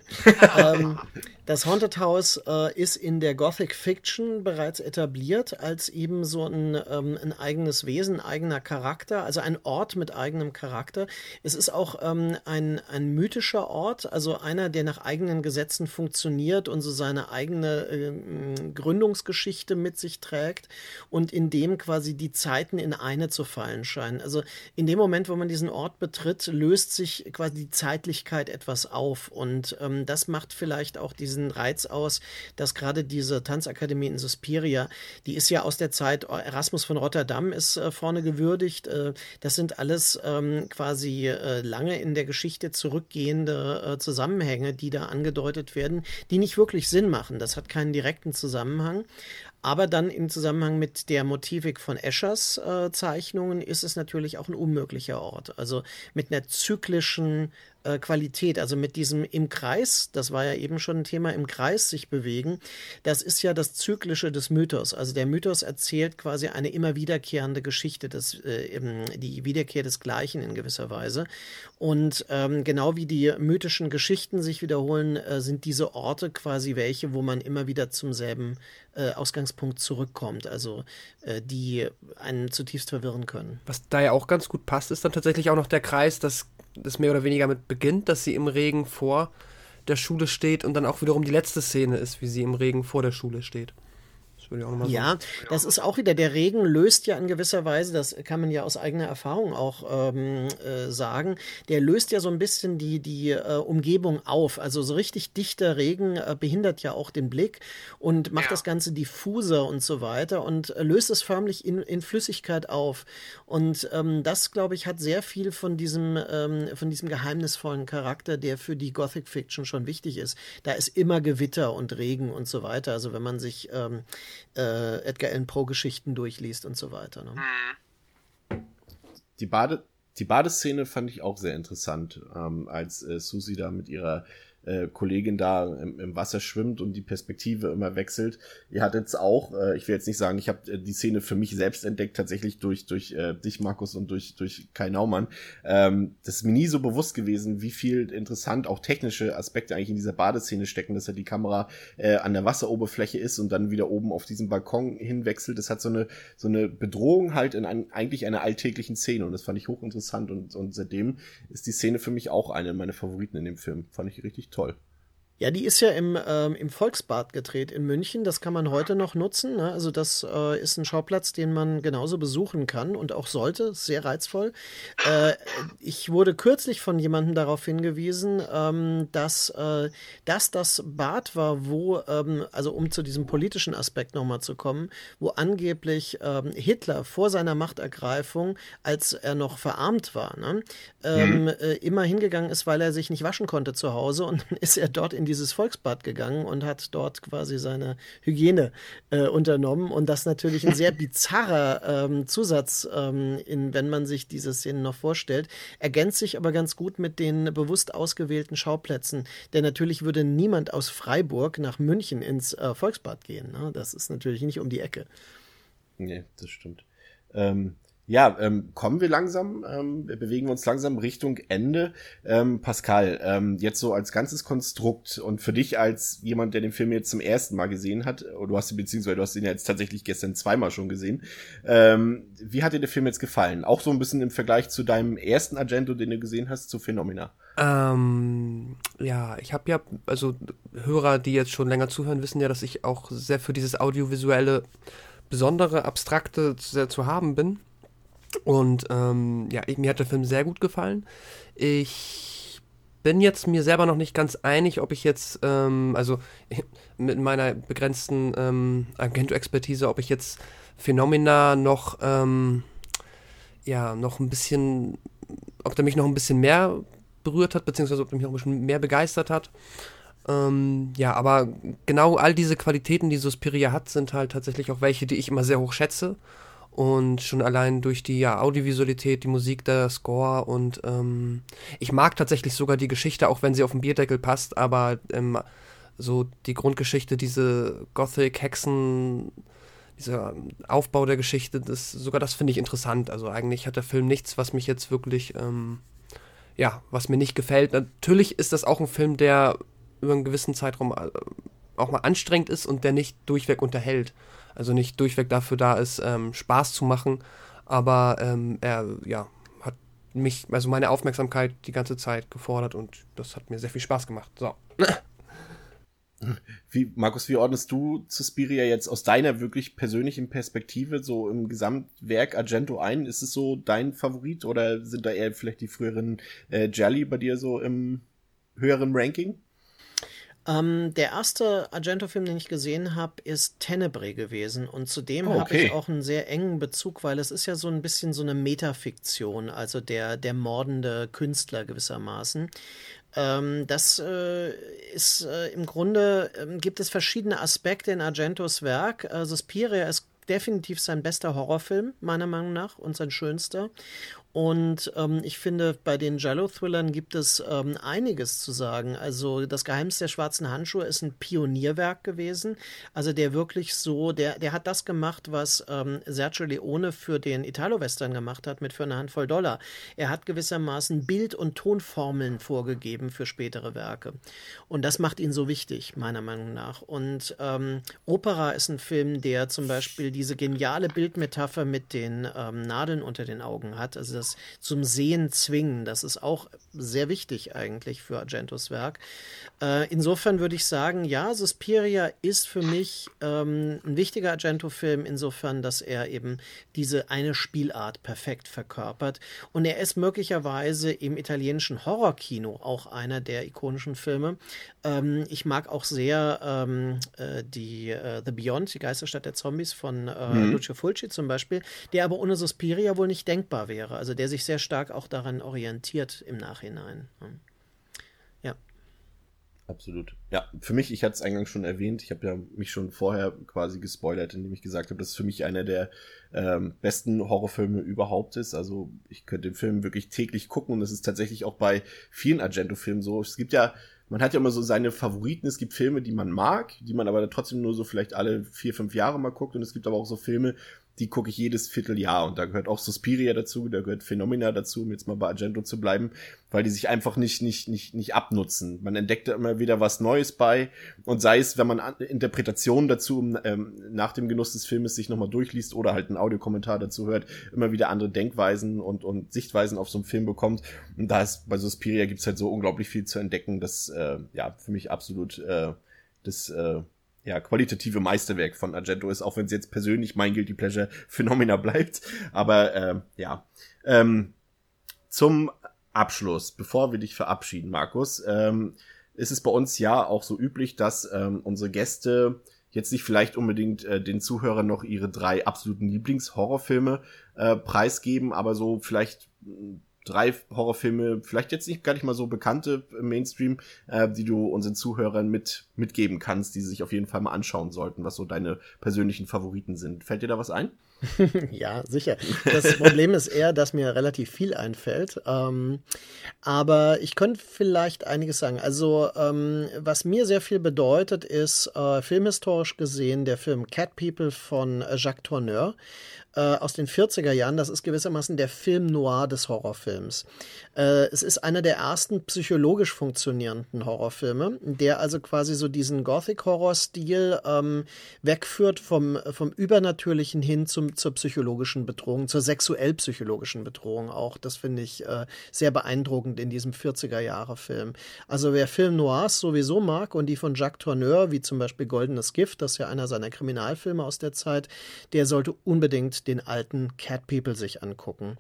S4: ähm, das Haunted House äh, ist in der Gothic Fiction bereits etabliert als eben so ein, ähm, ein eigenes Wesen, ein eigener Charakter, also ein Ort mit eigenem Charakter. Es ist auch ähm, ein, ein mythischer Ort, also einer, der nach eigenen Gesetzen funktioniert und so seine eigene äh, Gründungsgeschichte mit sich trägt und in dem quasi die Zeiten in eine zu fallen scheinen. Also in dem Moment, wo man diesen Ort betritt, löst sich quasi die Zeitlichkeit etwas auf und ähm, das macht vielleicht auch diesen Reiz aus, dass gerade diese Tanzakademie in Suspiria, die ist ja aus der Zeit, Erasmus von Rotterdam ist äh, vorne gewürdigt, äh, das sind alles ähm, quasi äh, lange in der Geschichte zurückgehende äh, Zusammenhänge, die da angedeutet werden, die nicht wirklich Sinn machen, das hat keinen direkten Zusammenhang. Aber dann im Zusammenhang mit der Motivik von Eschers äh, Zeichnungen ist es natürlich auch ein unmöglicher Ort. Also mit einer zyklischen äh, Qualität, also mit diesem im Kreis, das war ja eben schon ein Thema, im Kreis sich bewegen, das ist ja das Zyklische des Mythos. Also der Mythos erzählt quasi eine immer wiederkehrende Geschichte, das, äh, eben die Wiederkehr des Gleichen in gewisser Weise. Und ähm, genau wie die mythischen Geschichten sich wiederholen, äh, sind diese Orte quasi welche, wo man immer wieder zum selben äh, Ausgangspunkt zurückkommt, also äh, die einen zutiefst verwirren können.
S3: Was da ja auch ganz gut passt, ist dann tatsächlich auch noch der Kreis, dass das mehr oder weniger mit beginnt, dass sie im Regen vor der Schule steht und dann auch wiederum die letzte Szene ist, wie sie im Regen vor der Schule steht. Das würde ich auch noch mal
S4: Ja,
S3: sagen.
S4: das ist auch wieder, der Regen löst ja in gewisser Weise, das kann man ja aus eigener Erfahrung auch ähm, äh, sagen, der löst ja so ein bisschen die, die äh, Umgebung auf. Also so richtig dichter Regen äh, behindert ja auch den Blick und macht
S1: Ja.
S4: das Ganze diffuser und so weiter und äh, löst es förmlich in, in Flüssigkeit auf. Und ähm, das, glaube ich, hat sehr viel von diesem, ähm, von diesem geheimnisvollen Charakter, der für die Gothic Fiction schon wichtig ist. Da ist immer Gewitter und Regen und so weiter. Also wenn man sich ähm, äh, Edgar Allan Poe Geschichten durchliest und so weiter. Ne?
S2: Die Bade, die Badeszene fand ich auch sehr interessant, ähm, als äh, Susi da mit ihrer äh, Kollegin da im, im Wasser schwimmt und die Perspektive immer wechselt. Ihr hattet es auch, äh, ich will jetzt nicht sagen, ich habe äh, die Szene für mich selbst entdeckt, tatsächlich durch durch äh, dich, Markus, und durch durch Kai Naumann. Ähm, das ist mir nie so bewusst gewesen, wie viel interessant auch technische Aspekte eigentlich in dieser Badeszene stecken, dass ja die Kamera äh, an der Wasseroberfläche ist und dann wieder oben auf diesen Balkon hinwechselt. Das hat so eine so eine Bedrohung halt in ein, eigentlich einer alltäglichen Szene und das fand ich hochinteressant und und seitdem ist die Szene für mich auch eine meiner Favoriten in dem Film. Fand ich richtig toll.
S4: Ja, die ist ja im, ähm, im Volksbad gedreht in München. Das kann man heute noch nutzen. Ne? Also das äh, ist ein Schauplatz, den man genauso besuchen kann und auch sollte. Sehr reizvoll. Äh, ich wurde kürzlich von jemandem darauf hingewiesen, ähm, dass, äh, dass das Bad war, wo, ähm, also um zu diesem politischen Aspekt nochmal zu kommen, wo angeblich ähm, Hitler vor seiner Machtergreifung, als er noch verarmt war, ne, ähm, mhm. äh, immer hingegangen ist, weil er sich nicht waschen konnte zu Hause, und dann ist er dort in dieses Volksbad gegangen und hat dort quasi seine Hygiene äh, unternommen, und das natürlich ein sehr bizarrer ähm, Zusatz, ähm, in, wenn man sich diese Szenen noch vorstellt, ergänzt sich aber ganz gut mit den bewusst ausgewählten Schauplätzen, denn natürlich würde niemand aus Freiburg nach München ins äh, Volksbad gehen, ne? Das ist natürlich nicht um die Ecke.
S2: Nee, das stimmt. Ähm, ja, ähm, kommen wir langsam, ähm, bewegen wir uns langsam Richtung Ende. Ähm, Pascal, ähm, jetzt so als ganzes Konstrukt und für dich als jemand, der den Film jetzt zum ersten Mal gesehen hat, oder du hast ihn, beziehungsweise du hast ihn ja jetzt tatsächlich gestern zweimal schon gesehen, ähm, wie hat dir der Film jetzt gefallen? Auch so ein bisschen im Vergleich zu deinem ersten Argento, den du gesehen hast, zu Phenomena.
S3: Ähm, ja, ich habe ja, also Hörer, die jetzt schon länger zuhören, wissen ja, dass ich auch sehr für dieses audiovisuelle, besondere, abstrakte sehr zu haben bin. Und ähm, ja, ich, mir hat der Film sehr gut gefallen. Ich bin jetzt mir selber noch nicht ganz einig, ob ich jetzt, ähm, also mit meiner begrenzten ähm, Argento-Expertise, ob ich jetzt Phenomena noch, ähm, ja, noch ein bisschen, ob der mich noch ein bisschen mehr berührt hat, beziehungsweise ob der mich noch ein bisschen mehr begeistert hat. Ähm, ja, aber genau all diese Qualitäten, die Suspiria hat, sind halt tatsächlich auch welche, die ich immer sehr hoch schätze. Und schon allein durch die ja, Audiovisualität, die Musik, der Score und ähm, ich mag tatsächlich sogar die Geschichte, auch wenn sie auf den Bierdeckel passt, aber ähm, so die Grundgeschichte, diese Gothic-Hexen, dieser Aufbau der Geschichte, das, sogar das finde ich interessant. Also eigentlich hat der Film nichts, was mich jetzt wirklich, ähm, ja, was mir nicht gefällt. Natürlich ist das auch ein Film, der über einen gewissen Zeitraum auch mal anstrengend ist und der nicht durchweg unterhält. Also nicht durchweg dafür da ist, ähm, Spaß zu machen, aber ähm, er ja, hat mich, also meine Aufmerksamkeit die ganze Zeit gefordert und das hat mir sehr viel Spaß gemacht. So.
S2: Wie, Markus, wie ordnest du Suspiria jetzt aus deiner wirklich persönlichen Perspektive so im Gesamtwerk Argento ein? Ist es so dein Favorit oder sind da eher vielleicht die früheren äh, Gialli bei dir so im höheren Ranking?
S4: Ähm, der erste Argento-Film, den ich gesehen habe, ist Tenebrae gewesen. Und zudem
S2: oh, okay.
S4: habe ich auch einen sehr engen Bezug, weil es ist ja so ein bisschen so eine Metafiktion, also der, der mordende Künstler gewissermaßen. Ähm, das äh, ist äh, im Grunde, äh, gibt es verschiedene Aspekte in Argentos Werk. Äh, Suspiria ist definitiv sein bester Horrorfilm, meiner Meinung nach, und sein schönster. Und ähm, ich finde, bei den Giallo-Thrillern gibt es ähm, einiges zu sagen. Also das Geheimnis der schwarzen Handschuhe ist ein Pionierwerk gewesen. Also der wirklich so, der, der hat das gemacht, was ähm, Sergio Leone für den Italo-Western gemacht hat mit Für eine Handvoll Dollar. Er hat gewissermaßen Bild- und Tonformeln vorgegeben für spätere Werke. Und das macht ihn so wichtig, meiner Meinung nach. Und ähm, Opera ist ein Film, der zum Beispiel diese geniale Bildmetapher mit den ähm, Nadeln unter den Augen hat. Also das zum Sehen zwingen, das ist auch sehr wichtig eigentlich für Argentos Werk. Äh, insofern würde ich sagen, ja, Suspiria ist für mich ähm, ein wichtiger Argento-Film, insofern, dass er eben diese eine Spielart perfekt verkörpert. Und er ist möglicherweise im italienischen Horrorkino auch einer der ikonischen Filme. Ähm, ich mag auch sehr ähm, äh, die äh, The Beyond, die Geisterstadt der Zombies von äh, mhm. Lucio Fulci zum Beispiel, der aber ohne Suspiria wohl nicht denkbar wäre. Also der sich sehr stark auch daran orientiert im Nachhinein. Ja.
S2: Absolut. Ja, für mich, ich hatte es eingangs schon erwähnt, ich habe ja mich schon vorher quasi gespoilert, indem ich gesagt habe, dass es für mich einer der ähm, besten Horrorfilme überhaupt ist. Also ich könnte den Film wirklich täglich gucken und das ist tatsächlich auch bei vielen Argento-Filmen so. Es gibt ja, man hat ja immer so seine Favoriten, es gibt Filme, die man mag, die man aber trotzdem nur so vielleicht alle vier, fünf Jahre mal guckt und es gibt aber auch so Filme, die gucke ich jedes Vierteljahr und da gehört auch Suspiria dazu, da gehört Phenomena dazu, um jetzt mal bei Argento zu bleiben, weil die sich einfach nicht nicht nicht nicht abnutzen. Man entdeckt da immer wieder was Neues bei und sei es, wenn man Interpretationen dazu ähm, nach dem Genuss des Filmes sich nochmal durchliest oder halt einen Audiokommentar dazu hört, immer wieder andere Denkweisen und und Sichtweisen auf so einen Film bekommt und da ist bei Suspiria gibt's halt so unglaublich viel zu entdecken, dass äh, äh, ja für mich absolut äh, das äh, ja, qualitative Meisterwerk von Argento ist, auch wenn es jetzt persönlich mein Guilty Pleasure Phänomena bleibt. Aber äh, ja, ähm, zum Abschluss, bevor wir dich verabschieden, Markus, ähm, ist es bei uns ja auch so üblich, dass ähm, unsere Gäste jetzt nicht vielleicht unbedingt äh, den Zuhörern noch ihre drei absoluten Lieblings-Horrorfilme äh, preisgeben, aber so vielleicht mh, drei Horrorfilme, vielleicht jetzt nicht gar nicht mal so bekannte im Mainstream, äh, die du unseren Zuhörern mit mitgeben kannst, die sie sich auf jeden Fall mal anschauen sollten, was so deine persönlichen Favoriten sind. Fällt dir da was ein?
S4: Ja, sicher. Das Problem ist eher, dass mir relativ viel einfällt. Ähm, aber ich könnte vielleicht einiges sagen. Also, ähm, was mir sehr viel bedeutet, ist äh, filmhistorisch gesehen der Film Cat People von äh, Jacques Tourneur äh, aus den vierziger Jahren. Das ist gewissermaßen der Film noir des Horrorfilms. Äh, es ist einer der ersten psychologisch funktionierenden Horrorfilme, der also quasi so diesen Gothic-Horror-Stil ähm, wegführt vom, vom Übernatürlichen hin zum, zur psychologischen Bedrohung, zur sexuell-psychologischen Bedrohung auch. Das finde ich äh, sehr beeindruckend in diesem vierziger-Jahre-Film. Also wer Film Noirs sowieso mag und die von Jacques Tourneur, wie zum Beispiel Goldenes Gift, das ist ja einer seiner Kriminalfilme aus der Zeit, der sollte unbedingt den alten Cat People sich angucken.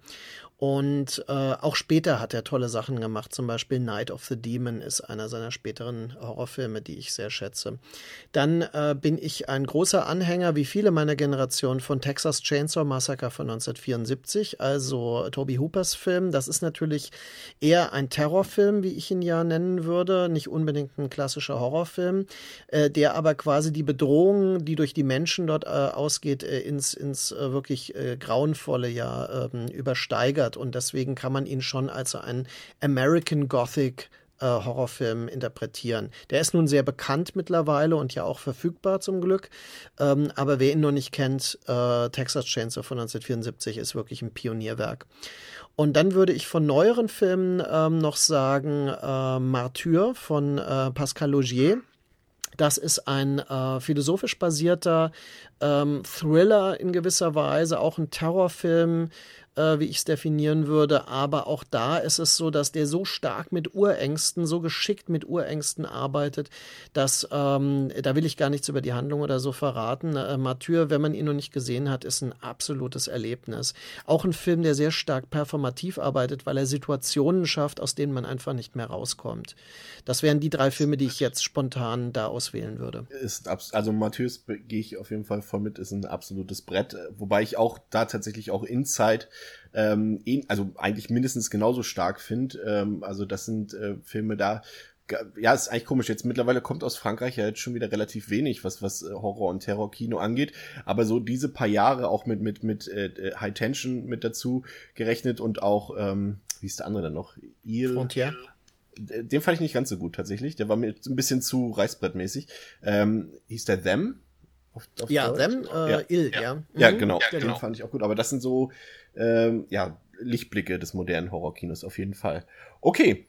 S4: Und äh, auch später hat er tolle Sachen gemacht. Zum Beispiel Night of the Demon ist einer seiner späteren Horrorfilme, die ich sehr schätze. Dann äh, bin ich ein großer Anhänger, wie viele meiner Generation, von Texas Chainsaw Massacre von neunzehnhundertvierundsiebzig, also Tobe Hoopers Film. Das ist natürlich eher ein Terrorfilm, wie ich ihn ja nennen würde, nicht unbedingt ein klassischer Horrorfilm, äh, der aber quasi die Bedrohung, die durch die Menschen dort äh, ausgeht, äh, ins, ins äh, wirklich äh, Grauenvolle ja äh, übersteigert. Und deswegen kann man ihn schon als einen American Gothic äh, Horrorfilm interpretieren. Der ist nun sehr bekannt mittlerweile und ja auch verfügbar zum Glück. Ähm, aber wer ihn noch nicht kennt, äh, Texas Chainsaw von neunzehnhundertvierundsiebzig ist wirklich ein Pionierwerk. Und dann würde ich von neueren Filmen ähm, noch sagen äh, Martyr von äh, Pascal Laugier. Das ist ein äh, philosophisch basierter ähm, Thriller in gewisser Weise, auch ein Terrorfilm, äh, wie ich es definieren würde. Aber auch da ist es so, dass der so stark mit Urängsten, so geschickt mit Urängsten arbeitet, dass, ähm, da will ich gar nichts über die Handlung oder so verraten. Äh, Martyr, wenn man ihn noch nicht gesehen hat, ist ein absolutes Erlebnis. Auch ein Film, der sehr stark performativ arbeitet, weil er Situationen schafft, aus denen man einfach nicht mehr rauskommt. Das wären die drei Filme, die ich jetzt spontan da auswählen würde.
S2: Ist also Matthäus gehe ich auf jeden Fall voll mit, ist ein absolutes Brett, wobei ich auch da tatsächlich auch Inside ähm, also eigentlich mindestens genauso stark finde. Ähm, also das sind äh, Filme da, ja, ist eigentlich komisch. Jetzt mittlerweile kommt aus Frankreich ja jetzt schon wieder relativ wenig, was was Horror- und Terror-Kino angeht. Aber so diese paar Jahre auch mit mit mit äh, High Tension mit dazu gerechnet und auch, ähm, wie ist der andere dann noch? Il
S4: Frontier.
S2: Den fand ich nicht ganz so gut tatsächlich. Der war mir ein bisschen zu reißbrettmäßig. Ähm, hieß der Them? Auf, auf
S4: ja,
S2: Deutsch?
S4: Them, äh,
S2: ja.
S4: Il, ja. Mhm.
S2: Ja, genau.
S1: Ja, genau.
S2: Den fand ich auch gut. Aber das sind so ähm, ja Lichtblicke des modernen Horrorkinos auf jeden Fall. Okay.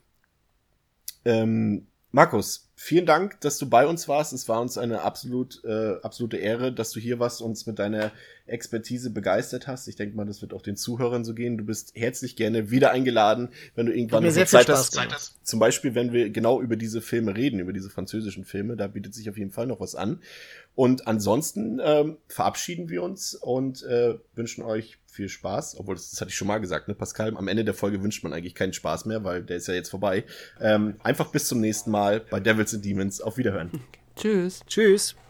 S2: Ähm, Markus, vielen Dank, dass du bei uns warst. Es war uns eine absolut äh, absolute Ehre, dass du hier warst und uns mit deiner Expertise begeistert hast. Ich denke mal, das wird auch den Zuhörern so gehen. Du bist herzlich gerne wieder eingeladen, wenn du irgendwann
S4: mir
S2: noch
S4: sehr
S2: Zeit
S4: viel
S2: hast.
S4: Spaß gemacht.
S2: Zum Beispiel, wenn wir genau über diese Filme reden, über diese französischen Filme, da bietet sich auf jeden Fall noch was an. Und ansonsten ähm, verabschieden wir uns und äh, wünschen euch viel Spaß, obwohl das, das hatte ich schon mal gesagt, ne, Pascal, am Ende der Folge wünscht man eigentlich keinen Spaß mehr, weil der ist ja jetzt vorbei. Ähm, einfach bis zum nächsten Mal bei Devils and Demons. Auf Wiederhören.
S3: Tschüss.
S4: Tschüss.